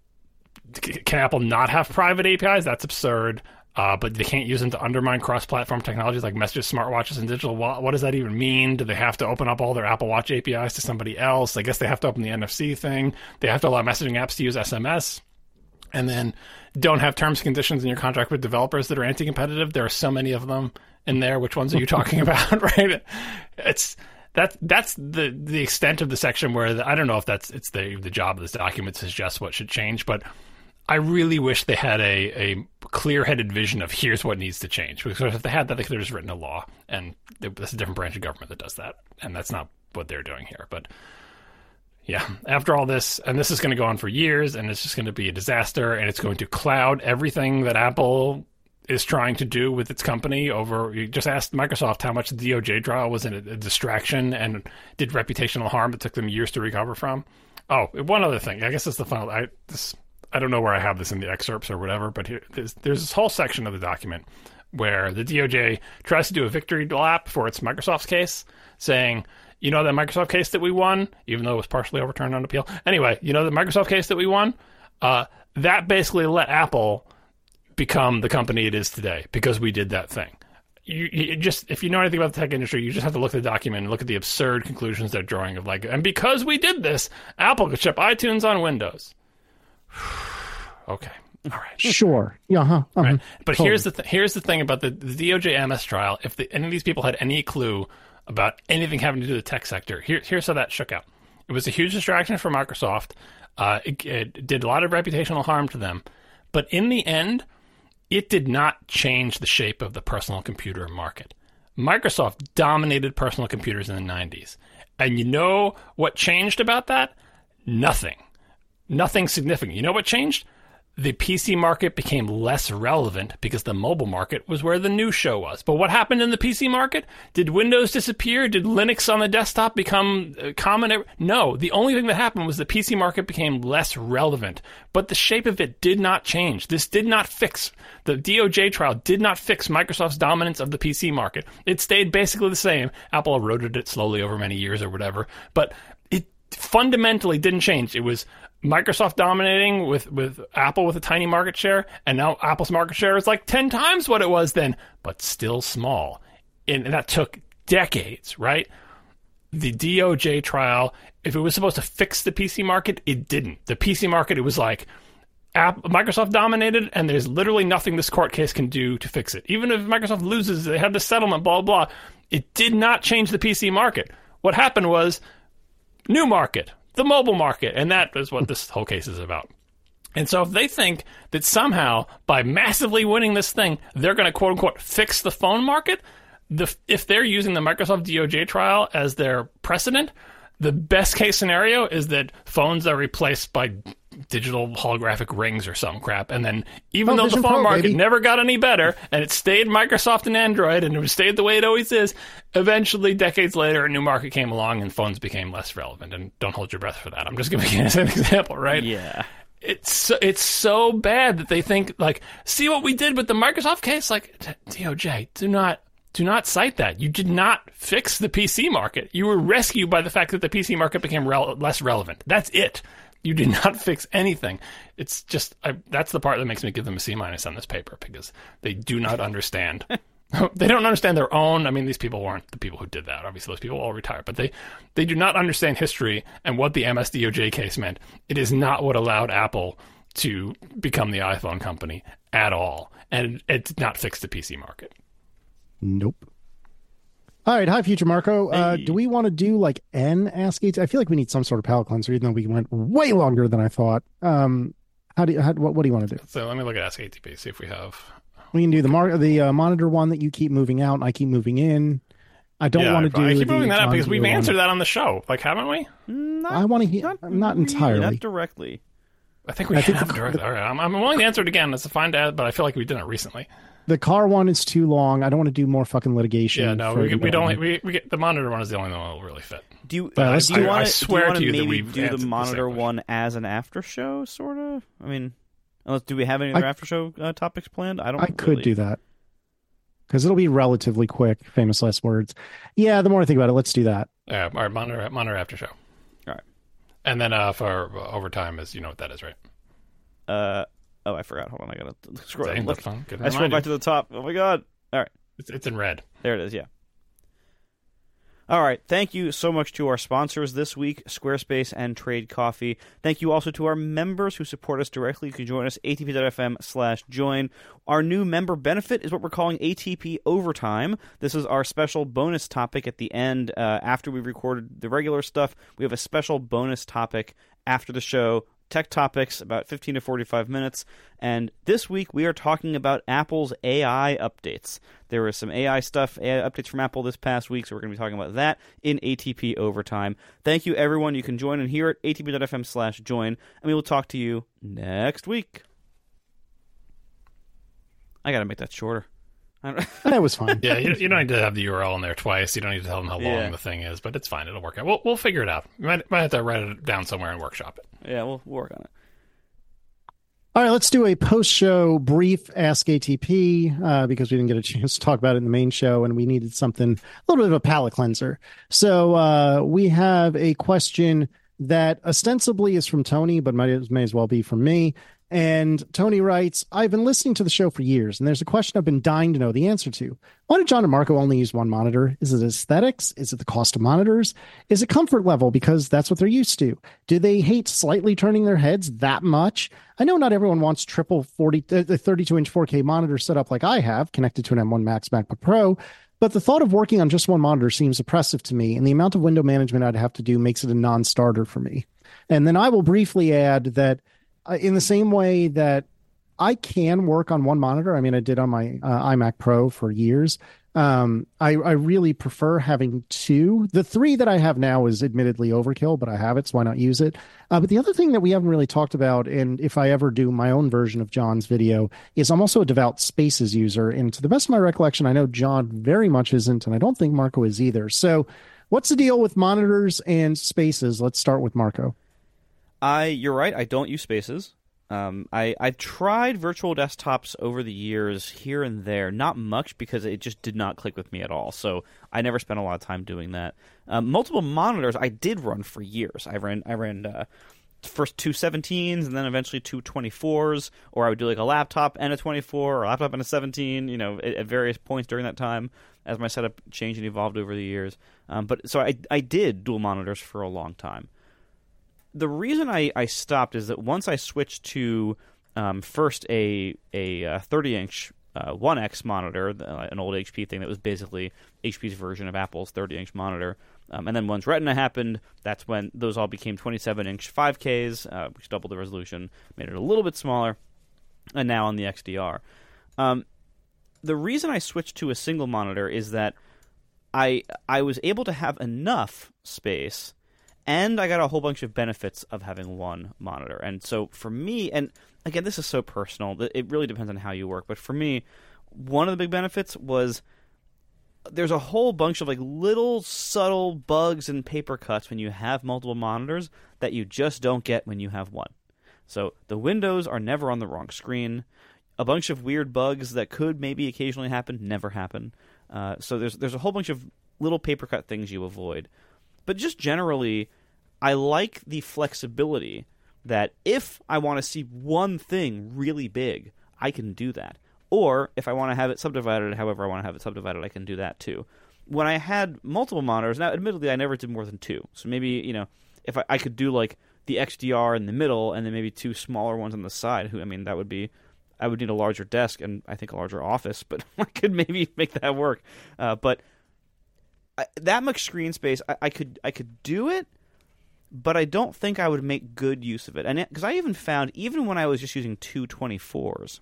can Apple not have private A P Is? That's absurd. Uh, but they can't use them to undermine cross-platform technologies like messages, smartwatches, and digital wallet. What does that even mean? Do they have to open up all their Apple Watch A P Is to somebody else? I guess they have to open the N F C thing. They have to allow messaging apps to use S M S. And then don't have terms and conditions in your contract with developers that are anti-competitive. There are so many of them in there. Which ones are you talking about, right? It's that that's the the extent of the section where the, I don't know if that's it's the the job of this document to suggest what should change, but I really wish they had a, a clear-headed vision of here's what needs to change. Because if they had that, they could have just written a law, and that's a different branch of government that does that, and that's not what they're doing here. But yeah, after all this, and this is going to go on for years, and it's just going to be a disaster, and it's going to cloud everything that Apple is trying to do with its company over. You just asked Microsoft how much the D O J trial was a, a distraction and did reputational harm that took them years to recover from. Oh, one other thing. I guess that's the final. I this. I don't know where I have this in the excerpts or whatever, but here, there's, there's this whole section of the document where the D O J tries to do a victory lap for its Microsoft's case, saying, you know that Microsoft case that we won, even though it was partially overturned on appeal. Anyway, you know the Microsoft case that we won? Uh, that basically let Apple become the company it is today because we did that thing. You, you just if you know anything about the tech industry, you just have to look at the document and look at the absurd conclusions they're drawing of like, and because we did this, Apple could ship iTunes on Windows. Okay. All right. Sure. Yeah. Huh. Uh-huh. Right. But Totally. here's the th- here's the thing about the, the D O J M S trial. If the, any of these people had any clue about anything having to do with the tech sector, here, here's how that shook out. It was a huge distraction for Microsoft. Uh, it, it did a lot of reputational harm to them. But in the end, it did not change the shape of the personal computer market. Microsoft dominated personal computers in the nineties. And you know what changed about that? Nothing. Nothing significant. You know what changed? The P C market became less relevant because the mobile market was where the new show was. But what happened in the P C market? Did Windows disappear? Did Linux on the desktop become uh, common? No. The only thing that happened was the P C market became less relevant. But the shape of it did not change. This did not fix, the D O J trial did not fix Microsoft's dominance of the P C market. It stayed basically the same. Apple eroded it slowly over many years or whatever. But it fundamentally didn't change. It was Microsoft dominating with, with Apple with a tiny market share, and now Apple's market share is like ten times what it was then, but still small. And, and that took decades, right? The D O J trial, if it was supposed to fix the P C market, it didn't. The P C market, it was like App, Microsoft dominated, and there's literally nothing this court case can do to fix it. Even if Microsoft loses, they have the settlement, blah, blah, blah. It did not change the P C market. What happened was new market. The mobile market, and that is what this whole case is about. And so if they think that somehow by massively winning this thing, they're going to quote unquote fix the phone market, the, if they're using the Microsoft D O J trial as their precedent, the best case scenario is that phones are replaced by digital holographic rings or some crap. And then even oh, though Vision the phone Pro, market baby. never got any better and it stayed Microsoft and Android and it stayed the way it always is, eventually decades later a new market came along and phones became less relevant. And don't hold your breath for that. I'm just giving you an example, right? Yeah. It's so, it's so bad that they think like, see what we did with the Microsoft case? Like, D O J, do not Do not cite that. You did not fix the P C market. You were rescued by the fact that the P C market became rel- less relevant. That's it. You did not fix anything. It's just, I, that's the part that makes me give them a C minus on this paper because they do not understand. They don't understand their own. I mean, these people weren't the people who did that. Obviously, those people all retired, but they, they do not understand history and what the M S D O J case meant. It is not what allowed Apple to become the iPhone company at all. And it did not fix the P C market. Nope. All right. Hi, Future Marco. Uh, Hey. do we want to do like an Ask A T? I feel like we need some sort of palate cleanser, even though we went way longer than I thought. Um, how do you, how, what, what do you want to do? So let me look at Ask A T P, see if we have. We can do the mar- the uh, monitor one that you keep moving out and I keep moving in. I don't Yeah, want to do. I keep the moving that up because monitor we've one. answered that on the show, like, haven't we? Not, I want to hear. not, Not, really, entirely. Not directly. I think we I can think have the- directly. All right, I'm, I'm willing to answer it again. Let's find out, but I feel like we did it recently. The car one is too long. I don't want to do more fucking litigation. Yeah, no, for we, we everybody. don't. We, we get the monitor one is the only one that will really fit. Do you, Well, uh, let's do you do it. want I to swear to you that maybe we've do answered the the monitor same question. one as an after show, sort of? I mean, unless do we have any other I- after show uh, topics planned? I don't. I could really. do that because it'll be relatively quick. Famous last words. Yeah, the more I think about it, let's do that. Yeah, all right, monitor monitor after show. All right. And then uh, for uh, overtime is you know what that is, right? Uh oh, I forgot. Hold on, I gotta scroll. Same, Look, that's fine. Good I scrolled reminder. back to the top. Oh my god! All right, It's, it's in red. there it is. Yeah. All right. Thank you so much to our sponsors this week, Squarespace and Trade Coffee. Thank you also to our members who support us directly. You can join us, atp.fm slash join. Our new member benefit is what we're calling A T P Overtime. This is our special bonus topic at the end. Uh, after we've recorded the regular stuff, we have a special bonus topic after the show. Tech topics, about fifteen to forty-five minutes. And this week we are talking about Apple's A I updates. There was some A I stuff, A I updates from Apple this past week, so we're going to be talking about that in A T P Overtime. Thank you, everyone. You can join and hear it, atp.fm slash join, and we will talk to you next week. I got to make that shorter. I don't- That was fine. Yeah, you, you don't need to have the U R L in there twice. You don't need to tell them how long Yeah. the thing is, but it's fine. It'll work out. We'll we'll figure it out. We might might have to write it down somewhere and workshop it. yeah, we'll, we'll work on it. All right, let's do a post-show brief Ask A T P uh, because we didn't get a chance to talk about it in the main show, and we needed something a little bit of a palate cleanser. So uh, we have a question that ostensibly is from Tony, but might, may as well be from me. And Tony writes, I've been listening to the show for years, and there's a question I've been dying to know the answer to. Why do John and Marco only use one monitor? Is it aesthetics? Is it the cost of monitors? Is it comfort level because that's what they're used to? Do they hate slightly turning their heads that much? I know not everyone wants triple forty, thirty-two inch four K monitor set up like I have, connected to an M one Max MacBook Pro, but the thought of working on just one monitor seems oppressive to me, and the amount of window management I'd have to do makes it a non-starter for me. And then I will briefly add that uh, in the same way that I can work on one monitor, I mean, I did on my uh, iMac Pro for years, um, I, I really prefer having two. The three that I have now is admittedly overkill, but I have it, so why not use it? Uh, but the other thing that we haven't really talked about, and if I ever do my own version of John's video, is I'm also a devout Spaces user. And to the best of my recollection, I know John very much isn't, and I don't think Marco is either. So what's the deal with monitors and Spaces? Let's start with Marco. I, you're right, I don't use Spaces. Um, I, I've tried virtual desktops over the years here and there, not much because it just did not click with me at all. So I never spent a lot of time doing that. Um, multiple monitors I did run for years. I ran I ran uh, first two seventeens and then eventually two twenty-fours, or I would do like a laptop and a twenty-four or a laptop and a seventeen, you know, at, at various points during that time as my setup changed and evolved over the years. Um, but so I, I did dual monitors for a long time. The reason I, I stopped is that once I switched to um, first a a thirty inch uh, one X monitor, uh, an old H P thing that was basically H P's version of Apple's thirty inch monitor, um, and then once Retina happened, that's when those all became twenty-seven inch five Ks, uh, which doubled the resolution, made it a little bit smaller, and now on the X D R. Um, the reason I switched to a single monitor is that I I was able to have enough space. And I got a whole bunch of benefits of having one monitor. And so for me, and again, this is so personal, it really depends on how you work. But for me, one of the big benefits was there's a whole bunch of like little subtle bugs and paper cuts when you have multiple monitors that you just don't get when you have one. So the windows are never on the wrong screen. A bunch of weird bugs that could maybe occasionally happen never happen. Uh, so there's there's a whole bunch of little paper cut things you avoid. But just generally, I like the flexibility that if I want to see one thing really big, I can do that. Or if I want to have it subdivided however I want to have it subdivided, I can do that too. When I had multiple monitors, now admittedly I never did more than two. So maybe, you know, if I, I could do like the X D R in the middle and then maybe two smaller ones on the side, who I mean, that would be, I would need a larger desk and I think a larger office, but I could maybe make that work. Uh, but I, that much screen space, I, I could I could do it, but I don't think I would make good use of it. And because I even found, even when I was just using two twenty-fours,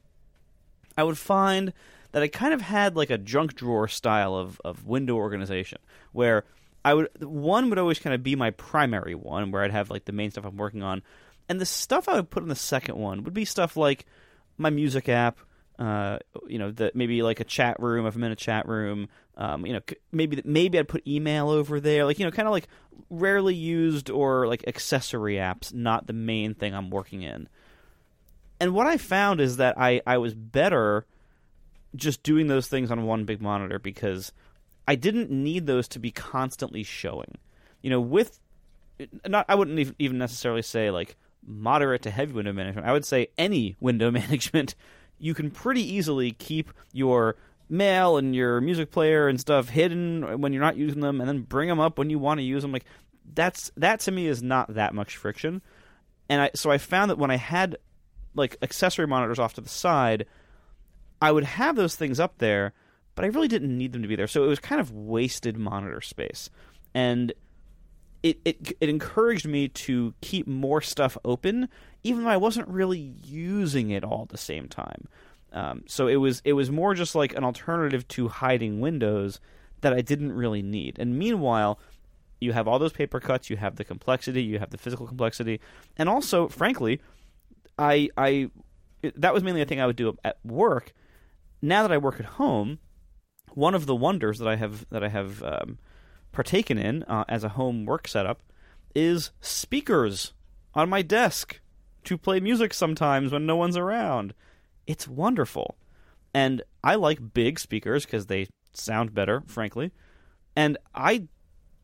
I would find that I kind of had like a junk drawer style of, of window organization, where I would one would always kind of be my primary one, where I'd have like the main stuff I'm working on, and the stuff I would put in the second one would be stuff like my music app. Uh, you know, the, maybe like a chat room if I'm in a chat room. Um, you know, maybe maybe I'd put email over there, like you know, kind of like rarely used or like accessory apps, not the main thing I'm working in. And what I found is that I, I was better just doing those things on one big monitor because I didn't need those to be constantly showing. You know, with not I wouldn't even necessarily say like moderate to heavy window management. I would say any window management. You can pretty easily keep your mail and your music player and stuff hidden when you're not using them, and then bring them up when you want to use them. Like that's that to me is not that much friction. And I so I found that when I had like accessory monitors off to the side, I would have those things up there, but I really didn't need them to be there. So it was kind of wasted monitor space, and it it it encouraged me to keep more stuff open, even though I wasn't really using it all at the same time. Um, so it was it was more just like an alternative to hiding windows that I didn't really need. And meanwhile, you have all those paper cuts, you have the complexity, you have the physical complexity, and also, frankly, I I that was mainly a thing I would do at work. Now that I work at home, one of the wonders that I have that I have um, partaken in uh, as a home work setup is speakers on my desk to play music sometimes when no one's around. It's wonderful. And I like big speakers because they sound better, frankly. And I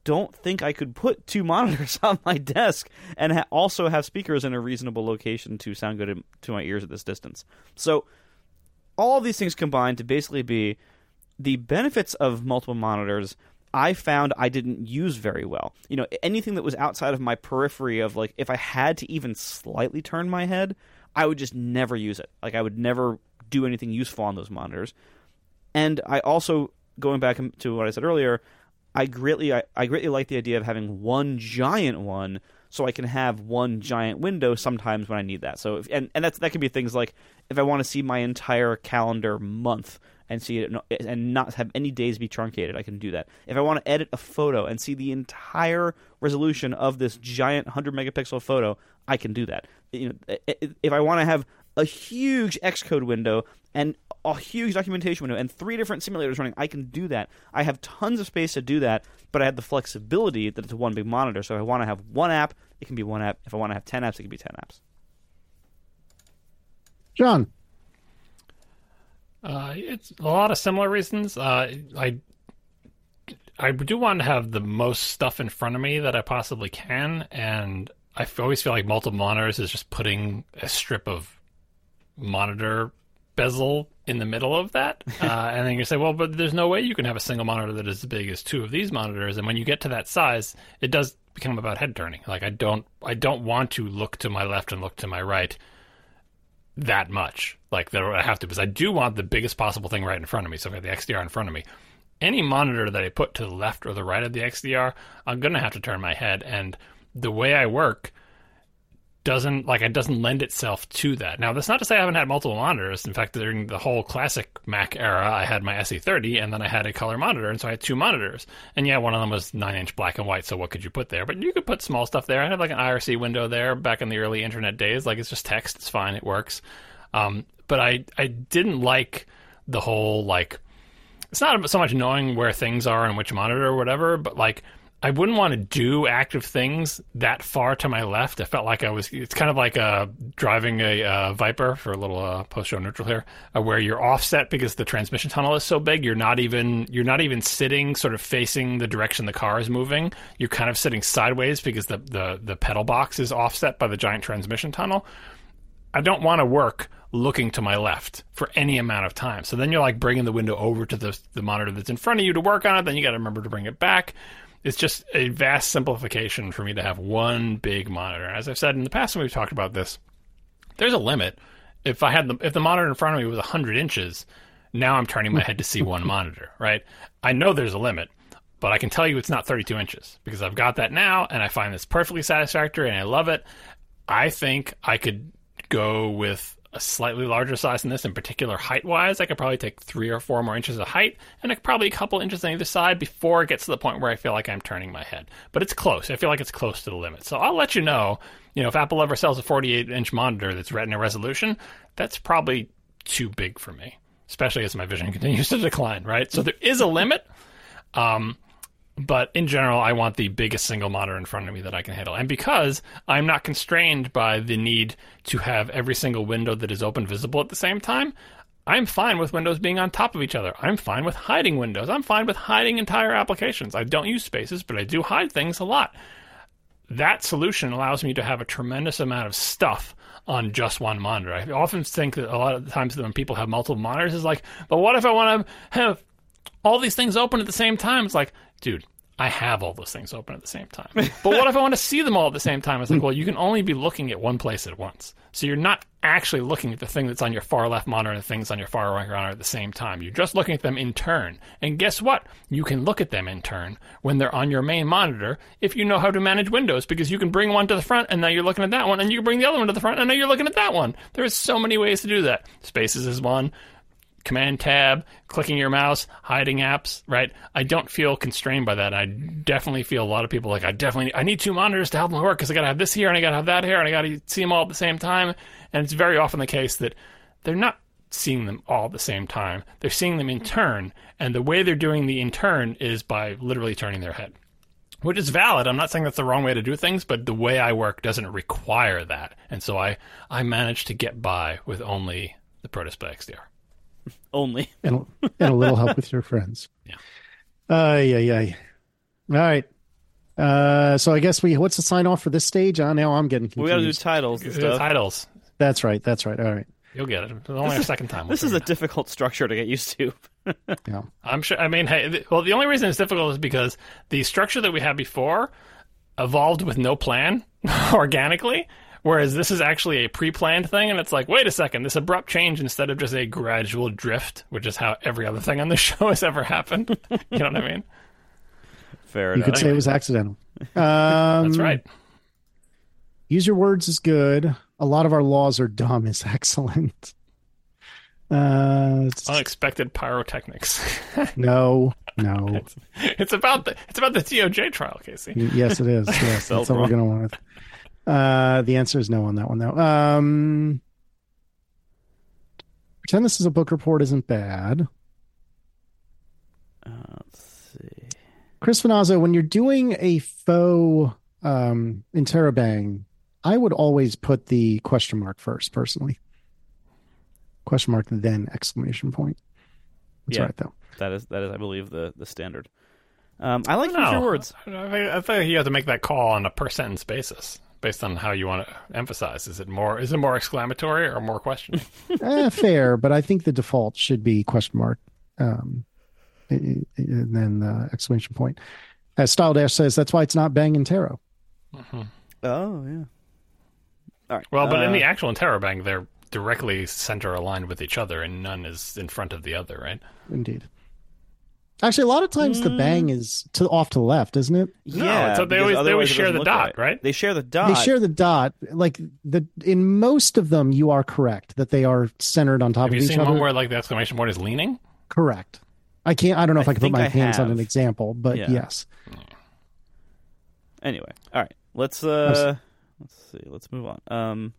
don't think I could put two monitors on my desk and ha- also have speakers in a reasonable location to sound good to my ears at this distance. So all of these things combined to basically be the benefits of multiple monitors I found I didn't use very well. You know, anything that was outside of my periphery of, like, if I had to even slightly turn my head, I would just never use it. Like, I would never do anything useful on those monitors. And I also, going back to what I said earlier, I greatly I, I greatly like the idea of having one giant one so I can have one giant window sometimes when I need that. So if, and, and that's that can be things like if I want to see my entire calendar month and see it and not have any days be truncated, I can do that. If I want to edit a photo and see the entire resolution of this giant one hundred megapixel photo, I can do that. You know, if I want to have a huge Xcode window and a huge documentation window and three different simulators running, I can do that. I have tons of space to do that, but I have the flexibility that it's one big monitor. So if I want to have one app, it can be one app. If I want to have ten apps, it can be ten apps. John? Uh, it's a lot of similar reasons. Uh, I I do want to have the most stuff in front of me that I possibly can, and I always feel like multiple monitors is just putting a strip of monitor bezel in the middle of that. Uh, and then you say, well, but there's no way you can have a single monitor that is as big as two of these monitors. And when you get to that size, it does become about head turning. Like I don't, I don't want to look to my left and look to my right that much. Like that I have to, because I do want the biggest possible thing right in front of me. So if I have the X D R in front of me, any monitor that I put to the left or the right of the X D R, I'm going to have to turn my head. And the way I work doesn't like it doesn't lend itself to that. Now, that's not to say I haven't had multiple monitors. In fact, during the whole classic Mac era, I had my S E thirty, and then I had a color monitor, and so I had two monitors. And yeah, one of them was nine-inch black and white, so what could you put there? But you could put small stuff there. I had like an I R C window there back in the early internet days. Like, it's just text. It's fine. It works. Um, but I, I didn't like the whole, like, it's not so much knowing where things are on which monitor or whatever, but, like, I wouldn't want to do active things that far to my left. I felt like I was, it's kind of like uh, driving a uh, Viper, for a little uh, post-show neutral here, uh, where you're offset because the transmission tunnel is so big. You're not even, you're not even sitting sort of facing the direction the car is moving. You're kind of sitting sideways because the, the, the pedal box is offset by the giant transmission tunnel. I don't want to work looking to my left for any amount of time. So then you're like bringing the window over to the, the monitor that's in front of you to work on it. Then you got to remember to bring it back. It's just a vast simplification for me to have one big monitor. As I've said in the past when we've talked about this, there's a limit. If I had the, if the monitor in front of me was one hundred inches, now I'm turning my head to see one monitor, right? I know there's a limit, but I can tell you it's not thirty-two inches because I've got that now, and I find this perfectly satisfactory, and I love it. I think I could go with a slightly larger size than this, in particular height-wise. I could probably take three or four more inches of height, and probably a couple inches on either side before it gets to the point where I feel like I'm turning my head. But it's close. I feel like it's close to the limit. So I'll let you know, you know, if Apple ever sells a forty-eight inch monitor that's Retina resolution, that's probably too big for me, especially as my vision continues to decline, right? So there is a limit. Um, But in general, I want the biggest single monitor in front of me that I can handle. And because I'm not constrained by the need to have every single window that is open visible at the same time, I'm fine with windows being on top of each other. I'm fine with hiding windows. I'm fine with hiding entire applications. I don't use spaces, but I do hide things a lot. That solution allows me to have a tremendous amount of stuff on just one monitor. I often think that a lot of the times when people have multiple monitors, it's like, but what if I want to have all these things open at the same time? It's like, dude, I have all those things open at the same time. But what if I want to see them all at the same time? It's like, well, you can only be looking at one place at once. So you're not actually looking at the thing that's on your far left monitor and the things on your far right monitor at the same time. You're just looking at them in turn. And guess what? You can look at them in turn when they're on your main monitor if you know how to manage windows, because you can bring one to the front and now you're looking at that one, and you can bring the other one to the front and now you're looking at that one. There's so many ways to do that. Spaces is one. Command tab, clicking your mouse, hiding apps, right? I don't feel constrained by that. I definitely feel a lot of people like, I definitely, I need two monitors to help me work because I got to have this here and I got to have that here and I got to see them all at the same time. And it's very often the case that they're not seeing them all at the same time. They're seeing them in turn. And the way they're doing the in turn is by literally turning their head, which is valid. I'm not saying that's the wrong way to do things, but the way I work doesn't require that. And so I, I managed to get by with only the Pro Display X D R. Only. and, and a little help with your friends. Yeah. Uh, yeah, yeah. All right. Uh, so I guess we. What's the sign off for this stage? Uh, now I'm getting confused. We got to do titles and The stuff. titles. That's right. That's right. All right. You'll get it. It's only our second time. We'll This is figure a difficult structure to get used to. Yeah. I'm sure. I mean, hey, th- well, the only reason it's difficult is because the structure that we had before evolved with no plan organically, whereas this is actually a pre-planned thing, and it's like, wait a second, this abrupt change instead of just a gradual drift, which is how every other thing on the show has ever happened. You know what I mean? Fair You enough. could say it was accidental. Um, That's right. Use your words is good. A lot of our laws are dumb is excellent. Uh, it's- Unexpected pyrotechnics. no, no. it's, it's about the it's about the D O J trial, Casey. Yes, it is. Yes, Spelled that's what we're wrong. going to want with. Uh, the answer is no on that one, though. Um, pretend this is a book report isn't bad. Uh, let's see. Chris Finazzo, when you're doing a faux um, interrobang, I would always put the question mark first, personally. Question mark, then exclamation point. That's Yeah. right, though. That is that is, I believe, the the standard. Um, I like No. use your words. I think, I think you have to make that call on a per sentence basis, based on how you want to emphasize. Is it more is it more exclamatory or more questioning? eh, fair, but I think the default should be question mark, um, and then uh, exclamation point. As Style Dash says, that's why it's not Bang and Tarot. Mm-hmm. Oh yeah. All right. Well, but in Uh, the actual interrobang, they're directly center aligned with each other, and none is in front of the other, right? Indeed. Actually, a lot of times the bang is to off to the left, isn't it? yeah, so they because always- they otherwise always it share doesn't the look dot, right? They share the dot. They share the dot. Like the in most of them, you are correct that they are centered on top Have of you each seen other. one where like the exclamation point is leaning? Correct. I can't. I don't know if I I, can put think my I hands on have. an example, but Yeah. yes. Anyway, all right. Let's uh, let's see. Let's move on. Um,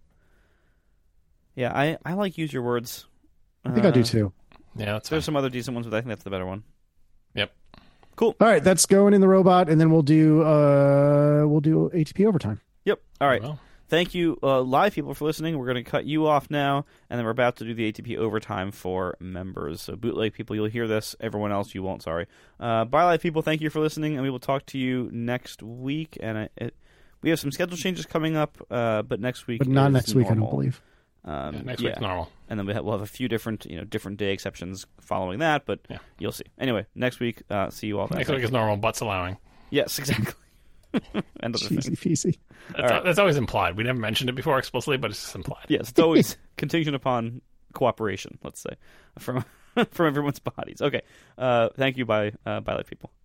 yeah, I I like use your words. I think I do Uh, too. Yeah, that's There's fine. some other decent ones, but I think that's the better one. Yep. All right, that's going in the robot, and then we'll do uh we'll do A T P overtime. Yep. All right. Well, Thank you, uh, live people, for listening. We're going to cut you off now, and then we're about to do the A T P overtime for members. So, bootleg people, you'll hear this. Everyone else, you won't. Sorry. Uh, bye, live people. Thank you for listening, and we will talk to you next week. And I, it, we have some schedule changes coming up, uh, but next week, But not is next week, I don't normal. believe. Um, yeah, next yeah. week's normal. And then we have, we'll have a few different, you know, different day exceptions following that, but Yeah. you'll see. Anyway, next week, uh, see you all then. Next week is normal, butts allowing. Yes, exactly. End of the thing. Cheesy feesy. That's, right. that's always implied. We never mentioned it before explicitly, but it's just implied. Yes, it's always contingent upon cooperation, let's say, from from everyone's bodies. Okay. Uh, thank you, bye, uh, bye, live people.